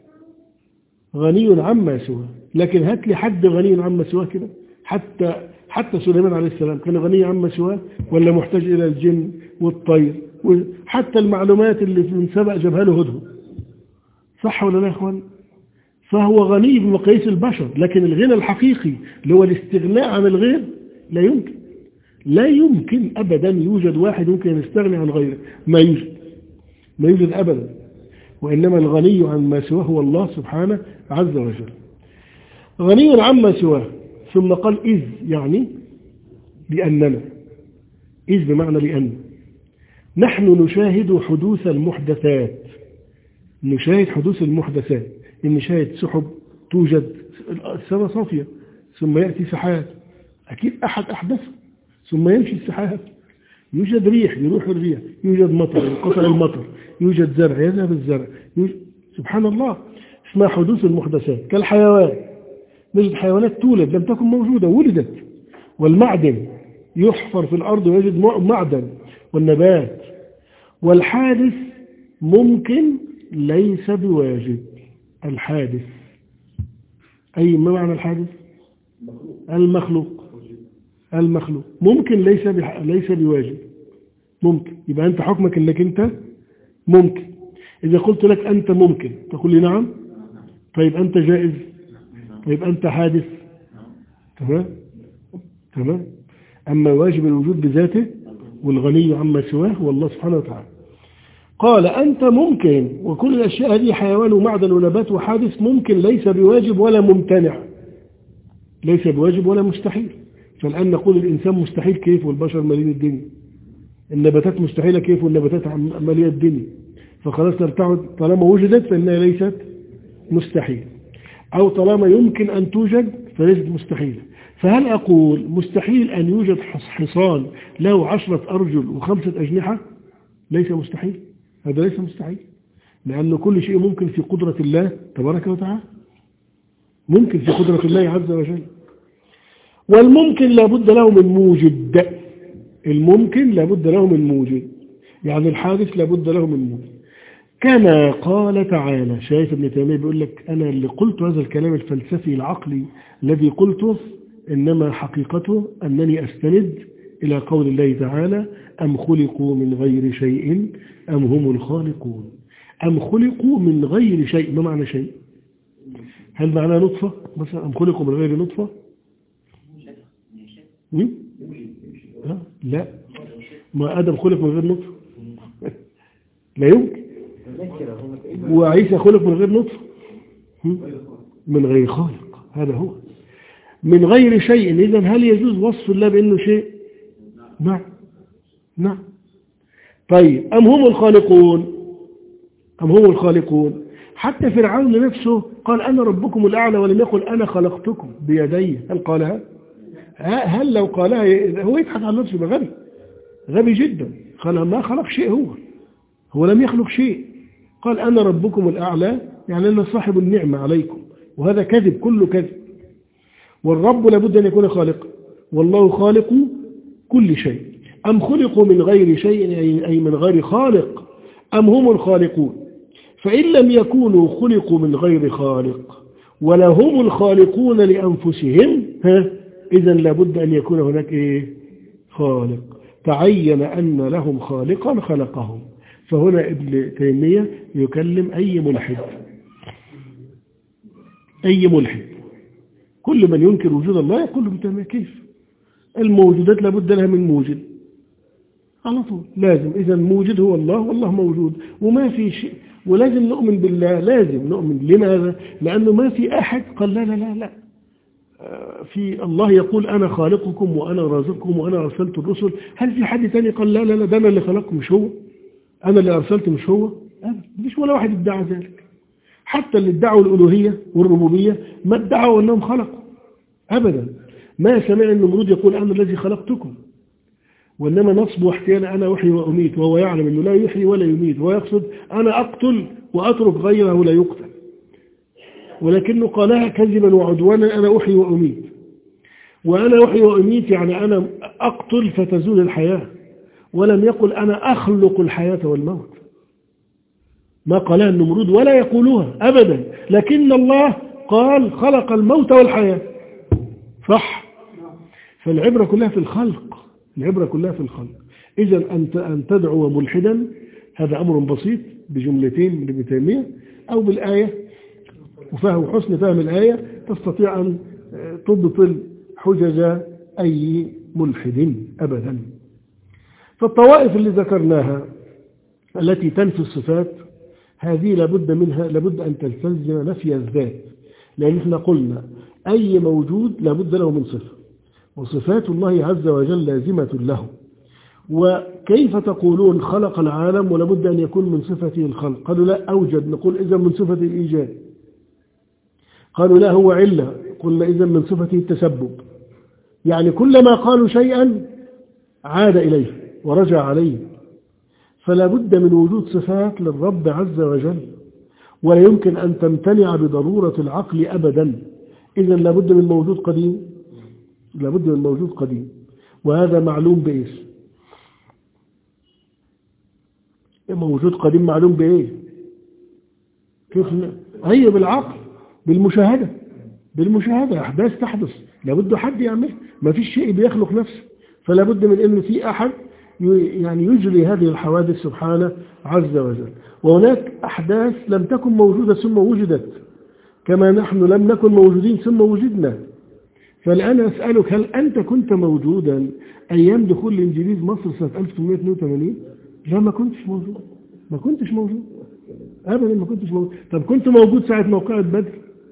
غني عما سواه. لكن هات لي حد غني عما سواه كده، حتى حتى سليمان عليه السلام كان غني عما سواه، ولا محتاج إلى الجن والطير، وحتى المعلومات اللي من سبق جابها له هدهد، صح ولا لا يا اخوان؟ فهو غني بمقاييس البشر. لكن الغنى الحقيقي اللي هو الاستغناء عن الغير لا يمكن، لا يمكن أبدا يوجد واحد ممكن يستغني عن غيره، ما يوجد، ما يوجد أبدا. وإنما الغني عما سواه هو الله سبحانه عز وجل، غني عما سواه. ثم قال إذ، يعني لأننا، إذ بمعنى لأن نحن نشاهد حدوث المحدثات، نشاهد حدوث المحدثات، نشاهد سحب توجد، السماء صافية ثم يأتي سحاب، أكيد أحد أحدث، ثم يمشي السحاب، يوجد ريح يروح الريح، يوجد مطر ينقطع المطر، يوجد زرع يذهب الزرع، يوجد... سبحان الله، اسمها حدوث المحدثات. كالحيوان، نجد حيوانات تولد لم تكن موجودة ولدت، والمعدن يحفر في الأرض ويجد معدن والنبات. والحادث ممكن ليس بواجب. الحادث أي ما معنى الحادث؟ المخلوق. المخلوق ممكن ليس بح... ليس بواجب. ممكن، يبقى أنت حكمك أنك أنت ممكن. إذا قلت لك أنت ممكن تقول لي نعم، طيب أنت جائز، طيب أنت حادث. تمام تمام. أما واجب الوجود بذاته والغني عما سواه هو الله سبحانه وتعالى. قال أنت ممكن، وكل الأشياء هذه حيوان ومعدن ونبات وحادث ممكن ليس بواجب ولا ممتنع، ليس بواجب ولا مستحيل. فالآن نقول الإنسان مستحيل كيف والبشر مالين الدنيا، النباتات مستحيلة كيف والنباتات مالية الدنيا، فخلاص نرتعد طالما وجدت فإنها ليست مستحيل، أو طالما يمكن أن توجد فليست مستحيلة. فهل أقول مستحيل أن يوجد حصان له عشرة أرجل وخمسة أجنحة؟ ليس مستحيل، هذا ليس مستحيل، لأن كل شيء ممكن في قدرة الله تبارك وتعالى، ممكن في قدرة الله عز وجل. والممكن لابد له من موجد، الممكن لابد له من موجد، يعني الحادث لابد له من موجد. كما قال تعالى، شايف ابن تيمية بيقول لك أنا اللي قلت هذا الكلام الفلسفي العقلي الذي قلته إنما حقيقته أنني أستند إلى قول الله تعالى أم خلقوا من غير شيء أم هم الخالقون. أم خلقوا من غير شيء، ما معنى شيء؟ هل معناه نطفة مثلا؟ أم خلقوا من غير نطفة؟ لا، ما آدم خلق من غير نطفة، لا يمكن. وعيسى خلق من غير نطفة، من غير خالق، هذا هو من غير شيء. إذن هل يجوز وصف الله بأنه شيء؟ نعم نعم. طيب أم هم الخالقون، أم هم الخالقون. حتى فرعون نفسه قال أنا ربكم الأعلى ولم يقل أنا خلقتكم بيدي. هل قالها؟ هل لو قالها هو يضحك على نفسه، غبي غبي جدا. قال ما خلق شيء، هو هو لم يخلق شيء. قال أنا ربكم الأعلى يعني أنا صاحب النعمة عليكم، وهذا كذب، كله كذب. والرب لابد أن يكون خالقا، والله خالق كل شيء. أم خلقوا من غير شيء أي من غير خالق أم هم الخالقون. فإن لم يكونوا خلقوا من غير خالق ولا هم الخالقون لأنفسهم، ها إذن لابد أن يكون هناك إيه؟ خالق. تعين أن لهم خالقا خلقهم. فهنا ابن تيمية يكلم أي ملحد، أي ملحد كل من ينكر وجود الله يقول ابن تيمية كيف؟ الموجودات لابد لها من موجد على طول، لازم. إذا موجد هو الله والله موجود وما في شيء، ولازم نؤمن بالله، لازم نؤمن. لماذا؟ لأنه ما في أحد قال لا لا لا لا في الله يقول أنا خالقكم وأنا رازقكم وأنا أرسلت الرسل. هل في حد تاني قال لا لا لا ده أنا اللي خلقكم مش هو، أنا اللي أرسلت مش هو؟ أبدا، مش ولا واحد ادعى ذلك. حتى اللي ادعوا الألوهية والربوبية ما ادعوا أنهم خلقوا أبدا. ما سمع النمرود يقول أنا الذي خلقتكم، وإنما نصب واحتيانا أنا أحيي وأميت، وهو يعلم أنه لا يحيي ولا يميت، وهو يقصد أنا أقتل وأترك غيره لا يقتل، ولكنه قالها كذبا وعدوانا أنا أحيي وأميت. وأنا أحيي وأميت يعني أنا أقتل فتزول الحياة، ولم يقل أنا أخلق الحياة والموت. ما قالها النمرود ولا يقولوها أبدا، لكن الله قال خلق الموت والحياة، صح؟ فالعبرة كلها في الخلق، العبرة كلها في الخلق. إذن أنت أن تدعو ملحدا هذا أمر بسيط بجملتين من ابن تيمية أو بالآية، وفهم حسن فهم الآية تستطيع أن تبطل حجج أي ملحد أبدا. فالطوائف اللي ذكرناها التي تنفي الصفات هذه لابد منها، لابد أن تلتزم نفي الذات، لأن احنا قلنا أي موجود لابد له من صفة، وصفات الله عز وجل لازمة له. وكيف تقولون خلق العالم ولابد أن يكون من صفته الخلق؟ قالوا لا أوجد، نقول إذا من صفة الإيجاد. قالوا لا هو علة، قلنا إذا من صفته التسبب. يعني كلما قالوا شيئا عاد إليه ورجع عليه. فلا بد من وجود صفات للرب عز وجل، ولا يمكن أن تمتنع بضرورة العقل أبدا. إذا لابد من موجود قديم، لابد من موجود قديم. وهذا معلوم بإيش؟ موجود قديم معلوم بإيه؟ كيف؟ أي بالعقل، بالمشاهدة، بالمشاهدة أحداث تحدث لابد حد يعمل، ما فيش شيء بيخلق نفسه، فلا بد من أن في أحد يعني يجري هذه الحوادث سبحانه عز وجل. وهناك أحداث لم تكن موجودة ثم وجدت، كما نحن لم نكن موجودين ثم وجدنا. فالآن أسألك، هل أنت كنت موجودا أيام دخول الإنجليز مصر سنة ألف وثمانمائة واثنين وثمانين؟ لا، ما كنتش موجود، ما كنتش موجود أبدا، ما كنتش موجود. طب كنت موجود ساعة موقعة بدر؟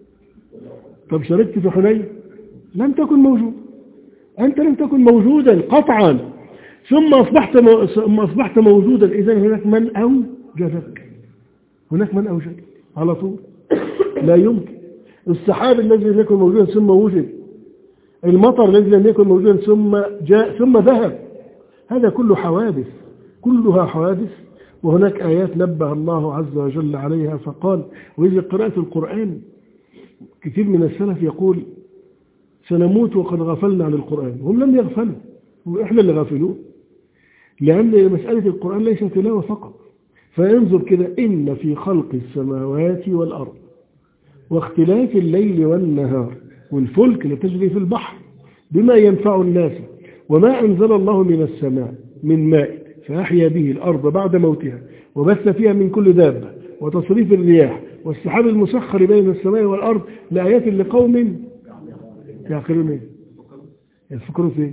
طب شاركت في حنين؟ لم تكن موجود، أنت لم تكن موجودا قطعا، ثم أصبحت مو... ثم أصبحت موجودا. إذن هناك من أوجدك، هناك من أوجدك على طول، لا يمكن. السحاب الذي لم يكن موجودا ثم وجد، المطر الذي لم يكن موجودا ثم جاء ثم ذهب، هذا كله حوادث، كلها حوادث. وهناك آيات نبه الله عز وجل عليها فقال: وإذا قرأت القرآن، كثير من السلف يقول سنموت وقد غفلنا عن القرآن، هم لم يغفلوا، وإحنا اللي غافلون، لأن مسألة القرآن ليس تلاوة فقط. فينظر كده: إن في خلق السماوات والأرض واختلاف الليل والنهار والفلك لتجري في البحر بما ينفع الناس وما أنزل الله من السماء من ماء فأحيا به الأرض بعد موتها وبث فيها من كل دابة وتصريف الرياح والسحاب المسخر بين السماء والأرض لآيات لقوم يعقلون. يفكروا في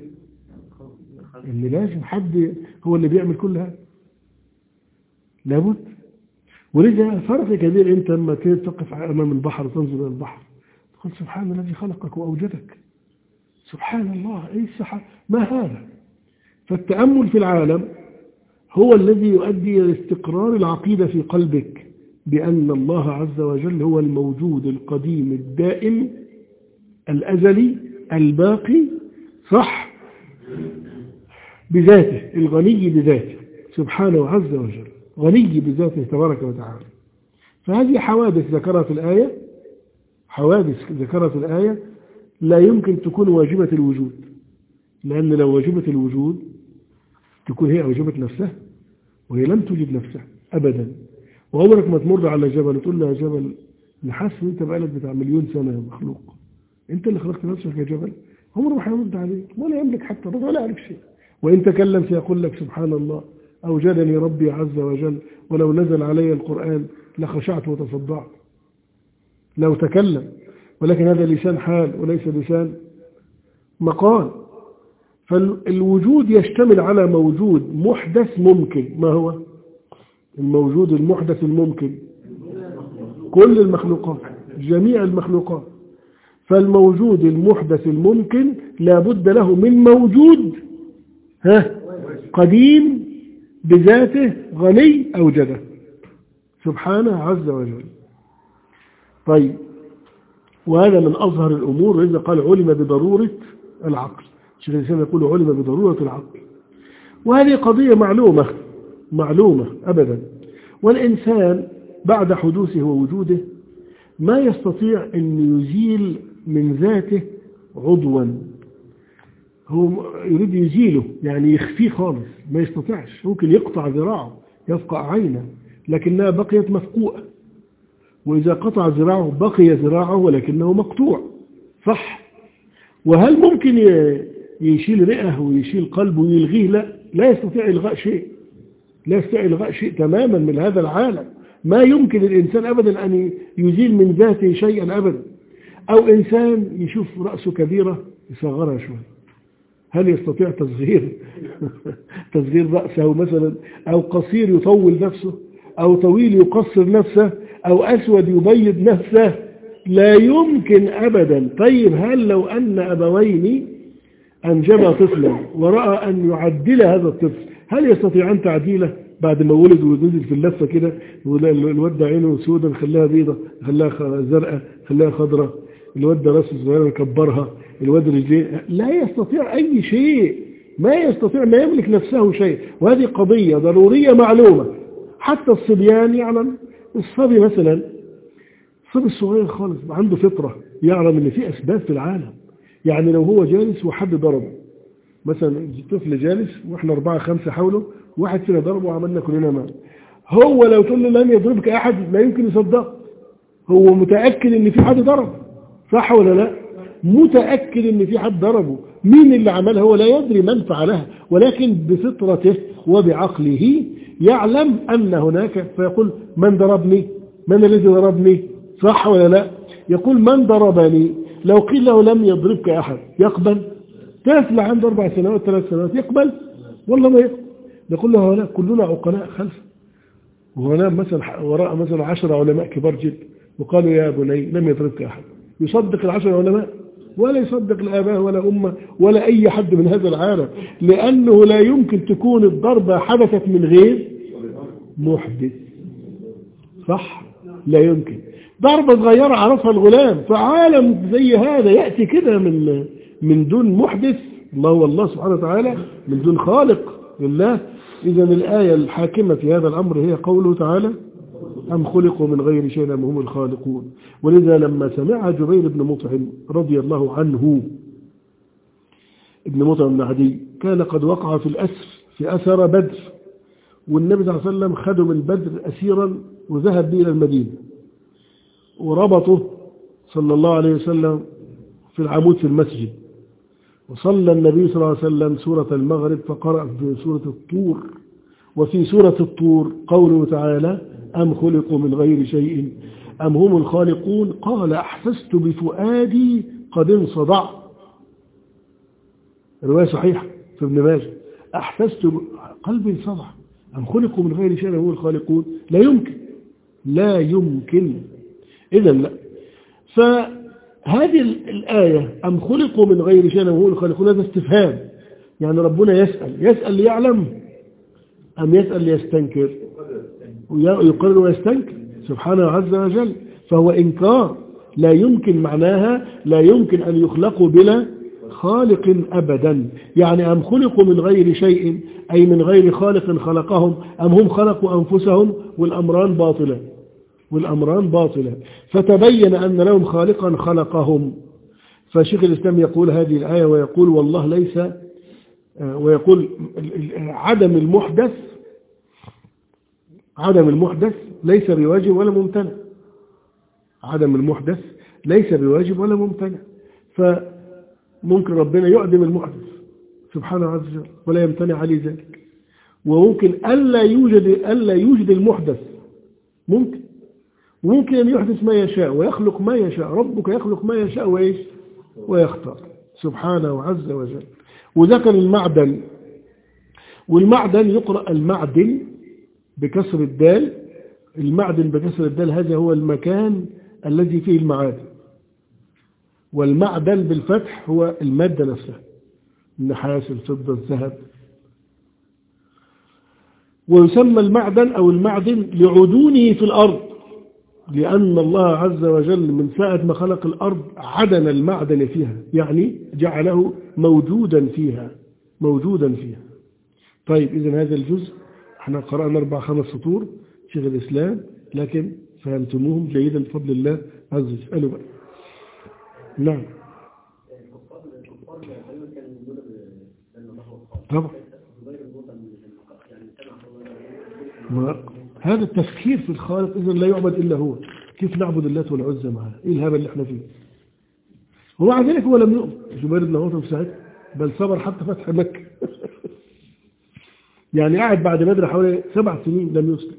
إن لازم حد هو اللي بيعمل كل هذا، لابد. ولذا فرق كبير أنت لما تقف أمام البحر وتنظر إلى البحر تقول: سبحان الذي خلقك وأوجدك، سبحان الله، أي السحاب، ما هذا؟ فالتأمل في العالم هو الذي يؤدي إلى استقرار العقيدة في قلبك بأن الله عز وجل هو الموجود القديم الدائم الأزلي الباقي، صح، بذاته، الغني بذاته سبحانه عز وجل، غني بذاته تبارك وتعالى. فهذه حوادث ذكرت الآية، حوادث ذكرت الآية لا يمكن تكون واجبة الوجود، لأن لو واجبة الوجود تكون هي أوجبت نفسها، وهي لم توجد نفسها أبدا. وعمرك ما تمر على جبل وتقول له: يا جبل، نحس أنت بقالك بتاع مليون سنة يا مخلوق، أنت اللي خلقت نفسك يا جبل؟ عمره ما هيرد عليك ولا يملك حتى رد ولا يعرف شيء. وإن تكلم سيقول لك: سبحان الله، أوجدني ربي عز وجل، ولو نزل علي القرآن لخشعت وتصدعت لو تكلم، ولكن هذا لسان حال وليس لسان مقال. فالوجود يشتمل على موجود محدث ممكن. ما هو الموجود المحدث الممكن؟ كل المخلوقات، جميع المخلوقات. فالموجود المحدث الممكن لا بد له من موجود ها قديم بذاته غني أوجده سبحانه عز وجل. طيب، وهذا من أظهر الأمور. إذا قال علم بضرورة العقل، الشيخ الإسلام يقول علم بضرورة العقل، وهذه قضية معلومة معلومة أبدا. والإنسان بعد حدوثه ووجوده ما يستطيع أن يزيل من ذاته عضوا، هو يريد يزيله، يعني يخفيه خالص، ما يستطيعش. ممكن يقطع ذراعه يفقع عينه لكنها بقيت مفقوعة، وإذا قطع ذراعه بقي ذراعه ولكنه مقطوع، صح؟ وهل ممكن يشيل رئه ويشيل قلبه ويلغيه؟ لا، لا يستطيع إلغاء شيء، لا يستطيع إلغاء شيء تماما من هذا العالم. ما يمكن الإنسان أبدا أن يزيل من ذاته شيئا أبدا. أو إنسان يشوف رأسه كبيرة يصغرها شوية، هل يستطيع تصغير تصغير رأسه مثلا؟ أو قصير يطول نفسه، أو طويل يقصر نفسه، أو أسود يبيض نفسه؟ لا يمكن أبدا. طيب، هل لو أن أبوين أنجبا طفلا ورأى أن يعدل هذا الطفل، هل يستطيعان تعديله بعد ما ولد ونزل في اللفة كده؟ الواد عينه سودة خلاها بيضة، خلاها زرقاء، خلاها خضراء، الواد راسه صغيرة كبرها، الواد رجليه، لا يستطيع أي شيء، ما يستطيع، ما يملك نفسه شيء. وهذه قضية ضرورية معلومة. حتى الصبيان يعلم، الصبي مثلا، الصبي الصغير خالص عنده فطرة، يعلم ان في أسباب في العالم. يعني لو هو جالس وحد ضربه مثلا طفل جالس واحنا أربعة خمسة حوله، واحد فينا ضربه وعملنا كلنا معه، هو لو تقول له لن يضربك أحد لا يمكن يصدق، هو متأكد إن في حد ضرب، صح ولا لا؟ متأكد إن في حد ضربه، مين اللي عملها؟ هو لا يدري من فعلها، ولكن بفطرته وبعقله يعلم أن هناك، فيقول من ضربني؟ من الذي ضربني؟ صح ولا لا؟ يقول من ضربني. لو قيل له لم يضربك أحد يقبل؟ طفل عنده أربع سنوات ثلاث سنوات يقبل؟ والله ما يقبل. نقول له هؤلاء كلنا عقلاء خلف، وهنا مثلا وراء مثلا عشر علماء كبار جدا وقالوا يا بني لم يضربك أحد، يصدق العشر علماء ولا يصدق الآباء ولا أمة ولا أي حد من هذا العالم، لأنه لا يمكن تكون الضربة حدثت من غير محدث، صح؟ لا يمكن. ضربة صغيرة عرفها الغلام، فعالم زي هذا يأتي كده من من دون محدث، الله والله سبحانه وتعالى من دون خالق لله. إذا الآية الحاكمة في هذا الأمر هي قوله تعالى أم خلقوا من غير شيء أم هم الخالقون. ولذا لما سمع جبير بن مطعم رضي الله عنه، ابن مطعم بن عدي، كان قد وقع في الأسر في أسر بدر، والنبي صلى الله عليه وسلم خده من بدر أسيرا وذهب به إلى المدينة، وربطه صلى الله عليه وسلم في العمود في المسجد، وصلى النبي صلى الله عليه وسلم سورة المغرب فقرأ في سورة الطور، وفي سورة الطور قوله تعالى أم خلقوا من غير شيء أم هم الخالقون قال أحسست بفؤادي قد انصدع. رواية صحيحة في ابن ماجه، أحسست قلبي انصدع، أم خلقوا من غير شيء أم هم الخالقون، لا يمكن لا يمكن. إذا لا. فهذه الآية أم خلقوا من غير شيء أم هم الخالقون هذا استفهام، يعني ربنا يسأل يسأل ليعلم أم يسأل ليستنكر؟ يقرر ويستنكر سبحانه عز وجل، فهو إنكار، لا يمكن، معناها لا يمكن أن يخلقوا بلا خالق أبدا. يعني أم خلقوا من غير شيء أي من غير خالق خلقهم، أم هم خلقوا أنفسهم، والأمران باطلة والأمران باطلة فتبين أن لهم خالقا خلقهم. فشيخ الإسلام يقول هذه الآية ويقول والله ليس، ويقول عدم المحدث عدم المحدث ليس بواجب ولا ممتنع، عدم المحدث ليس بواجب ولا ممتنع، فممكن ربنا يعدم المحدث سبحانه عز وجل ولا يمتنع عليه ذلك، وممكن ألا يوجد ألا يوجد المحدث، ممكن وممكن أن يحدث ما يشاء ويخلق ما يشاء، ربك يخلق ما يشاء وإيش ويختار سبحانه عز وجل. وذكر المعدن، والمعدن يقرأ المعدن بكسر الدال، المعدن بكسر الدال هذا هو المكان الذي فيه المعادن، والمعدن بالفتح هو المادة نفسها، النحاس الفضة الذهب. ويسمى المعدن أو المعدن لعدونه في الأرض، لأن الله عز وجل من ساعة ما خلق الأرض عدن المعدن فيها، يعني جعله موجودا فيها موجودا فيها. طيب إذن هذا الجزء احنا قرأنا أربع خمس سطور شيخ الإسلام، لكن فهمتموهم جيدا بفضل الله عز وجل. قالوا بقى نعم طبعا هذا التفكير في الخالق، إذن لا يعبد إلا هو، كيف نعبد اللات والعزى معاه؟ إيه الهبل اللي احنا فيه؟ ومع ذلك هو لم يؤمن جبير بن مطعم ساعتها، بل صبر حتى فتح مكة يعني قاعد بعد بدر حوالي سبع سنين لم يسلم،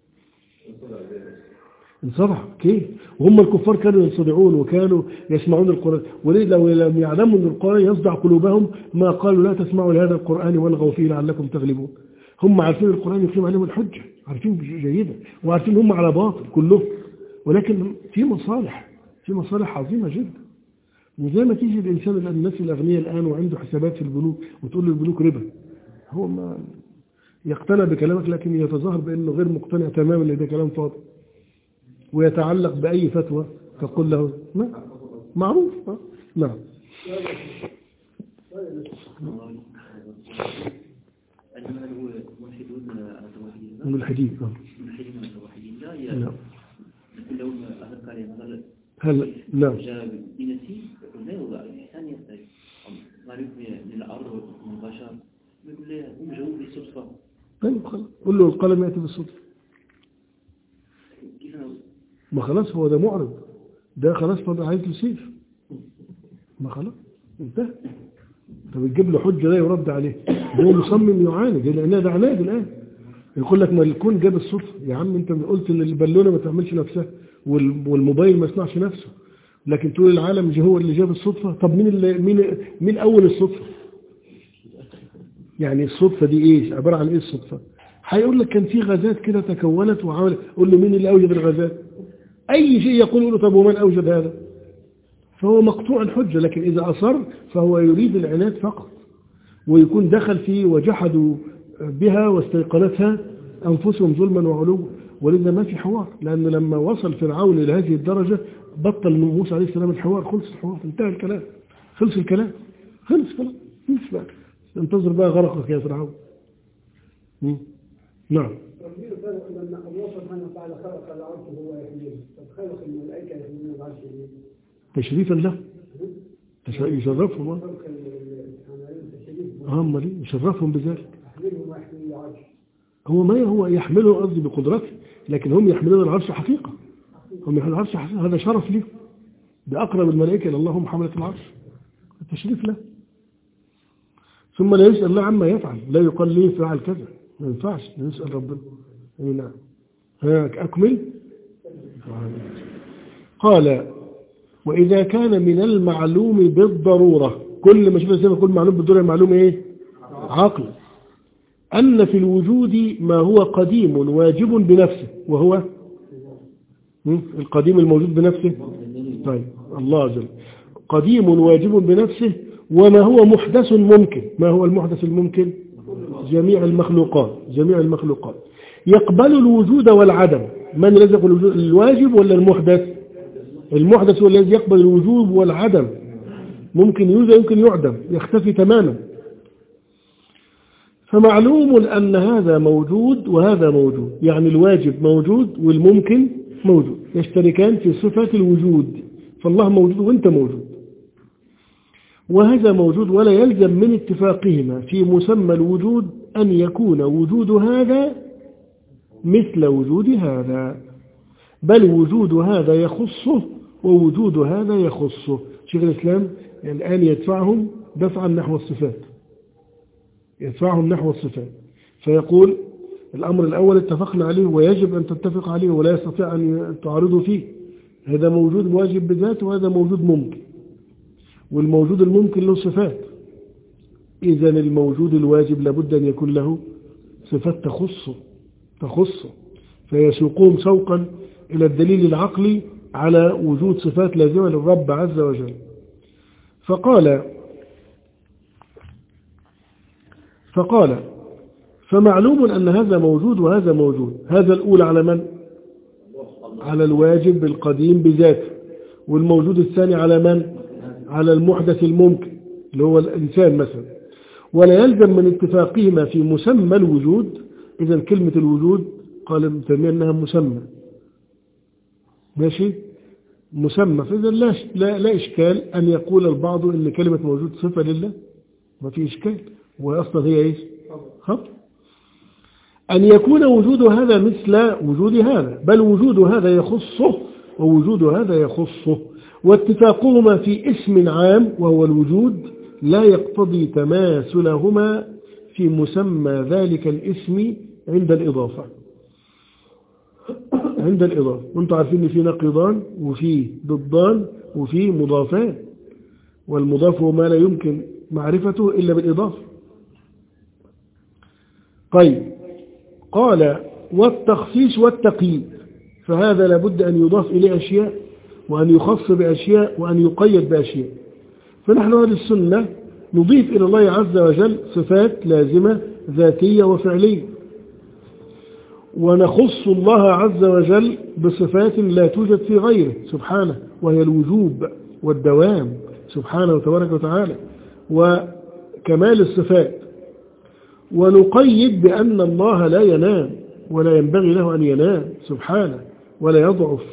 انصدع كيف؟ وهم الكفار كانوا ينصدعون وكانوا يسمعون القرآن، وليه لو لم يعلموا أن القرآن يصدع قلوبهم ما قالوا لا تسمعوا لهذا القرآن والغوا فيه لعلكم تغلبون. هم عارفين القرآن يقيم عليهم الحجة، عارفين جيدا، وعارفين هم على باطل كلهم، ولكن في مصالح في مصالح عظيمة جدا. وزي ما تيجي الإنسان الناس الأغنياء الآن وعنده حسابات في البنوك وتقول له البنوك ربا، هو ما يقتنع بكلامك لكن يتظاهر بأنه غير مقتنع تماما لأن ده كلام فاضي، ويتعلق بأي فتوى تقول له ما معروف. نعم ملحدين نعم هل نعم لا يوضع الإنسان يستجيب معروف من الأرض ليه هم جاوب لي صدفة. طيب خلاص قول له القلم يأتي بالصدفة. كيف أنا ما خلاص هو ده معرض، ده خلاص فضل عايز له سيف، ما خلاص انتهى. طب تجيب له حجة لا يرد عليه، هو مصمم يعاند لأن ده عناد الآن. يقول لك ما الكون جاب الصدفة، يا عم انت قلت ان البالونة ما تعملش نفسها والموبايل ما يصنعش نفسه، لكن تقول العالم جه هو اللي جاب الصدفة. طب مين اللي مين مين أول الصدفة؟ يعني الصدفة دي ايه؟ عبارة عن ايه الصدفة؟ هيقول لك كان في غازات كده تكونت وعملت، قول له مين اللي أوجد الغازات؟ أي شيء يقول له طب ومن أوجد هذا؟ فهو مقطوع الحجة. لكن إذا أصر فهو يريد العناد فقط، ويكون دخل فيه وجحدوا بها واستيقنتها أنفسهم ظلما وعلوا، ولذا ما في حوار. لأن لما وصل فرعون إلى هذه الدرجة بطل موسى عليه السلام الحوار، خلص الحوار، انتهى الكلام، خلص الكلام، خلص خلاص، خلص بقى، انتظر بقى غرقك يا فرعون. نعم. لما الله سبحانه وتعالى خلق العرش وهو يحمله، طب خلق الملائكة يحملون العرش ليه؟ تشريفا له، يشرفهم. هم ليه يشرفهم بذلك. يحملهم ويحمل العرش. هو ما هو يحمله قصدي بقدرته، لكن هم يحملون العرش حقيقة، هم يحملون العرش حقيقة، هذا شرف ليه، بأقرب الملائكة إلى الله هم حملة العرش، التشريف له. ثم لا يسأل الله عما يفعل، لا يقال ليه فعل كذا، ما ينفعش نسأل ربنا. أي نعم. هاك أكمل. قال وإذا كان من المعلوم بالضرورة، كل ما شفنا زي ما كل معلوم بالضرورة معلوم إيه؟ عقل. أن في الوجود ما هو قديم واجب بنفسه، وهو القديم الموجود بنفسه. طيب الله جل قديم واجب بنفسه، وما هو محدث ممكن. ما هو المحدث الممكن؟ جميع المخلوقات، جميع المخلوقات يقبل الوجود والعدم. من رزق الواجب ولا المحدث؟ المحدث هو الذي يقبل الوجوب والعدم، ممكن يوجد يمكن يعدم، يختفي تماما. فمعلوم أن هذا موجود وهذا موجود، يعني الواجب موجود والممكن موجود، يشتركان في صفة الوجود، فالله موجود وانت موجود، وهذا موجود. ولا يلزم من اتفاقهما في مسمى الوجود أن يكون وجود هذا مثل وجود هذا، بل وجود هذا يخصه ووجود هذا يخصه. شيخ الإسلام الآن يدفعهم دفعا نحو الصفات، يدفعهم نحو الصفات، فيقول الأمر الأول اتفقنا عليه ويجب أن تتفق عليه ولا يستطيع أن تعارضوا فيه. هذا موجود واجب بذاته وهذا موجود ممكن، والموجود الممكن له صفات. إذا الموجود الواجب لابد أن يكون له صفات تخصه تخصه فيسوقهم سوقا إلى الدليل العقلي على وجود صفات لازمة للرب عز وجل. فقال فقال فمعلوم أن هذا موجود وهذا موجود. هذا الأولى على من؟ على الواجب القديم بذاته، والموجود الثاني على من؟ على المحدث الممكن اللي هو الإنسان مثلا. ولا يلزم من اتفاقهما في مسمى الوجود. إذا كلمة الوجود قال ابن تيمية أنها مسمى، ماشي، مسمى. فإذا لا, لا, لا إشكال أن يقول البعض أن كلمة موجود صفة لله، ما في إشكال، وأصلا هي إيش؟ خط. أن يكون وجود هذا مثل وجود هذا، بل وجود هذا يخصه ووجود هذا يخصه، واتفاقهما في اسم عام وهو الوجود لا يقتضي تماثلهما في مسمى ذلك الاسم عند الإضافة. عند الإضافة وانتم عارفين ان في نقيضان وفي ضدان وفي مضافان، والمضاف هو ما لا يمكن معرفته إلا بالإضافة. طيب قال والتخصيص والتقييد، فهذا لابد أن يضاف إليه أشياء وأن يخص بأشياء وأن يقيد بأشياء. فنحن أهل السنة نضيف إلى الله عز وجل صفات لازمة ذاتية وفعلية، ونخص الله عز وجل بصفات لا توجد في غيره سبحانه، وهي الوجوب والدوام سبحانه وتبارك وتعالى وكمال الصفات. ونقيد بأن الله لا ينام ولا ينبغي له أن ينام سبحانه، ولا يضعف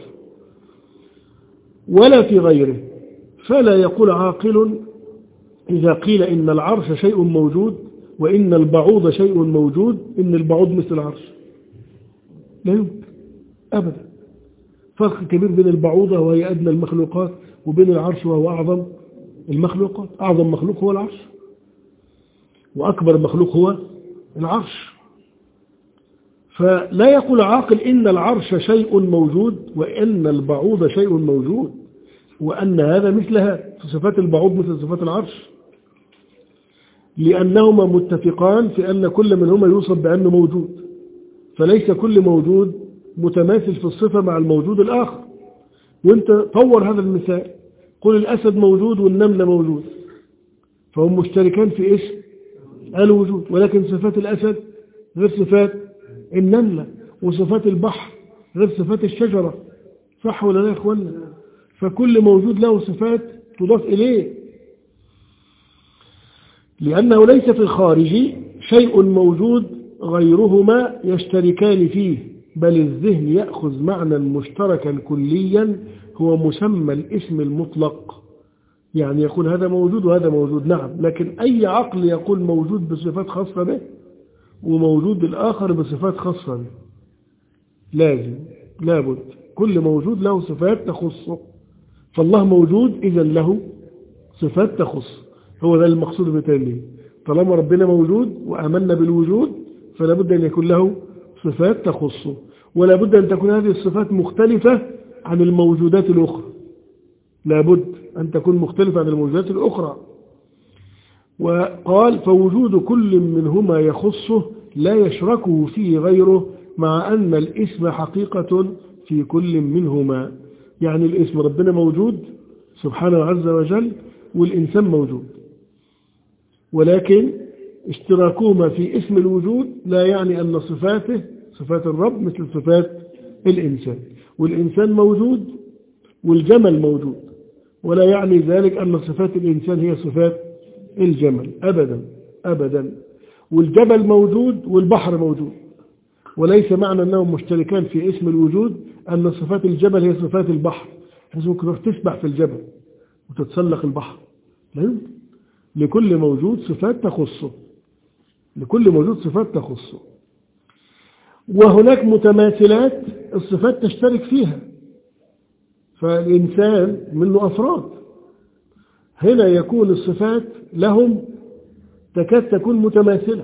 ولا في غيره. فلا يقول عاقل إذا قيل إن العرش شيء موجود وإن البعوض شيء موجود، إن البعوض مثل العرش. لا يمكن أبدا. فرق كبير بين البعوضة وهي أدنى المخلوقات وبين العرش وهو أعظم المخلوقات. أعظم مخلوق هو العرش، وأكبر مخلوق هو العرش. فلا يقول عاقل إن العرش شيء موجود وإن البعوض شيء موجود وأن هذا مثلها، صفات البعوض مثل صفات العرش، لأنهما متفقان في أن كل منهما يوصف بأنه موجود، فليس كل موجود متماثل في الصفة مع الموجود الآخر. وانت طور هذا المثال، قل الأسد موجود والنملة موجود، فهم مشتركان في اسم الوجود، ولكن صفات الأسد غير صفات النملة، وصفات البحر غير صفات الشجرة. صح ولا لا يا إخوانا؟ فكل موجود له صفات تضاف إليه، لأنه ليس في الخارج شيء موجود غيرهما يشتركان فيه، بل الذهن يأخذ معنى مشتركا كليا هو مسمى الاسم المطلق. يعني يقول هذا موجود وهذا موجود، نعم، لكن أي عقل يقول موجود بصفات خاصة به وموجود الآخر بصفات خاصة به. لازم لابد كل موجود له صفات تخصه. فالله موجود إذن له صفات تخص. هو ده المقصود بالتالي. طالما ربنا موجود وآمنا بالوجود فلا بد أن يكون له صفات تخصه، ولا بد أن تكون هذه الصفات مختلفة عن الموجودات الأخرى. لا بد أن تكون مختلفة عن الموجودات الأخرى. وقال فوجود كل منهما يخصه لا يشركه فيه غيره، مع أن الاسم حقيقة في كل منهما. يعني الاسم ربنا موجود سبحانه عز وجل والإنسان موجود، ولكن اشتراكهما في اسم الوجود لا يعني أن صفاته صفات الرب مثل صفات الإنسان. والإنسان موجود والجمل موجود، ولا يعني ذلك أن صفات الإنسان هي صفات الجمل أبدا أبدا. والجبل موجود والبحر موجود، وليس معنى أنهم مشتركان في اسم الوجود أن صفات الجبل هي صفات البحر. حيث ممكن تسبح في الجبل وتتسلق البحر، لا يمكن. لكل موجود صفات تخصه، لكل موجود صفات تخصه. وهناك متماثلات الصفات تشترك فيها، فالإنسان منه أفراد، هنا يكون الصفات لهم تكاد تكون متماثلة،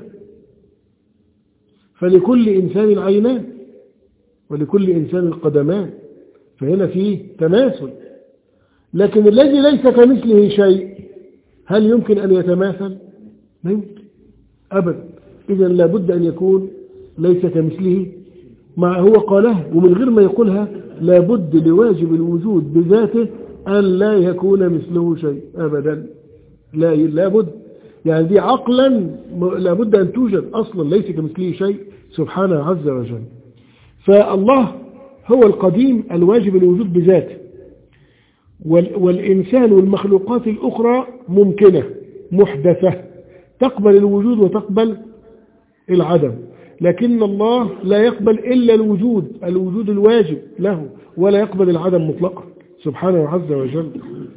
فلكل إنسان عينان ولكل إنسان قدمان، فهنا فيه تماثل. لكن الذي ليس كمثله شيء هل يمكن أن يتماثل؟ لا يمكن أبدا. إذن لابد أن يكون ليس كمثله، مع هو قالها ومن غير ما يقولها لابد لواجب الوجود بذاته أن لا يكون مثله شيء أبدا. لا لابد، يعني دي عقلا لابد أن توجد أصلا، ليس كمثله شيء سبحانه عز وجل. فالله هو القديم الواجب الوجود بذاته، والإنسان والمخلوقات الأخرى ممكنة محدثة تقبل الوجود وتقبل العدم، لكن الله لا يقبل إلا الوجود الوجود الواجب له، ولا يقبل العدم مطلقا سبحانه عز وجل.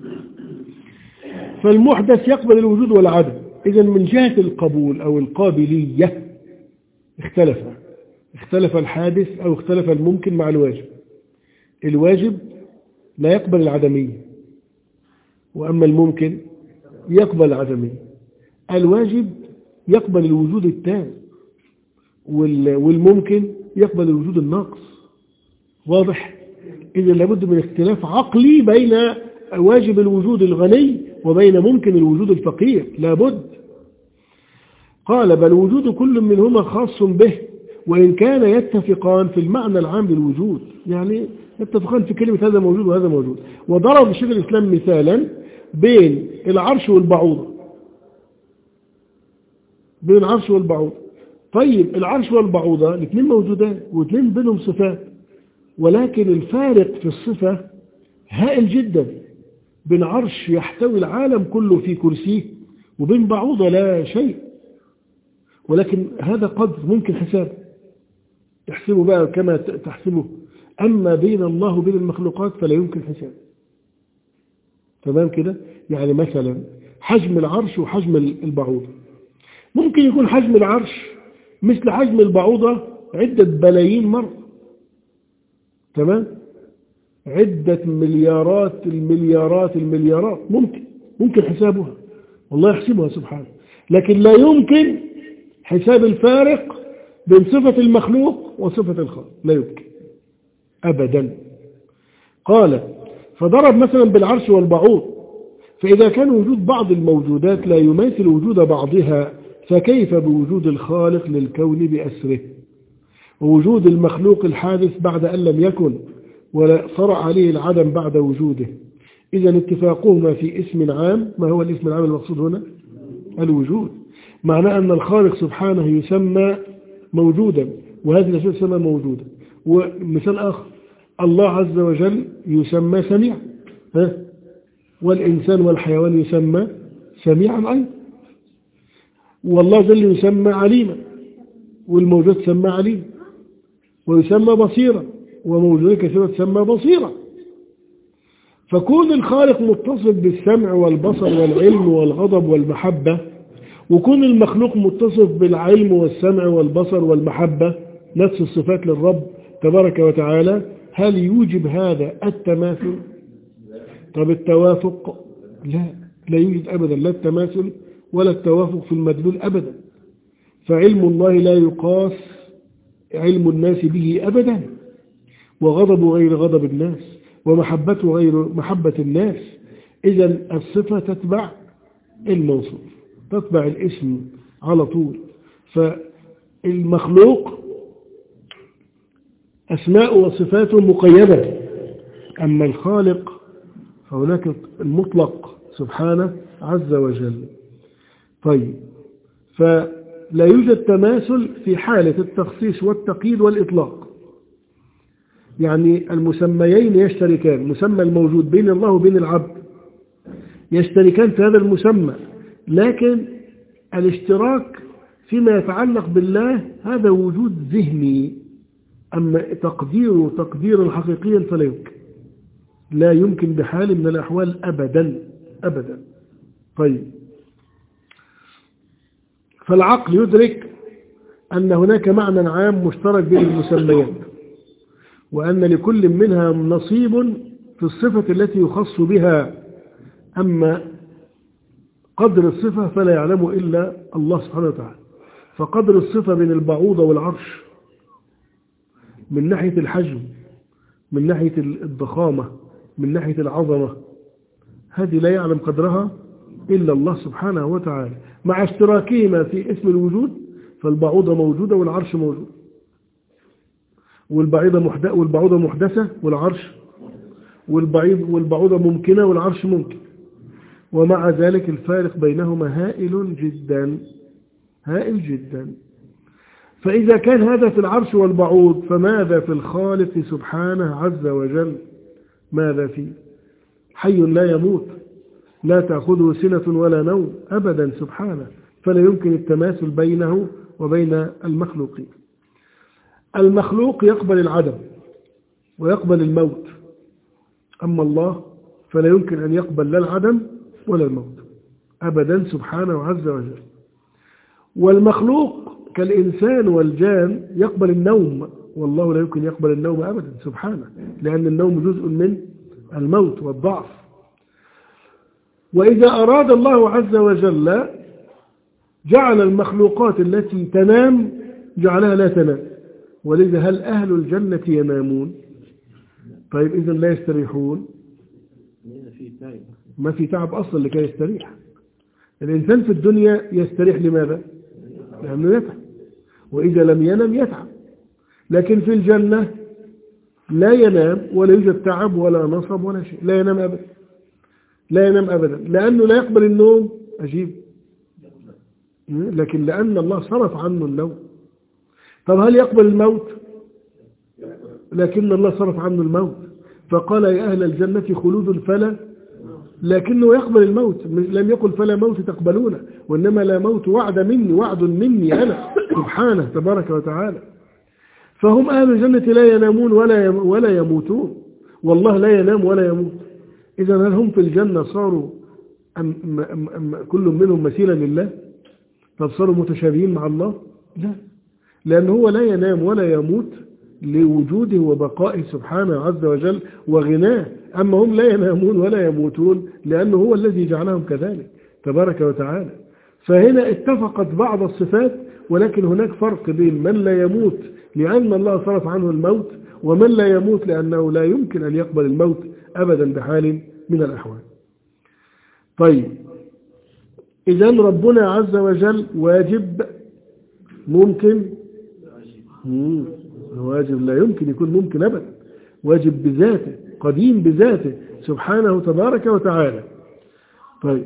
فالمحدث يقبل الوجود والعدم. إذن من جهة القبول أو القابلية اختلف اختلف الحادث أو اختلف الممكن مع الواجب. الواجب لا يقبل العدمية، وأما الممكن يقبل العدمية. الواجب يقبل الوجود التام، والممكن يقبل الوجود الناقص. واضح؟ إذا لابد من اختلاف عقلي بين واجب الوجود الغني وبين ممكن الوجود الفقير، لابد. قال بل وجود كل منهما خاص به، وإن كان يتفقان في المعنى العام للوجود، يعني يتفقان في كلمة هذا موجود وهذا موجود. وضرب شيخ الإسلام مثالا بين العرش والبعوضة، بين العرش والبعوضة. طيب العرش والبعوضة الاثنين موجودان واثنين بينهم صفات، ولكن الفارق في الصفة هائل جدا بين عرش يحتوي العالم كله في كرسيه وبين بعوضة لا شيء، ولكن هذا قدر ممكن حساب تحسبه بقى كما تحسبه. أما بين الله وبين المخلوقات فلا يمكن حساب. تمام كده؟ يعني مثلا حجم العرش وحجم البعوضة ممكن يكون حجم العرش مثل حجم البعوضة عدة بلايين مرة، تمام؟ عدة مليارات المليارات المليارات، ممكن ممكن حسابها، والله يحسبها سبحانه، لكن لا يمكن حساب الفارق بين صفة المخلوق وصفة الخالق، لا يمكن أبدا. قال فضرب مثلا بالعرش والبعوض، فإذا كان وجود بعض الموجودات لا يماثل وجود بعضها فكيف بوجود الخالق للكون بأسره، ووجود المخلوق الحادث بعد أن لم يكن ولا صرع عليه العدم بعد وجوده. إذا اتفاقهما في اسم عام. ما هو الاسم العام المقصود هنا؟ الوجود. معنى أن الخالق سبحانه يسمى موجودا، وهذه الأشياء تسمى موجودة. ومثال آخر، الله عز وجل يسمى سميع، ها؟ والإنسان والحيوان يسمى سميعا أيضا، والله جل يسمى عليما، والموجود تسمى عليم، ويسمى بصيرا، وموجودات كثيرة تسمى بصيرا. فكون الخالق متصف بالسمع والبصر والعلم والغضب والمحبة، وكون المخلوق متصف بالعلم والسمع والبصر والمحبة، نفس الصفات للرب تبارك وتعالى، هل يوجب هذا التماثل؟ طب التوافق؟ لا، لا يوجد أبدا لا التماثل ولا التوافق في المدلول أبدا. فعلم الله لا يقاس علم الناس به أبدا، وغضبه غير غضب الناس، ومحبته غير محبة الناس. إذا الصفة تتبع الموصوف، تتبع الاسم على طول. فالمخلوق أسماء وصفاته مقيدة، أما الخالق فهناك المطلق سبحانه عز وجل. طيب، فلا يوجد تماثل في حالة التخصيص والتقييد والإطلاق. يعني المسميين يشتركان، مسمى الموجود بين الله وبين العبد يشتركان في هذا المسمى، لكن الاشتراك فيما يتعلق بالله هذا وجود ذهني، أما تقديره تقديرا حقيقيا فلا يمكن، لا يمكن بحال من الأحوال أبدا أبدا. طيب، فالعقل يدرك أن هناك معنى عام مشترك بين المسميات، وأن لكل منها نصيب في الصفة التي يخص بها، أما قدر الصفة فلا يعلم إلا الله سبحانه وتعالى. فقدر الصفة بين البعوضة والعرش من ناحية الحجم، من ناحية الضخامة، من ناحية العظمة، هذه لا يعلم قدرها إلا الله سبحانه وتعالى، مع اشتراكهما في اسم الوجود. فالبعوضة موجودة والعرش موجود، والبعوضة محدثة والعرش، والبعيد والبعوضة ممكنة والعرش ممكن، ومع ذلك الفارق بينهما هائل جدا هائل جدا. فإذا كان هذا في العرش والبعوض، فماذا في الخالق سبحانه عز وجل؟ ماذا فيه؟ حي لا يموت، لا تأخذه سنة ولا نوم أبدا سبحانه، فلا يمكن التماثل بينه وبين المخلوقين. المخلوق يقبل العدم ويقبل الموت، أما الله فلا يمكن أن يقبل لا العدم ولا الموت أبدا سبحانه عز وجل. والمخلوق كالإنسان والجان يقبل النوم، والله لا يمكن يقبل النوم أبدا سبحانه، لأن النوم جزء من الموت والضعف. وإذا أراد الله عز وجل جعل المخلوقات التي تنام جعلها لا تنام، ولذا هل أهل الجنة ينامون؟ طيب إذن لا يستريحون، ما في تعب أصلا لكي يستريح. الإنسان في الدنيا يستريح لماذا؟ لأنه يتعب، وإذا لم ينم يتعب. لكن في الجنة لا ينام ولا يوجد تعب ولا نصب ولا شيء، لا ينام أبدا لا ينام أبدا لأنه لا يقبل النوم. أجيب، لكن لأن الله صرف عنه النوم. طب هل يقبل الموت؟ لكن الله صرف عنه الموت، فقال يا أهل الجنة خلود فلا، لكنه يقبل الموت، لم يقل فلا موت تقبلونه، وإنما لا موت وعد مني، وعد مني أنا سبحانه تبارك وتعالى. فهم أهل الجنة لا ينامون ولا ولا يموتون، والله لا ينام ولا يموت. إذا هل هم في الجنة صاروا أم أم أم كل منهم مثيلا لله؟ طب صاروا متشابهين مع الله؟ لا، لأنه هو لا ينام ولا يموت لوجوده وبقائه سبحانه عز وجل وغناه، أما هم لا ينامون ولا يموتون لأنه هو الذي جعلهم كذلك تبارك وتعالى. فهنا اتفقت بعض الصفات، ولكن هناك فرق بين من لا يموت لأن الله صرف عنه الموت، ومن لا يموت لأنه لا يمكن أن يقبل الموت أبدا بحال من الأحوال. طيب، إذن ربنا عز وجل واجب ممكن؟ مم. واجب لا يمكن يكون ممكن أبدا، واجب بذاته، قديم بذاته سبحانه تبارك وتعالى. طيب،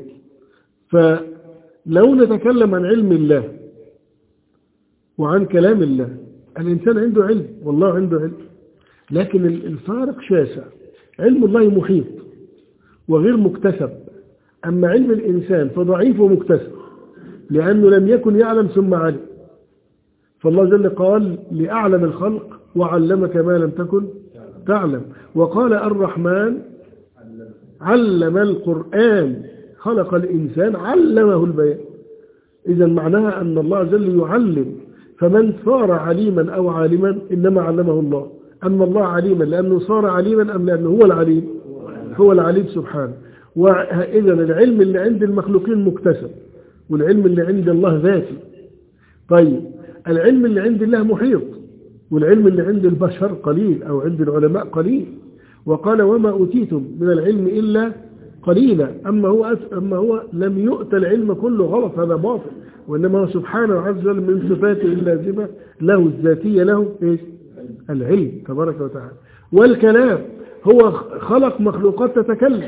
فلو نتكلم عن علم الله وعن كلام الله، الإنسان عنده علم والله عنده علم، لكن الفارق شاسع. علم الله محيط وغير مكتسب، أما علم الإنسان فضعيف ومكتسب، لأنه لم يكن يعلم ثم علم. فالله جل قال لأعلم الخلق وعلمك ما لم تكن تعلم، وقال الرحمن علم القرآن خلق الإنسان علمه البيان. إذا معناها أن الله جل يعلم، فمن صار عليما أو عالما إنما علمه الله. أما الله عليما لأنه صار عليما أم لأنه هو العليم؟ هو العليم سبحانه. وإذا العلم اللي عند المخلوقين مكتسب، والعلم اللي عند الله ذاتي. طيب، العلم اللي عند الله محيط، والعلم اللي عند البشر قليل أو عند العلماء قليل. وقال وما أوتيتم من العلم إلا قليلا. أما هو, أما هو لم يؤت العلم كله، غلط، هذا باطل. وإنما هو سبحانه عز وجل من صفاته اللازمة له الذاتية له إيش؟ العلم تبارك وتعالى. والكلام هو خلق مخلوقات تتكلم،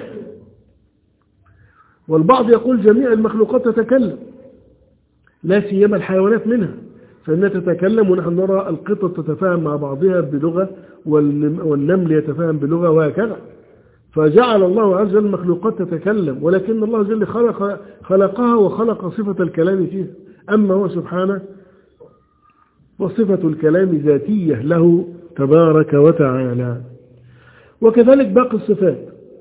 والبعض يقول جميع المخلوقات تتكلم، لا سيما الحيوانات منها، فإنها تتكلم، ونحن نرى القطط تتفاهم مع بعضها بلغة، والنمل يتفاهم بلغة، وهكذا. فجعل الله عز وجل المخلوقات تتكلم، ولكن الله عز وجل خلق خلقها وخلق صفة الكلام فيها. أما هو سبحانه وصفة الكلام ذاتية له تبارك وتعالى. وكذلك باقي الصفات.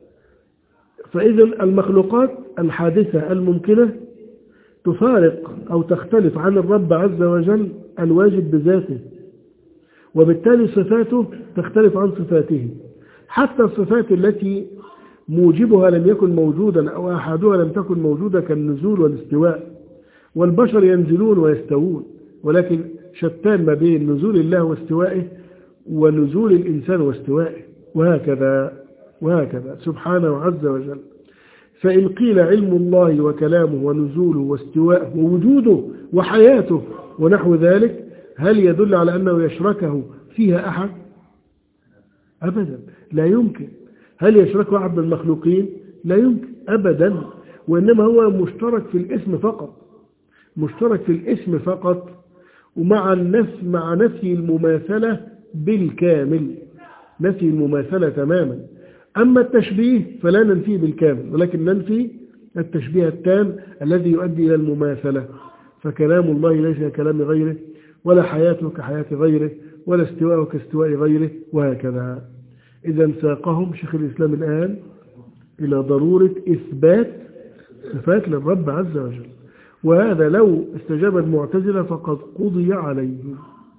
فإذا المخلوقات الحادثة الممكنة تفارق أو تختلف عن الرب عز وجل الواجب بذاته، وبالتالي صفاته تختلف عن صفاته. حتى الصفات التي موجبها لم يكن موجودا أو أحدها لم تكن موجودة كالنزول والاستواء، والبشر ينزلون ويستوون، ولكن شتان ما بين نزول الله واستوائه ونزول الإنسان واستوائه، وهكذا وهكذا سبحانه عز وجل. فإن قيل علم الله وكلامه ونزوله واستواءه ووجوده وحياته ونحو ذلك، هل يدل على أنه يشركه فيها أحد؟ أبدا، لا يمكن. هل يشركه أحد من المخلوقين؟ لا يمكن أبدا. وإنما هو مشترك في الاسم فقط، مشترك في الاسم فقط، ومع النفي مع نفي المماثلة بالكامل، نفي المماثلة تماما. أما التشبيه فلا ننفيه بالكامل، ولكن ننفي التشبيه التام الذي يؤدي إلى المماثلة. فكلام الله ليس ككلام غيره، ولا حياته كحياة غيره، ولا استواءه كاستواء غيره، وهكذا. إذا ساقهم شيخ الإسلام الآن إلى ضرورة إثبات صفات للرب عز وجل، وهذا لو استجاب المعتزلة فقد قضي عليهم.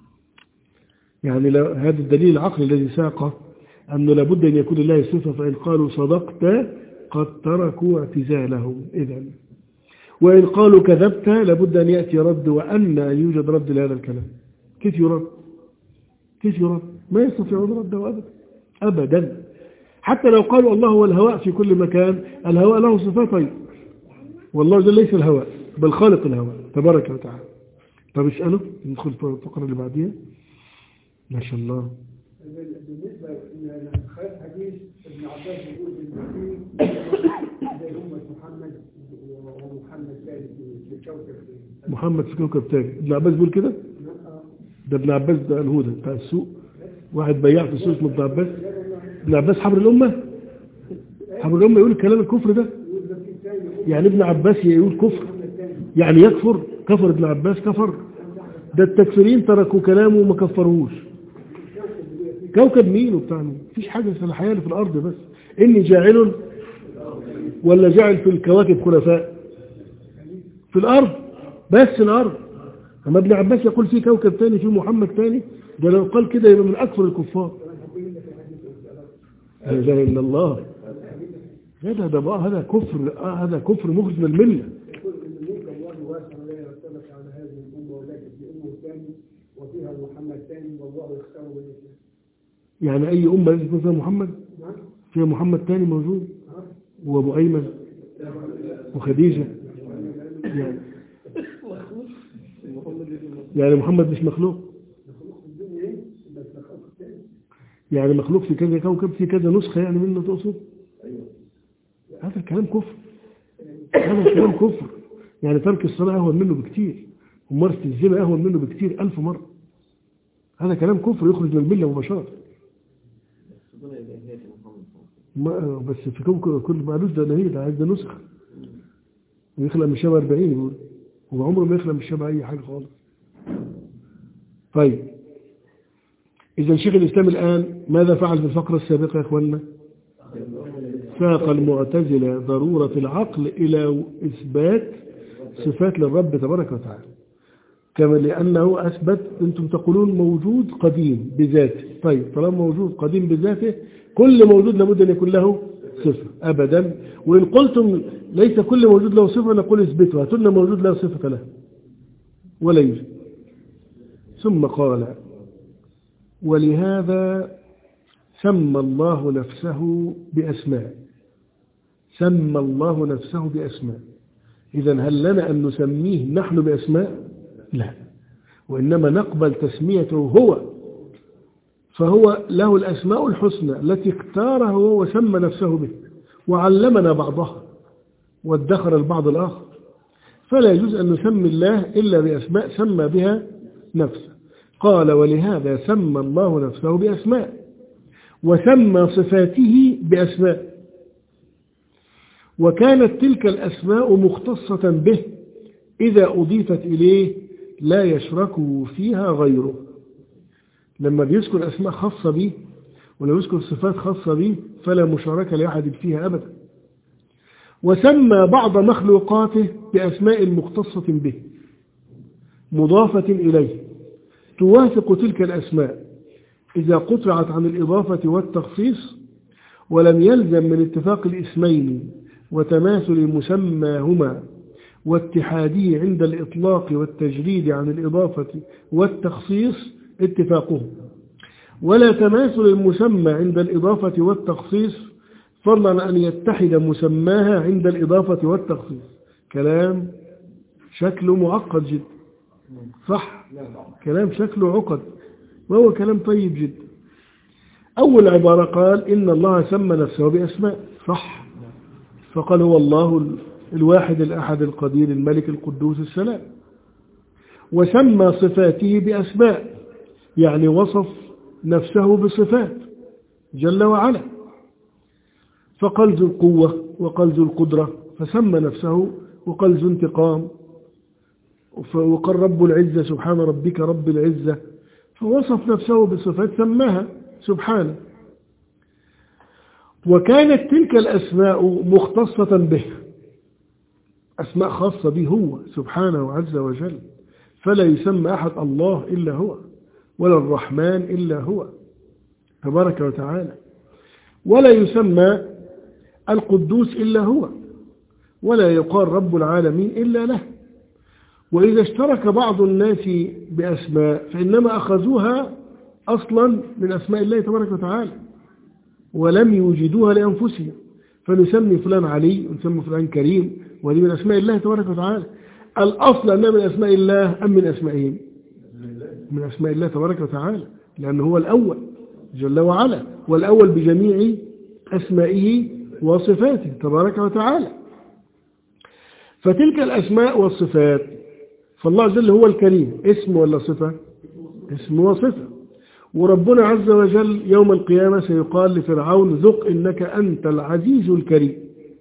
يعني هذا الدليل العقلي الذي ساقه أنه لابد أن يكون الله صفة، فإن قالوا صدقت قد تركوا اعتزالهم. إذن وإن قالوا كذبت لابد أن يأتي رد، وأن يوجد رد لهذا الكلام. كيف يرد؟ كيف يرد؟ ما يستطيعون رده أبدا أبدا. حتى لو قالوا الله هو الهواء في كل مكان، الهواء له صفاتين، والله جل ليس الهواء بل خالق الهواء تبارك وتعالى. طب اسأله، ندخل في الفقرة اللي بعديها. ما شاء الله. بالنسبة لحديث ابن عباس يقول بالمسيح زي أمة محمد ومحمد ثالث في كوكب محمد في كوكب ثاني. ابن عباس بيقول كده؟ ده ابن عباس ده الهدى بتاع السوق، واحد بياع في السوق اسمه ابن عباس. ابن عباس حبر الأمة، حبر الأمة يقول الكلام الكفر ده. يعني ابن عباس يقول كفر، يعني يكفر، كفر ابن عباس كفر. ده التكفيرين تركوا كلامه وما كفروش. كوكب مين وبتاع مين؟ مفيش حاجة في الحياة اللي في الأرض، بس إني جاعل ولا جاعل في الكواكب خلفاء في الأرض. بس الأرض. أما ابن عباس يقول في كوكب ثاني في محمد ثاني، ده لو قال كده يبقى من أكثر الكفار. لا إله إلا الله. هذا ده بقى هذا كفر، آه هذا كفر مخرج من الملة. يعني أي أمة لازم يكون فيها محمد؟ فيها محمد ثاني موجود، وأبو أيمن وخديجة. يعني, يعني محمد مش مخلوق؟ يعني مخلوق في كذا كوكب في كذا نسخة يعني منه تقصد؟ هذا الكلام كفر، هذا الكلام كفر. يعني ترك الصلاة أهون منه بكتير، وممارسة الزنا أهون منه بكتير ألف مرة. هذا كلام كفر يخرج من الملة مباشرة. ما بس في كل كل ما قالوش ده نهي، ده عايز ده نسخة ويخلق من الشبه أربعين يقول، وعمره ما يخلق من الشبه أي حاجة خالص. طيب إذا شيخ الإسلام الآن ماذا فعل في الفقرة السابقة يا إخواننا؟ ساق المعتزلة ضرورة العقل إلى إثبات صفات للرب تبارك وتعالى، كما لأنه أثبت. أنتم تقولون موجود قديم بذاته. طيب طالما موجود قديم بذاته، كل موجود لابد أن يكون له صفة أبدا. وإن قلتم ليس كل موجود له صفة نقول اثبتوا، هاتوا موجود له صفة له ولا يوجد. ثم قال ولهذا سمى الله نفسه بأسماء. سمى الله نفسه بأسماء. إذن هل لنا أن نسميه نحن بأسماء؟ لا، وإنما نقبل تسميته هو، فهو له الأسماء الحسنى التي اختارها هو وسمى نفسه به، وعلمنا بعضها وادخر البعض الآخر. فلا يجوز أن نسمي الله إلا بأسماء سمى بها نفسه. قال ولهذا سمى الله نفسه بأسماء، وسمى صفاته بأسماء، وكانت تلك الأسماء مختصة به إذا أضيفت إليه لا يشركه فيها غيره. لما بيذكر أسماء خاصة به ولو يذكر صفات خاصة به فلا مشاركة لأحد فيها أبدا. وسمى بعض مخلوقاته بأسماء مختصة به مضافة إليه توافق تلك الأسماء إذا قطعت عن الإضافة والتخصيص، ولم يلزم من اتفاق الاسمين وتماثل مسماهما واتحاده عند الإطلاق والتجريد عن الإضافة والتخصيص اتفاقه، ولا تماثل المسمى عند الإضافة والتخصيص فضلا أن يتحد مسماها عند الإضافة والتخصيص. كلام شكله معقد جدا، صح؟ كلام شكله عقد، وهو كلام طيب جدا. أول عبارة قال إن الله سمى نفسه بأسماء، صح؟ فقال هو الله الواحد الأحد القدير الملك القدوس السلام. وسمى صفاته بأسماء، يعني وصف نفسه بصفات جل وعلا، فقال ذو القوة وقال ذو القدرة، فسمى نفسه، وقال ذو انتقام، وقال رب العزة سبحان ربك رب العزة، فوصف نفسه بصفات سماها سبحانه. وكانت تلك الأسماء مختصة به، أسماء خاصة به هو سبحانه عز وجل، فلا يسمى أحد الله إلا هو، ولا الرحمن إلا هو تبارك وتعالى، ولا يسمى القدوس إلا هو، ولا يقال رب العالمين إلا له. وإذا اشترك بعض الناس بأسماء فإنما أخذوها أصلا من أسماء الله تبارك وتعالى ولم يوجدوها لأنفسهم، فنسمي فلان علي ونسمي فلان كريم، وهذه من أسماء الله تبارك وتعالى. الأصل أنها من أسماء الله أم من أسمائهم؟ من أسماء الله تبارك وتعالى، لأنه هو الأول جل وعلا، والأول بجميع أسمائه وصفاته تبارك وتعالى. فتلك الأسماء والصفات، فالله جل هو الكريم، اسم ولا صفة؟ اسم وصفة. وربنا عز وجل يوم القيامة سيقال لفرعون ذق إنك أنت العزيز الكريم،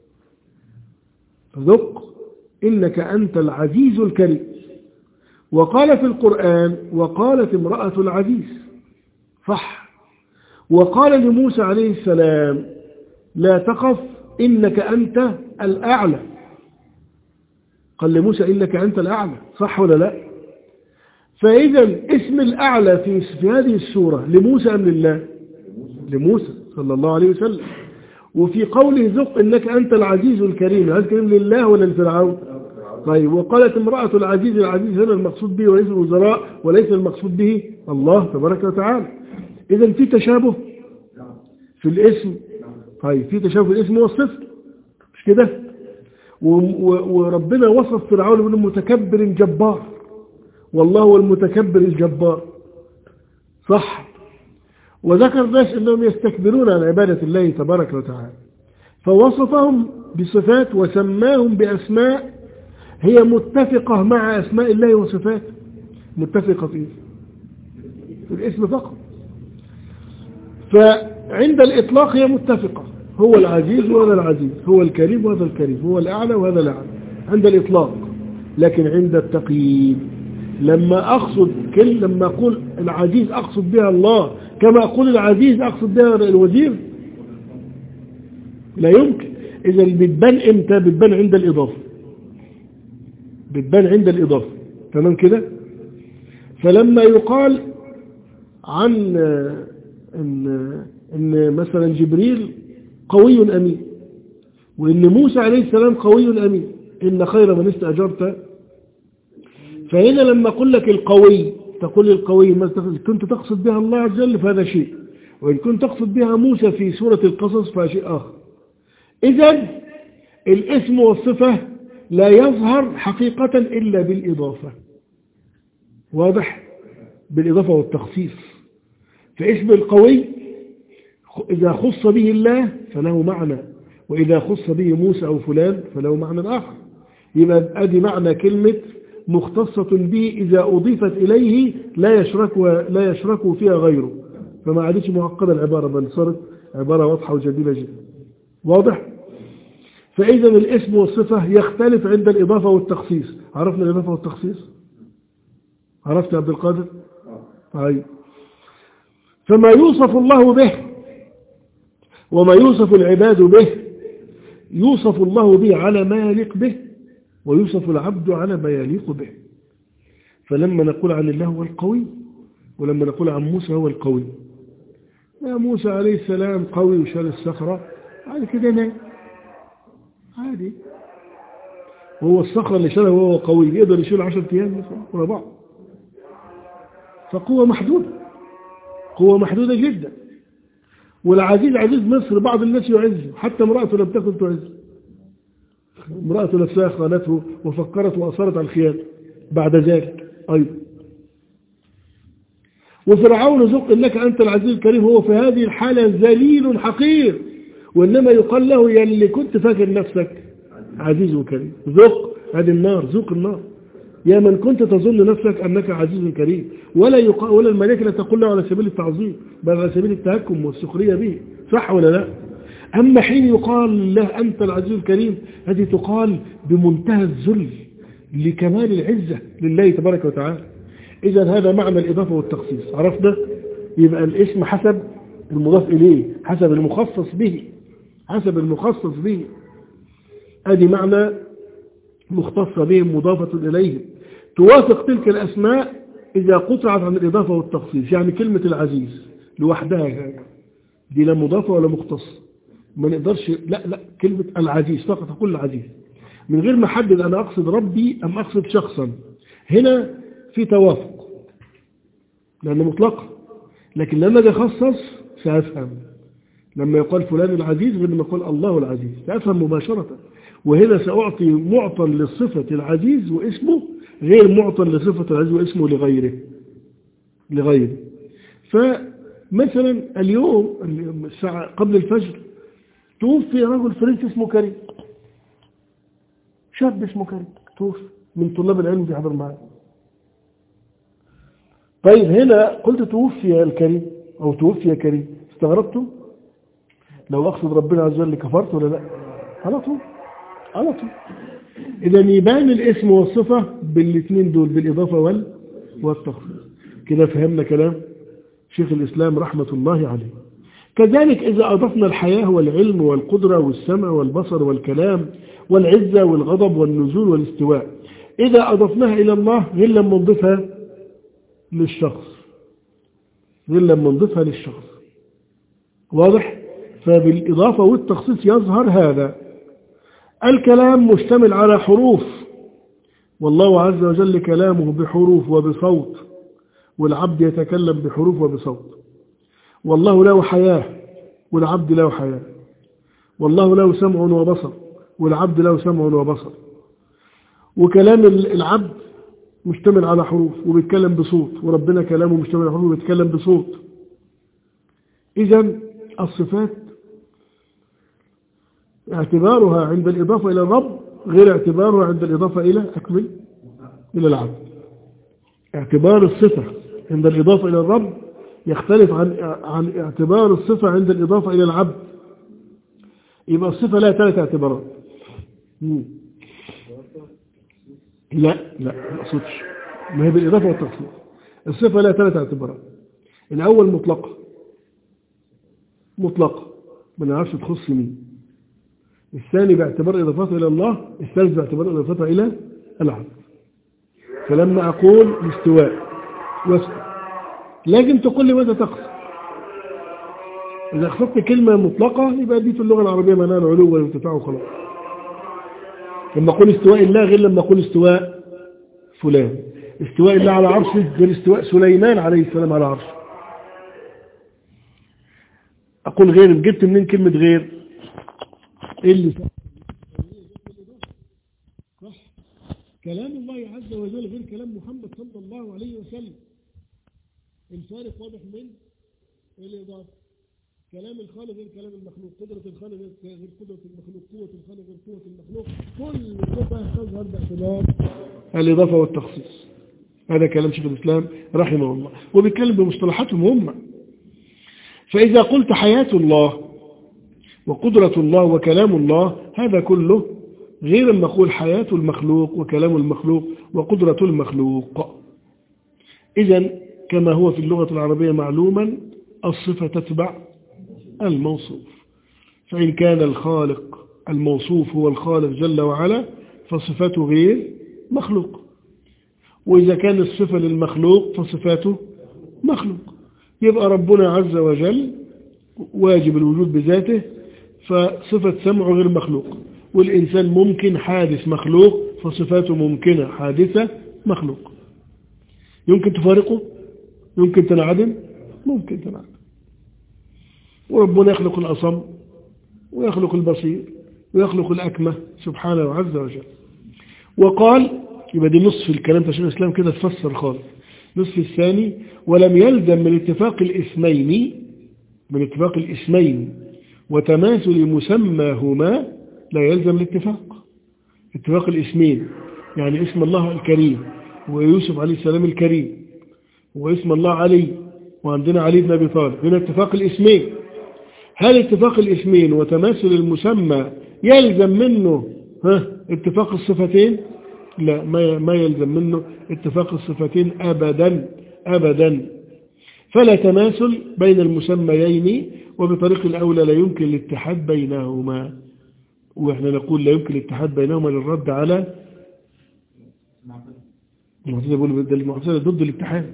ذق إنك أنت العزيز الكريم. وقال في القرآن وقالت امرأة العزيز، صح. وقال لموسى عليه السلام لا تخف إنك أنت الأعلى. قال لموسى إنك أنت الأعلى، صح ولا لا؟ فإذا اسم الأعلى في في هذه السورة لموسى أم لله؟ لموسى صلى الله عليه وسلم. وفي قوله ذق إنك أنت العزيز الكريم، هذا الكريم لله ولا لفرعون؟ طيب، وقالت امرأة العزيز، العزيز هنا المقصود به وليس الوزراء وليس المقصود به الله تبارك وتعالى. إذا في تشابه في الاسم. طيب، في تشابه في الاسم والصفة، مش كده؟ وربنا وصف فرعون بأنه متكبر جبار، والله هو المتكبر الجبار، صح؟ وذكر ناس أنهم يستكبرون عن عبادة الله تبارك وتعالى، فوصفهم بصفات وسماهم بأسماء هي متفقة مع أسماء الله وصفاته. متفقة في في الاسم فقط، فعند الإطلاق هي متفقة، هو العزيز وهذا العزيز، هو الكريم وهذا الكريم، هو الأعلى وهذا الأعلى عند الإطلاق. لكن عند التقييد لما أقصد كل لما أقول العزيز أقصد بها الله كما أقول العزيز أقصد بها الوزير، لا يمكن. إذا بتبان إمتى؟ بتبان عند الإضافة، بتبان عند الإضافة، تمام كده؟ فلما يقال عن إن, إن مثلا جبريل قوي أمين، وإن موسى عليه السلام قوي أمين، إن خير من استأجرت، فهنا لما أقول لك القوي تقول القوي ما كنت تقصد بها الله عز وجل فهذا شيء، وإن كنت تقصد بها موسى في سورة القصص فهذا شيء آخر. إذن الاسم والصفة لا يظهر حقيقة إلا بالإضافة، واضح؟ بالإضافة والتخصيص. فاسم القوي إذا خص به الله فله معنى، وإذا خص به موسى أو فلان فله معنى آخر. يبقى أدي معنى كلمة مختصة به إذا أضيفت إليه لا يشرك لا يشرك فيها غيره، فما عادتش معقدة العبارة، بل صارت عبارة واضحة وجميلة جدا، واضح؟ فإذا الاسم والصفة يختلف عند الإضافة والتخصيص. عرفنا الإضافة والتخصيص؟ عرفت يا عبد القادر؟ طيب، فما يوصف الله به وما يوصف العباد به يوصف الله به على ما يليق به، ويوصف العبد على ما يليق به. فلما نقول عن الله هو القوي، ولما نقول عن موسى هو القوي، يا موسى عليه السلام قوي وشال الصخرة عادي كده نايم عادي، وهو الصخرة اللي شالها وهو قوي يقدر يشيل عشرة أيام مثلا ورا بعض، فقوة محدودة، قوة محدودة جدا. والعزيز عزيز مصر بعض الناس يعزه، حتى امرأته لم تكن تعزه، امرأته نفسها خانته وفكرت وأصرت على الخيانة بعد ذلك أيضا. وفرعون ذق إنك أنت العزيز الكريم، هو في هذه الحالة ذليل حقير، وإنما يقال له يا اللي كنت فاكر نفسك عزيز وكريم، ذق هذه النار، ذوق النار يا من كنت تظن نفسك أنك عزيز كريم. ولا يقال ولا الملائكة لا تقول له على سبيل التعظيم، بل على سبيل التهكم والسخرية به، صح ولا لا؟ أما حين يقال له أنت العزيز الكريم هذه تقال بمنتهى الذل لكمال العزة لله تبارك وتعالى. إذا هذا معنى الإضافة والتخصيص، عرفنا؟ يبقى الاسم حسب المضاف إليه، حسب المخصص به، حسب المخصص به، هذه معنى مختصة بهم مضافة إليه، توافق تلك الأسماء إذا قطعت عن الإضافة والتخصيص. يعني كلمة العزيز لوحدها دي لا مضافة ولا مختص، ما نقدرش لا لا كلمة العزيز فقط أقول العزيز من غير ما أحدد أنا أقصد ربي أم أقصد شخصا. هنا في توافق لأنه مطلق، لكن لما أجي أخصص سأفهم، لما يقال فلان العزيز غير لما يقال الله العزيز سأفهم مباشرة. وهنا سأعطي معطى للصفة العزيز واسمه غير معطى لصفة العزيز واسمه لغيره لغيره. فمثلا اليوم الساعة قبل الفجر توفي رجل فرنسي اسمه كريم، شاب اسمه كريم توفي من طلاب العلم في حضر معي. طيب هنا قلت توفي الكريم أو توفي كريم، استغربتم؟ لو أقصد ربنا عز وجل كفرت ولا لا؟ على طول على طول. إذا يبان الاسم والصفة بالاثنين دول، بالإضافة والتخصيص. كده فهمنا كلام شيخ الإسلام رحمة الله عليه. كذلك إذا أضفنا الحياة والعلم والقدرة والسمع والبصر والكلام والعزة والغضب والنزول والاستواء، إذا أضفناها إلى الله غير لما نضيفها للشخص، غير لما نضيفها للشخص. واضح؟ فبالإضافة والتخصيص يظهر هذا. الكلام مشتمل على حروف، والله عز وجل كلامه بحروف وبصوت، والعبد يتكلم بحروف وبصوت. والله له حياة والعبد له حياة، والله له سمع وبصر والعبد له سمع وبصر. وكلام العبد مشتمل على حروف وبيتكلم بصوت، وربنا كلامه مشتمل على حروف وبيتكلم بصوت. إذن الصفات اعتبارها عند الإضافة إلى الرب غير اعتبارها عند الإضافة إلى أكمل إلى العبد. اعتبار الصفة عند الإضافة إلى الرب يختلف عن عن اعتبار الصفة عند الإضافة إلى العبد. يبقى الصفة لها ثلاث اعتبارات. لا لا ما اقصدش، ما هي بالإضافة والتخصيص. الصفة لها ثلاث اعتبارات. الأول مطلقة، مطلقة ما نعرفش تخص مين. الثاني باعتبار إضافتها إلى الله، الثالث باعتبار إضافتها إلى العبد. فلما أقول الاستواء واستواء لازم تقول لي ماذا تقصد. إذا أخذت كلمة مطلقة يبقى دي في اللغة العربية معناها العلو والارتفاع وخلاص. لما أقول استواء الله غير لما أقول استواء فلان. استواء الله على عرشه غير استواء سليمان عليه السلام على عرشه. أقول غير، جبت منين كلمة غير؟ إيه اللي صح؟ كلام الله عز وجل غير كلام محمد صلى الله عليه وسلم. الفارق واضح من الإضافة. كلام الخالق غير كلام المخلوق، قدرة الخالق غير قدرة المخلوق، قوة الخالق غير قوة المخلوق. كل صفة تظهر باعتبار الإضافة والتخصيص. هذا كلام شيخ الإسلام رحمه الله، وبيتكلم بمصطلحاتهم هم. فإذا قلت حياة الله وقدرة الله وكلام الله، هذا كله غير لما أقول حياة المخلوق وكلام المخلوق وقدرة المخلوق. إذن كما هو في اللغة العربية معلوما الصفة تتبع الموصوف. فإن كان الخالق الموصوف هو الخالق جل وعلا فصفته غير مخلوق، وإذا كان الصفة للمخلوق فصفاته مخلوق. يبقى ربنا عز وجل واجب الوجود بذاته، فصفة سمعه غير مخلوق. والإنسان ممكن حادث مخلوق، فصفاته ممكنة حادثة مخلوق. يمكن تفارقه؟ يمكن تنعدم؟ ممكن تنعدم. وربنا يخلق الأصم ويخلق البصير ويخلق الأكمة سبحانه عز وجل. وقال، يبقى دي نصف الكلام تشريع الإسلام كده تفسر خالص. نصف الثاني، ولم يلزم من اتفاق الاسمين من اتفاق الاسمين وتماثل مسماهما لا يلزم الاتفاق. اتفاق الاسمين يعني اسم الله الكريم ويوسف عليه السلام الكريم، واسم الله علي وعندنا علي بن أبي طالب، هنا اتفاق الاسمين. هل اتفاق الاسمين وتماثل المسمى يلزم منه ها اتفاق الصفتين؟ لا، ما ما يلزم منه اتفاق الصفتين أبدا أبدا. فلا تماثل بين المسميين، وبطريق الأولى لا يمكن الاتحاد بينهما. وإحنا نقول لا يمكن الاتحاد بينهما للرد على المعتزلة. بيقولوا ده المعتزلة ضد الاتحاد.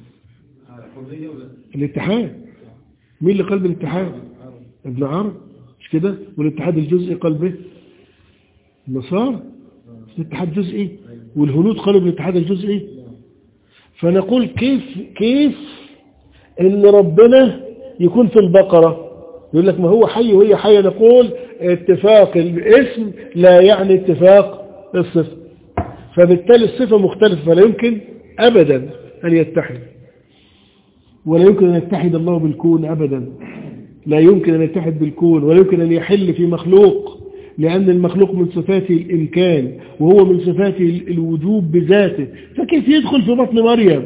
الاتحاد مين اللي قلب الاتحاد؟ ابن عرب مش كده؟ والاتحاد الجزئي قلبه النصارى، الاتحاد جزئي، والهنود قالوا بالاتحاد الجزئي. فنقول كيف كيف ان ربنا يكون في البقرة يقول لك ما هو حي وهي حية؟ نقول اتفاق الاسم لا يعني اتفاق الصفة، فبالتالي الصفة مختلفة، فلا يمكن ابدا ان يتحد، ولا يمكن ان يتحد الله بالكون ابدا. لا يمكن ان يتحد بالكون، ولا يمكن ان يحل في مخلوق، لأن المخلوق من صفاته الإمكان وهو من صفاته الوجوب بذاته. فكيف يدخل في بطن مريم؟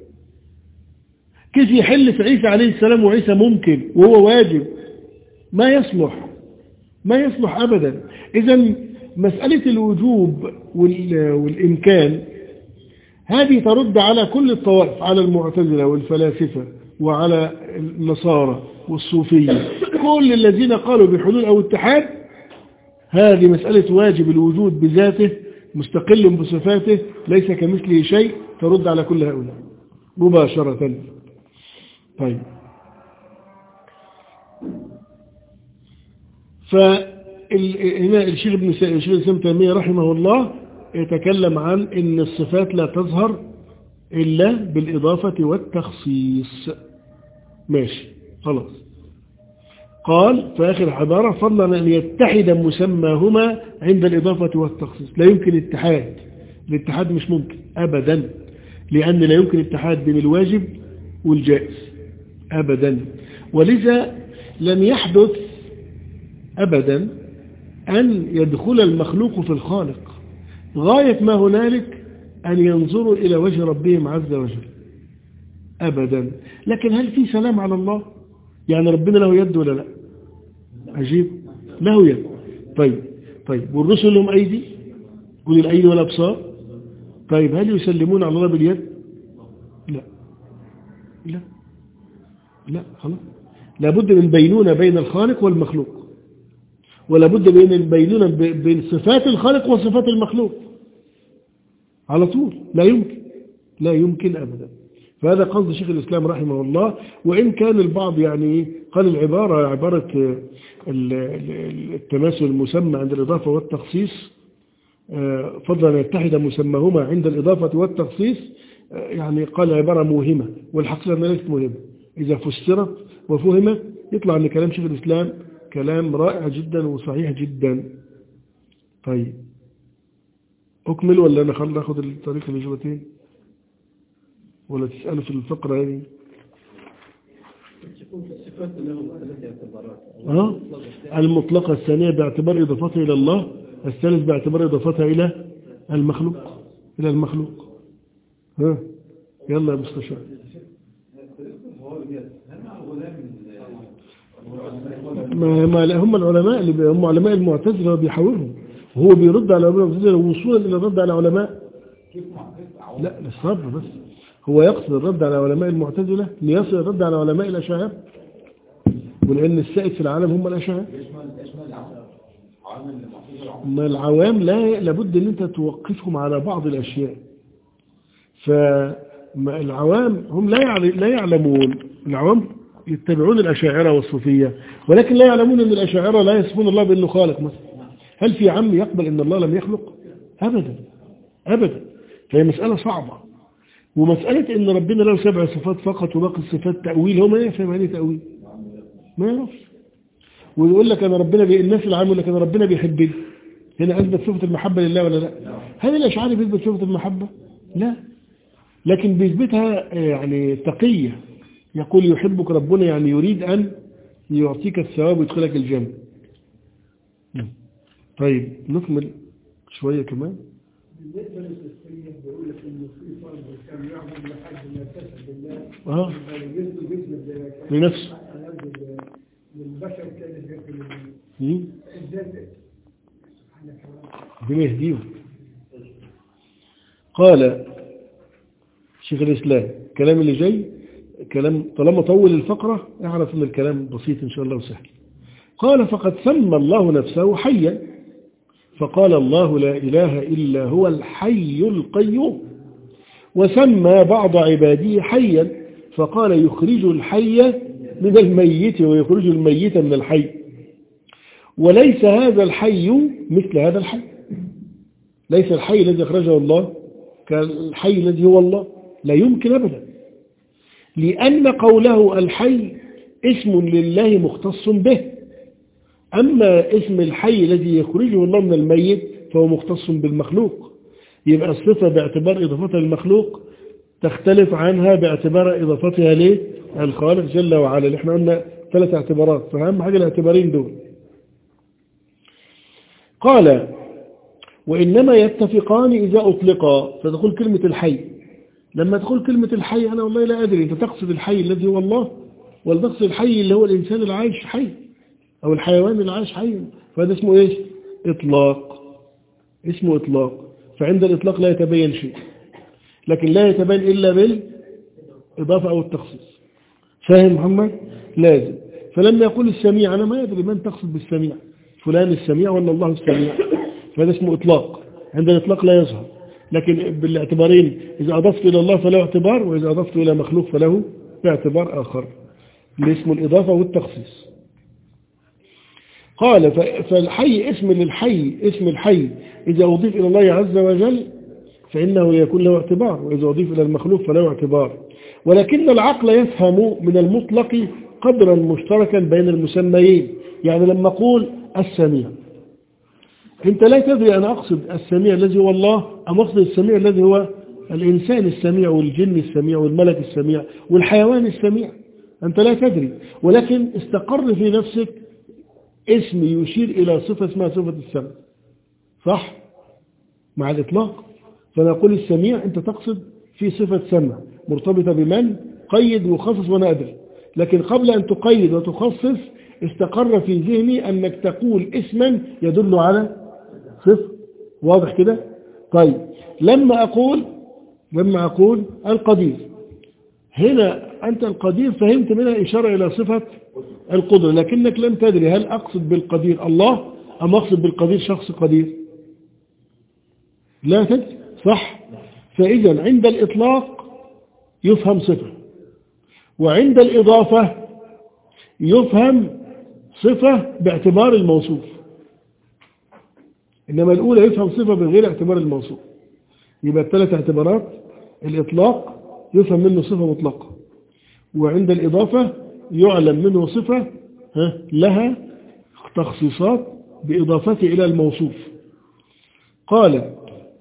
كيف يحل في عيسى عليه السلام وعيسى ممكن وهو واجب؟ ما يصلح ما يصلح أبدا. إذن مسألة الوجوب والإمكان هذه ترد على كل الطوائف، على المعتزلة والفلاسفة وعلى النصارى والصوفية، كل الذين قالوا بحلول أو اتحاد، هذه مسألة واجب الوجود بذاته مستقل بصفاته ليس كمثله شيء، ترد على كل هؤلاء مباشرة. طيب، فهنا الشيخ ابن الإسلام تيمية رحمه الله يتكلم عن أن الصفات لا تظهر إلا بالإضافة والتخصيص. ماشي خلاص. قال في آخر عبارة: فضلا أن يتحد مسماهما عند الإضافة والتخصيص. لا يمكن اتحاد، الاتحاد مش ممكن أبدا، لأن لا يمكن اتحاد بين الواجب والجائز أبدا. ولذا لم يحدث أبدا أن يدخل المخلوق في الخالق، غاية ما هنالك أن ينظروا إلى وجه ربهم عز وجل أبدا. لكن هل في سلام على الله؟ يعني ربنا له يد ولا لا؟ عجيب، له يد. طيب طيب والرسل لهم أيدي، قل الأيدي والأبصار. طيب هل يسلمون على الله باليد؟ لا لا لا خلاص. لابد من بينونة بين الخالق والمخلوق، ولا بد بين البينونة بين صفات الخالق وصفات المخلوق على طول. لا يمكن، لا يمكن أبدا. فهذا قصد شيخ الإسلام رحمه الله. وإن كان البعض يعني قال العبارة عبارة التماثل المسمى عند الإضافة والتخصيص، فضلا أن يتحد مسماهما عند الإضافة والتخصيص، يعني قال عبارة موهمة، والحقيقة أنها ليست موهمة. إذا فسرت وفهمت يطلع أن كلام شيخ الإسلام كلام رائع جدا وصحيح جدا. طيب أكمل ولا ناخذ الطريق الإجابتين ولا تسأل في الفقرة هذه؟ آه؟ المطلقة الثانية باعتبار إضافتها إلى الله، الثالث باعتبار إضافتها إلى المخلوق، إلى المخلوق. ها يلا يا مستشار. ما ما هم العلماء اللي هم علماء المعتزلة بيحاورهم، وهو بيرد على علماء المعتزلة وصولا إلى الرد على علماء. لا الصبر بس، هو يقصد الرد على علماء المعتزلة ليصل الرد على علماء الأشاعرة، ولأن السائد في العالم هم الأشاعرة. ما العوام لا لابد أن أنت توقفهم على بعض الأشياء. فالعوام هم لا لا يعلمون، العوام يتبعون الأشاعرة والصوفية، ولكن لا يعلمون أن الأشاعرة لا يصفون الله بأنه خالق مثلا. هل في عم يقبل أن الله لم يخلق؟ أبدا أبدا. فهي مسألة صعبة، ومسألة أن ربنا له سبع صفات فقط وباقي الصفات تأويل، هو ما يفهم يعني تأويل، ما يعرفش. ويقول لك أنا ربنا بي... الناس العام يقول لك أنا ربنا بيحبني، هنا أثبت صفة المحبة لله ولا لا؟ هل الأشعري بيثبت صفة المحبة؟ لا، لكن بيثبتها يعني تقية، يقول يحبك ربنا يعني يريد أن يعطيك الثواب ويدخلك الجنة. طيب نكمل شوية كمان. بالنسبة للتسليم بيقول لك إنه في فرد كان يعبد لحد ما كسب بالله اه يجد جسم لنفسه للبشر كان يجد مين؟ الذات. ربنا يهديهم. قال شيخ الإسلام الكلام اللي جاي كلام طالما طول الفقرة اعرف ان الكلام بسيط ان شاء الله وسهل. قال فقد سمى الله نفسه حيا، فقال الله لا إله إلا هو الحي القيوم، وسمى بعض عباده حيا فقال يخرج الحي من الميت ويخرج الميت من الحي، وليس هذا الحي مثل هذا الحي. ليس الحي الذي أخرجه الله كالحي الذي هو الله، لا يمكن أبدا، لأن قوله الحي اسم لله مختص به، أما اسم الحي الذي يخرجه الله من الميت فهو مختص بالمخلوق. يبقى الصفة باعتبار إضافتها للمخلوق تختلف عنها باعتبار إضافتها للخالق جل وعلا. اللي احنا قلنا ثلاث اعتبارات، فأهم حاجة الاعتبارين دول. قال وإنما يتفقان إذا أطلقا، فتقول كلمة الحي. لما تقول كلمة الحي أنا والله لا أدري أنت تقصد الحي الذي هو الله ولا تقصد الحي اللي هو الإنسان اللي عايش حي أو الحيوان اللي عايش حي، فهذا اسمه إيش؟ إطلاق، اسمه إطلاق. فعند الإطلاق لا يتبين شيء، لكن لا يتبين إلا بالإضافة أو التخصيص. فاهم محمد؟ لازم. فلما يقول السميع أنا ما أدري من تقصد بالسميع، فلان السميع ولا الله السميع، فهذا اسمه إطلاق. عند الإطلاق لا يظهر، لكن بالاعتبارين إذا أضفت إلى الله فله اعتبار، وإذا أضفت إلى مخلوق فله اعتبار آخر اللي اسمه الإضافة والتخصيص. قال فالحي اسم للحي، اسم الحي إذا أضيف إلى الله عز وجل فإنه يكون له اعتبار، وإذا أضيف إلى المخلوق فله اعتبار. ولكن العقل يفهم من المطلق قدرا مشتركا بين المسميين. يعني لما أقول السميع أنت لا تدري أنا أقصد السميع الذي هو الله أم أقصد السميع الذي هو الإنسان السميع والجن السميع والملك السميع والحيوان السميع، أنت لا تدري، ولكن استقر في نفسك اسم يشير إلى صفة اسمها صفة السمع، صح؟ مع الإطلاق. فنقول السميع أنت تقصد في صفة سمع مرتبطة بمن قيد وخصص وأنا أدري، لكن قبل أن تقيد وتخصص استقر في ذهني أنك تقول اسما يدل على صفة. واضح كده؟ طيب لما أقول لما أقول القدير، هنا أنت القدير فهمت منها إشارة إلى صفة القدرة، لكنك لم تدري هل أقصد بالقدير الله أم أقصد بالقدير شخص قدير، لا تدري، صح؟ فإذا عند الإطلاق يفهم صفة، وعند الإضافة يفهم صفة باعتبار الموصوف، إنما الأولى يفهم صفة بغير اعتبار الموصوف. يبقى الثلاث اعتبارات: الإطلاق يفهم منه صفة مطلقة، وعند الإضافة يعلم منه صفة لها تخصيصات بإضافته إلى الموصوف. قال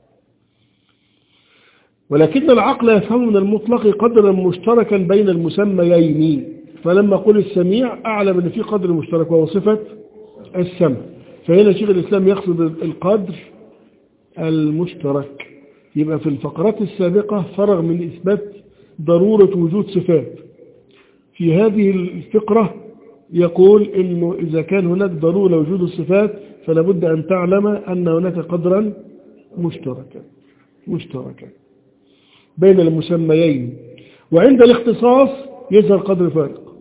ولكن العقل يفهم من المطلق قدرا مشتركا بين المسميين، فلما قل السميع أعلم أن في قدر مشترك وهو صفة السمع. فهنا شيخ الإسلام يقصد القدر المشترك. يبقى في الفقرات السابقة فرغ من إثبات ضرورة وجود صفات. في هذه الفقرة يقول إنه إذا كان هناك ضرورة وجود الصفات فلا بد أن تعلم أن هناك قدرا مشتركا مشتركا بين المسميين، وعند الاختصاص يظهر قدر فارق.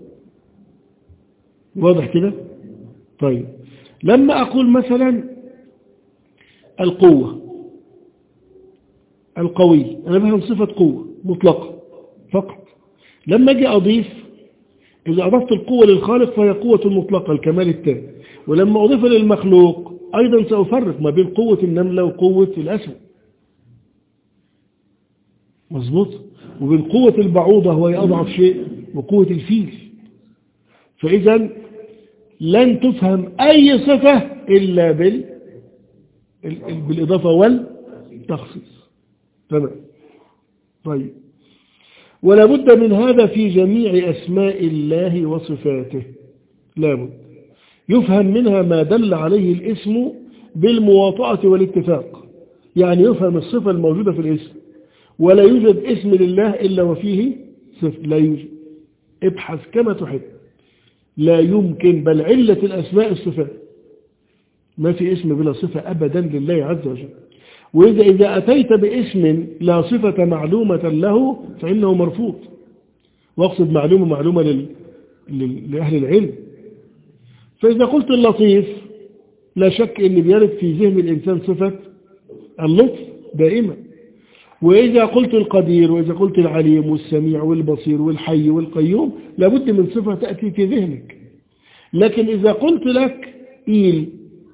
واضح كده؟ طيب لما أقول مثلا القوة، القوي، أنا بفهم صفة قوة مطلقة فقط. لما أجي أضيف، إذا أضفت القوة للخالق فهي قوة مطلقة الكمال التام، ولما أضيف للمخلوق أيضا سأفرق ما بين قوة النملة وقوة الأسد، مظبوط، وبين قوة البعوضة وهي أضعف شيء وقوة الفيل. فإذا لن تفهم أي صفة إلا بال... بالإضافة والتخصيص. تمام. طيب ولا بد من هذا في جميع أسماء الله وصفاته، لا بد يفهم منها ما دل عليه الاسم بالمواطأة والاتفاق. يعني يفهم الصفة الموجودة في الاسم، ولا يوجد اسم لله إلا وفيه صفة، لا يوجد. ابحث كما تحب، لا يمكن، بل علة الأسماء الصفات، ما في اسم بلا صفة أبدا لله عز وجل. وإذا إذا أتيت باسم لا صفة معلومة له فإنه مرفوض. واقصد معلومة معلومة لل... لل... لأهل العلم. فإذا قلت اللطيف لا شك أن بيرد في ذهن الإنسان صفة اللطف دائما. وإذا قلت القدير، وإذا قلت العليم والسميع والبصير والحي والقيوم، لابد من صفة تأتي في ذهنك. لكن إذا قلت لك إيل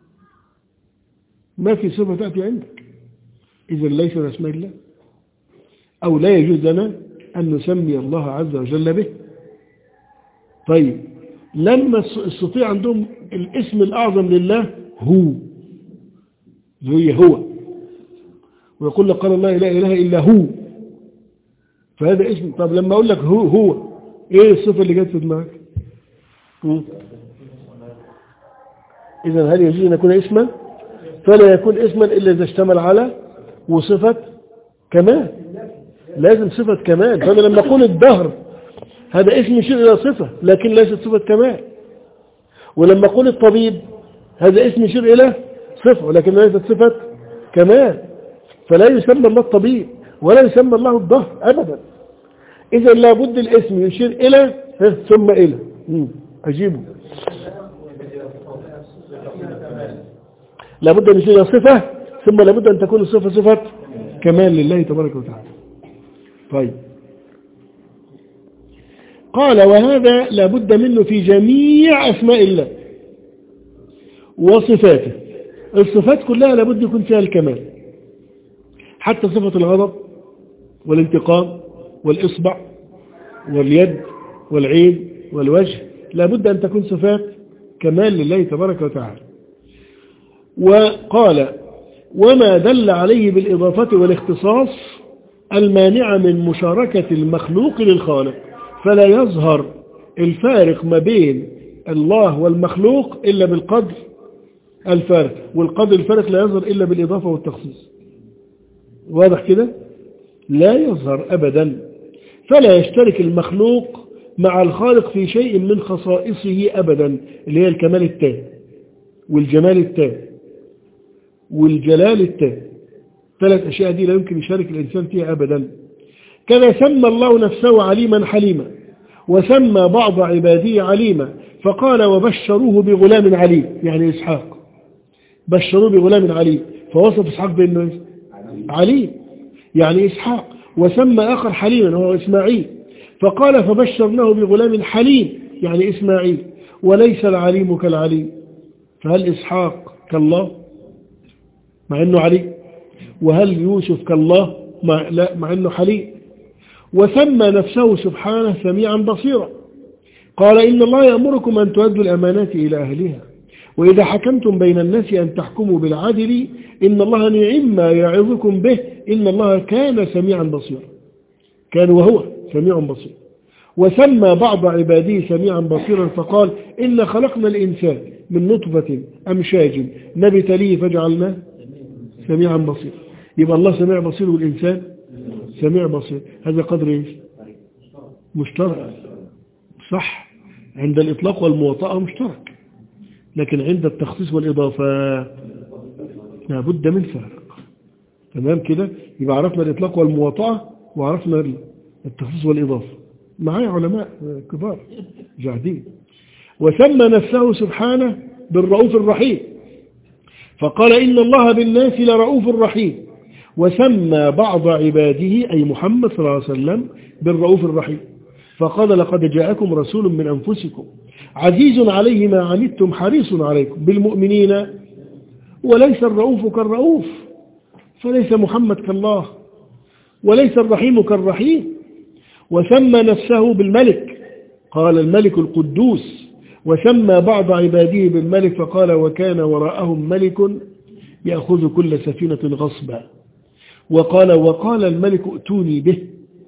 ما في صفة تأتي عندك، إذا ليس من اسماء الله، أو لا يجوز لنا أن نسمي الله عز وجل به. طيب لما الصفية عندهم الاسم الأعظم لله هو، هي هو، ويقول لك قال الله لا إله إلا هو، فهذا اسم. طب لما أقول لك هو هو إيه الصفة اللي جت في دماغك؟ إذا هل يجوز أن يكون اسما؟ فلا يكون اسما إلا إذا اشتمل على وصفة كمال، لازم صفة كمال. فأنا لما أقول الدهر هذا اسم يشير إلى صفة لكن ليست صفة كمال، ولما أقول الطبيب هذا اسم يشير إلى صفة ولكن ليست صفة كمال، فلا يسمى الله الطبيب ولا يسمى الله الدهر أبدا. إذا لابد الاسم يشير إلى ثم إلى أجيبه. لابد أن يكون صفة، ثم لابد أن تكون الصفة صفة كمال لله تبارك وتعالى. طيب، قال وهذا لابد منه في جميع أسماء الله وصفاته. الصفات كلها لابد يكون فيها الكمال، حتى صفة الغضب والانتقام والإصبع واليد والعين والوجه لابد أن تكون صفات كمال لله تبارك وتعالى. وقال وما دل عليه بالإضافة والاختصاص المانع من مشاركة المخلوق للخالق، فلا يظهر الفارق ما بين الله والمخلوق إلا بالقدر الفارق، والقدر الفارق لا يظهر إلا بالإضافة والتخصيص. واضح كده؟ لا يظهر أبدا. فلا يشترك المخلوق مع الخالق في شيء من خصائصه أبدا، اللي هي الكمال التام والجمال التام والجلال التام. ثلاث أشياء دي لا يمكن يشارك الإنسان فيها أبدا. كما سمى الله نفسه عليما حليما، وسمى بعض عباده عليما، فقال وبشروه بغلام عليم، يعني إسحاق بشروه بغلام عليم، فوصف إسحاق بأنه عليم يعني إسحاق. وسمى آخر حليما وهو إسماعيل، فقال فبشرناه بغلام حليم يعني إسماعيل. وليس العليم كالعليم، فهل إسحاق كالله مع أنه عليم؟ وهل يوسف كالله مع, لا مع أنه حليم؟ وسمى نفسه سبحانه سميعا بصيرا، قال إن الله يأمركم أن تؤدوا الأمانات إلى أهلها، وإذا حكمتم بين الناس أن تحكموا بالعدل، إن الله نعم ما يعظكم به، إن الله كان سميعا بصيرا. كان وهو سميع بصير. وسمى بعض عباده سميعا بصيرا، فقال إن خلقنا الإنسان من نطفة أمشاج نبتليه فجعلناه سميعا بصيرا. يبقى الله سميع بصير والإنسان سميع بصير. هذا قدر إيش؟ مشترك، صح، عند الإطلاق والمواطأة مشترك، لكن عند التخصيص والإضافة لابد من فارق. تمام كده؟ يبقى عرفنا الإطلاق والمواطأة وعرفنا التخصيص والإضافة. معايا علماء كبار جاهدين. وسمى نفسه سبحانه بالرؤوف الرحيم، فقال إن الله بالناس لرؤوف رحيم. وسمى بعض عباده أي محمد صلى الله عليه وسلم بالرؤوف الرحيم، فقال لقد جاءكم رسول من أنفسكم عزيز عليه ما عنتم حريص عليكم بالمؤمنين. وليس الرؤوف كالرؤوف، فليس محمد كالله، وليس الرحيم كالرحيم. وسمى نفسه بالملك، قال الملك القدوس. وسمى بعض عباده بالملك، فقال وكان وراءهم ملك يأخذ كل سفينة غصبا. وقال وقال الملك ائتوني به،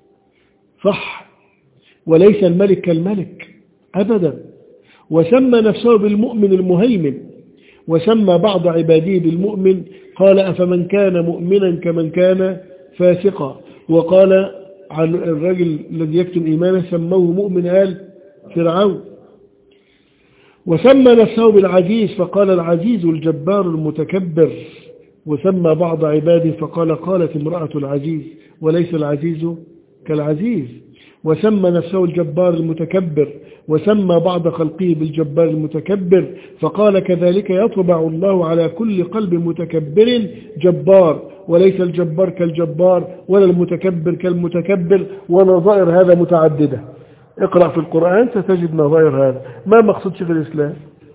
صح، وليس الملك كالملك أبدا. وسمى نفسه بالمؤمن المهيمن. وسمى بعض عباده بالمؤمن، قال أفمن كان مؤمنا كمن كان فاسقا. وقال عن الرجل الذي يكتم إيمانه سموه مؤمن آل فرعون. وسمى نفسه بالعزيز، فقال العزيز الجبار المتكبر. وسمى بعض عباده فقال قالت امرأة العزيز، وليس العزيز كالعزيز. وسمى نفسه الجبار المتكبر، وسمى بعض خلقه بالجبار المتكبر، فقال كذلك يطبع الله على كل قلب متكبر جبار، وليس الجبار كالجبار ولا المتكبر كالمتكبر. ونظائر هذا متعددة، اقرأ في القرآن ستجد نظائر هذا. ما مقصود شيخ الإسلام؟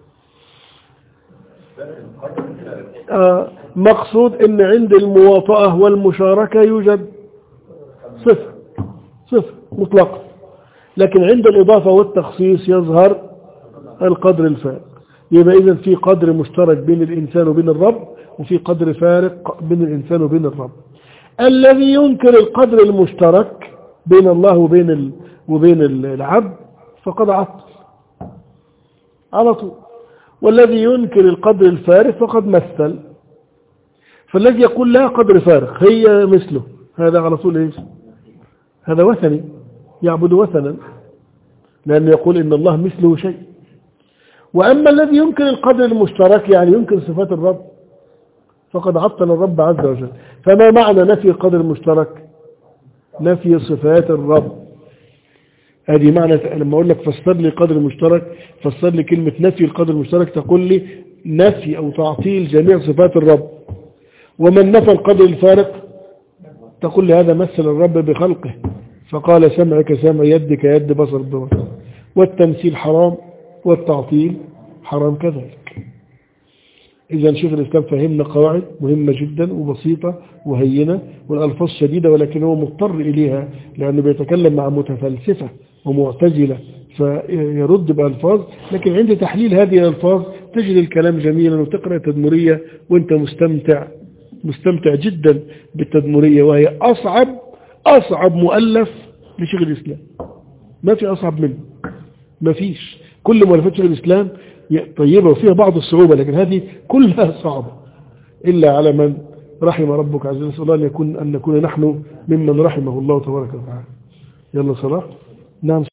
آه مقصود ان عند المواطأة والمشاركة يوجد صفر صفر مطلقة، لكن عند الإضافة والتخصيص يظهر القدر الفارق. يبقى إذن في قدر مشترك بين الإنسان وبين الرب، وفي قدر فارق بين الإنسان وبين الرب. الذي ينكر القدر المشترك بين الله وبين ال... وبين العبد فقد عطل على طول، والذي ينكر القدر الفارق فقد مثل. فالذي يقول لا قدر فارق هي مثله، هذا على طول ايش؟ هذا وثني، يعبد وثنا، لأنه يقول إن الله مثله شيء. وأما الذي ينكر القدر المشترك يعني ينكر صفات الرب فقد عطل الرب عز وجل. فما معنى نفي القدر المشترك؟ نفي صفات الرب. هذه معنى لما أقول لك فسر لي القدر المشترك، فسر لي كلمة نفي القدر المشترك، تقول لي نفي أو تعطيل جميع صفات الرب. ومن نفى القدر الفارق تقول لي هذا مثل الرب بخلقه، فقال سمعك سمع يدك يد بصر بصر. والتمثيل حرام والتعطيل حرام كذلك. إذا شيخ الإسلام فهمنا قواعد مهمة جدا وبسيطة وهينة والألفاظ شديدة، ولكن هو مضطر إليها لأنه بيتكلم مع متفلسفة ومعتزلة فيرد بألفاظ، لكن عند تحليل هذه الألفاظ تجد الكلام جميلا وتقرأ التدمرية وانت مستمتع مستمتع جدا بالتدمرية، وهي أصعب أصعب مؤلف لشيخ الإسلام، ما في أصعب منه، ما فيش. كل مؤلفات شيخ الإسلام طيبة وفيها بعض الصعوبة، لكن هذه كلها صعبة إلا على من رحم ربك عز وجل. نسأل الله أن يكون أن نكون نحن ممن رحمه الله تبارك وتعالى. يلا صلاة. نعم.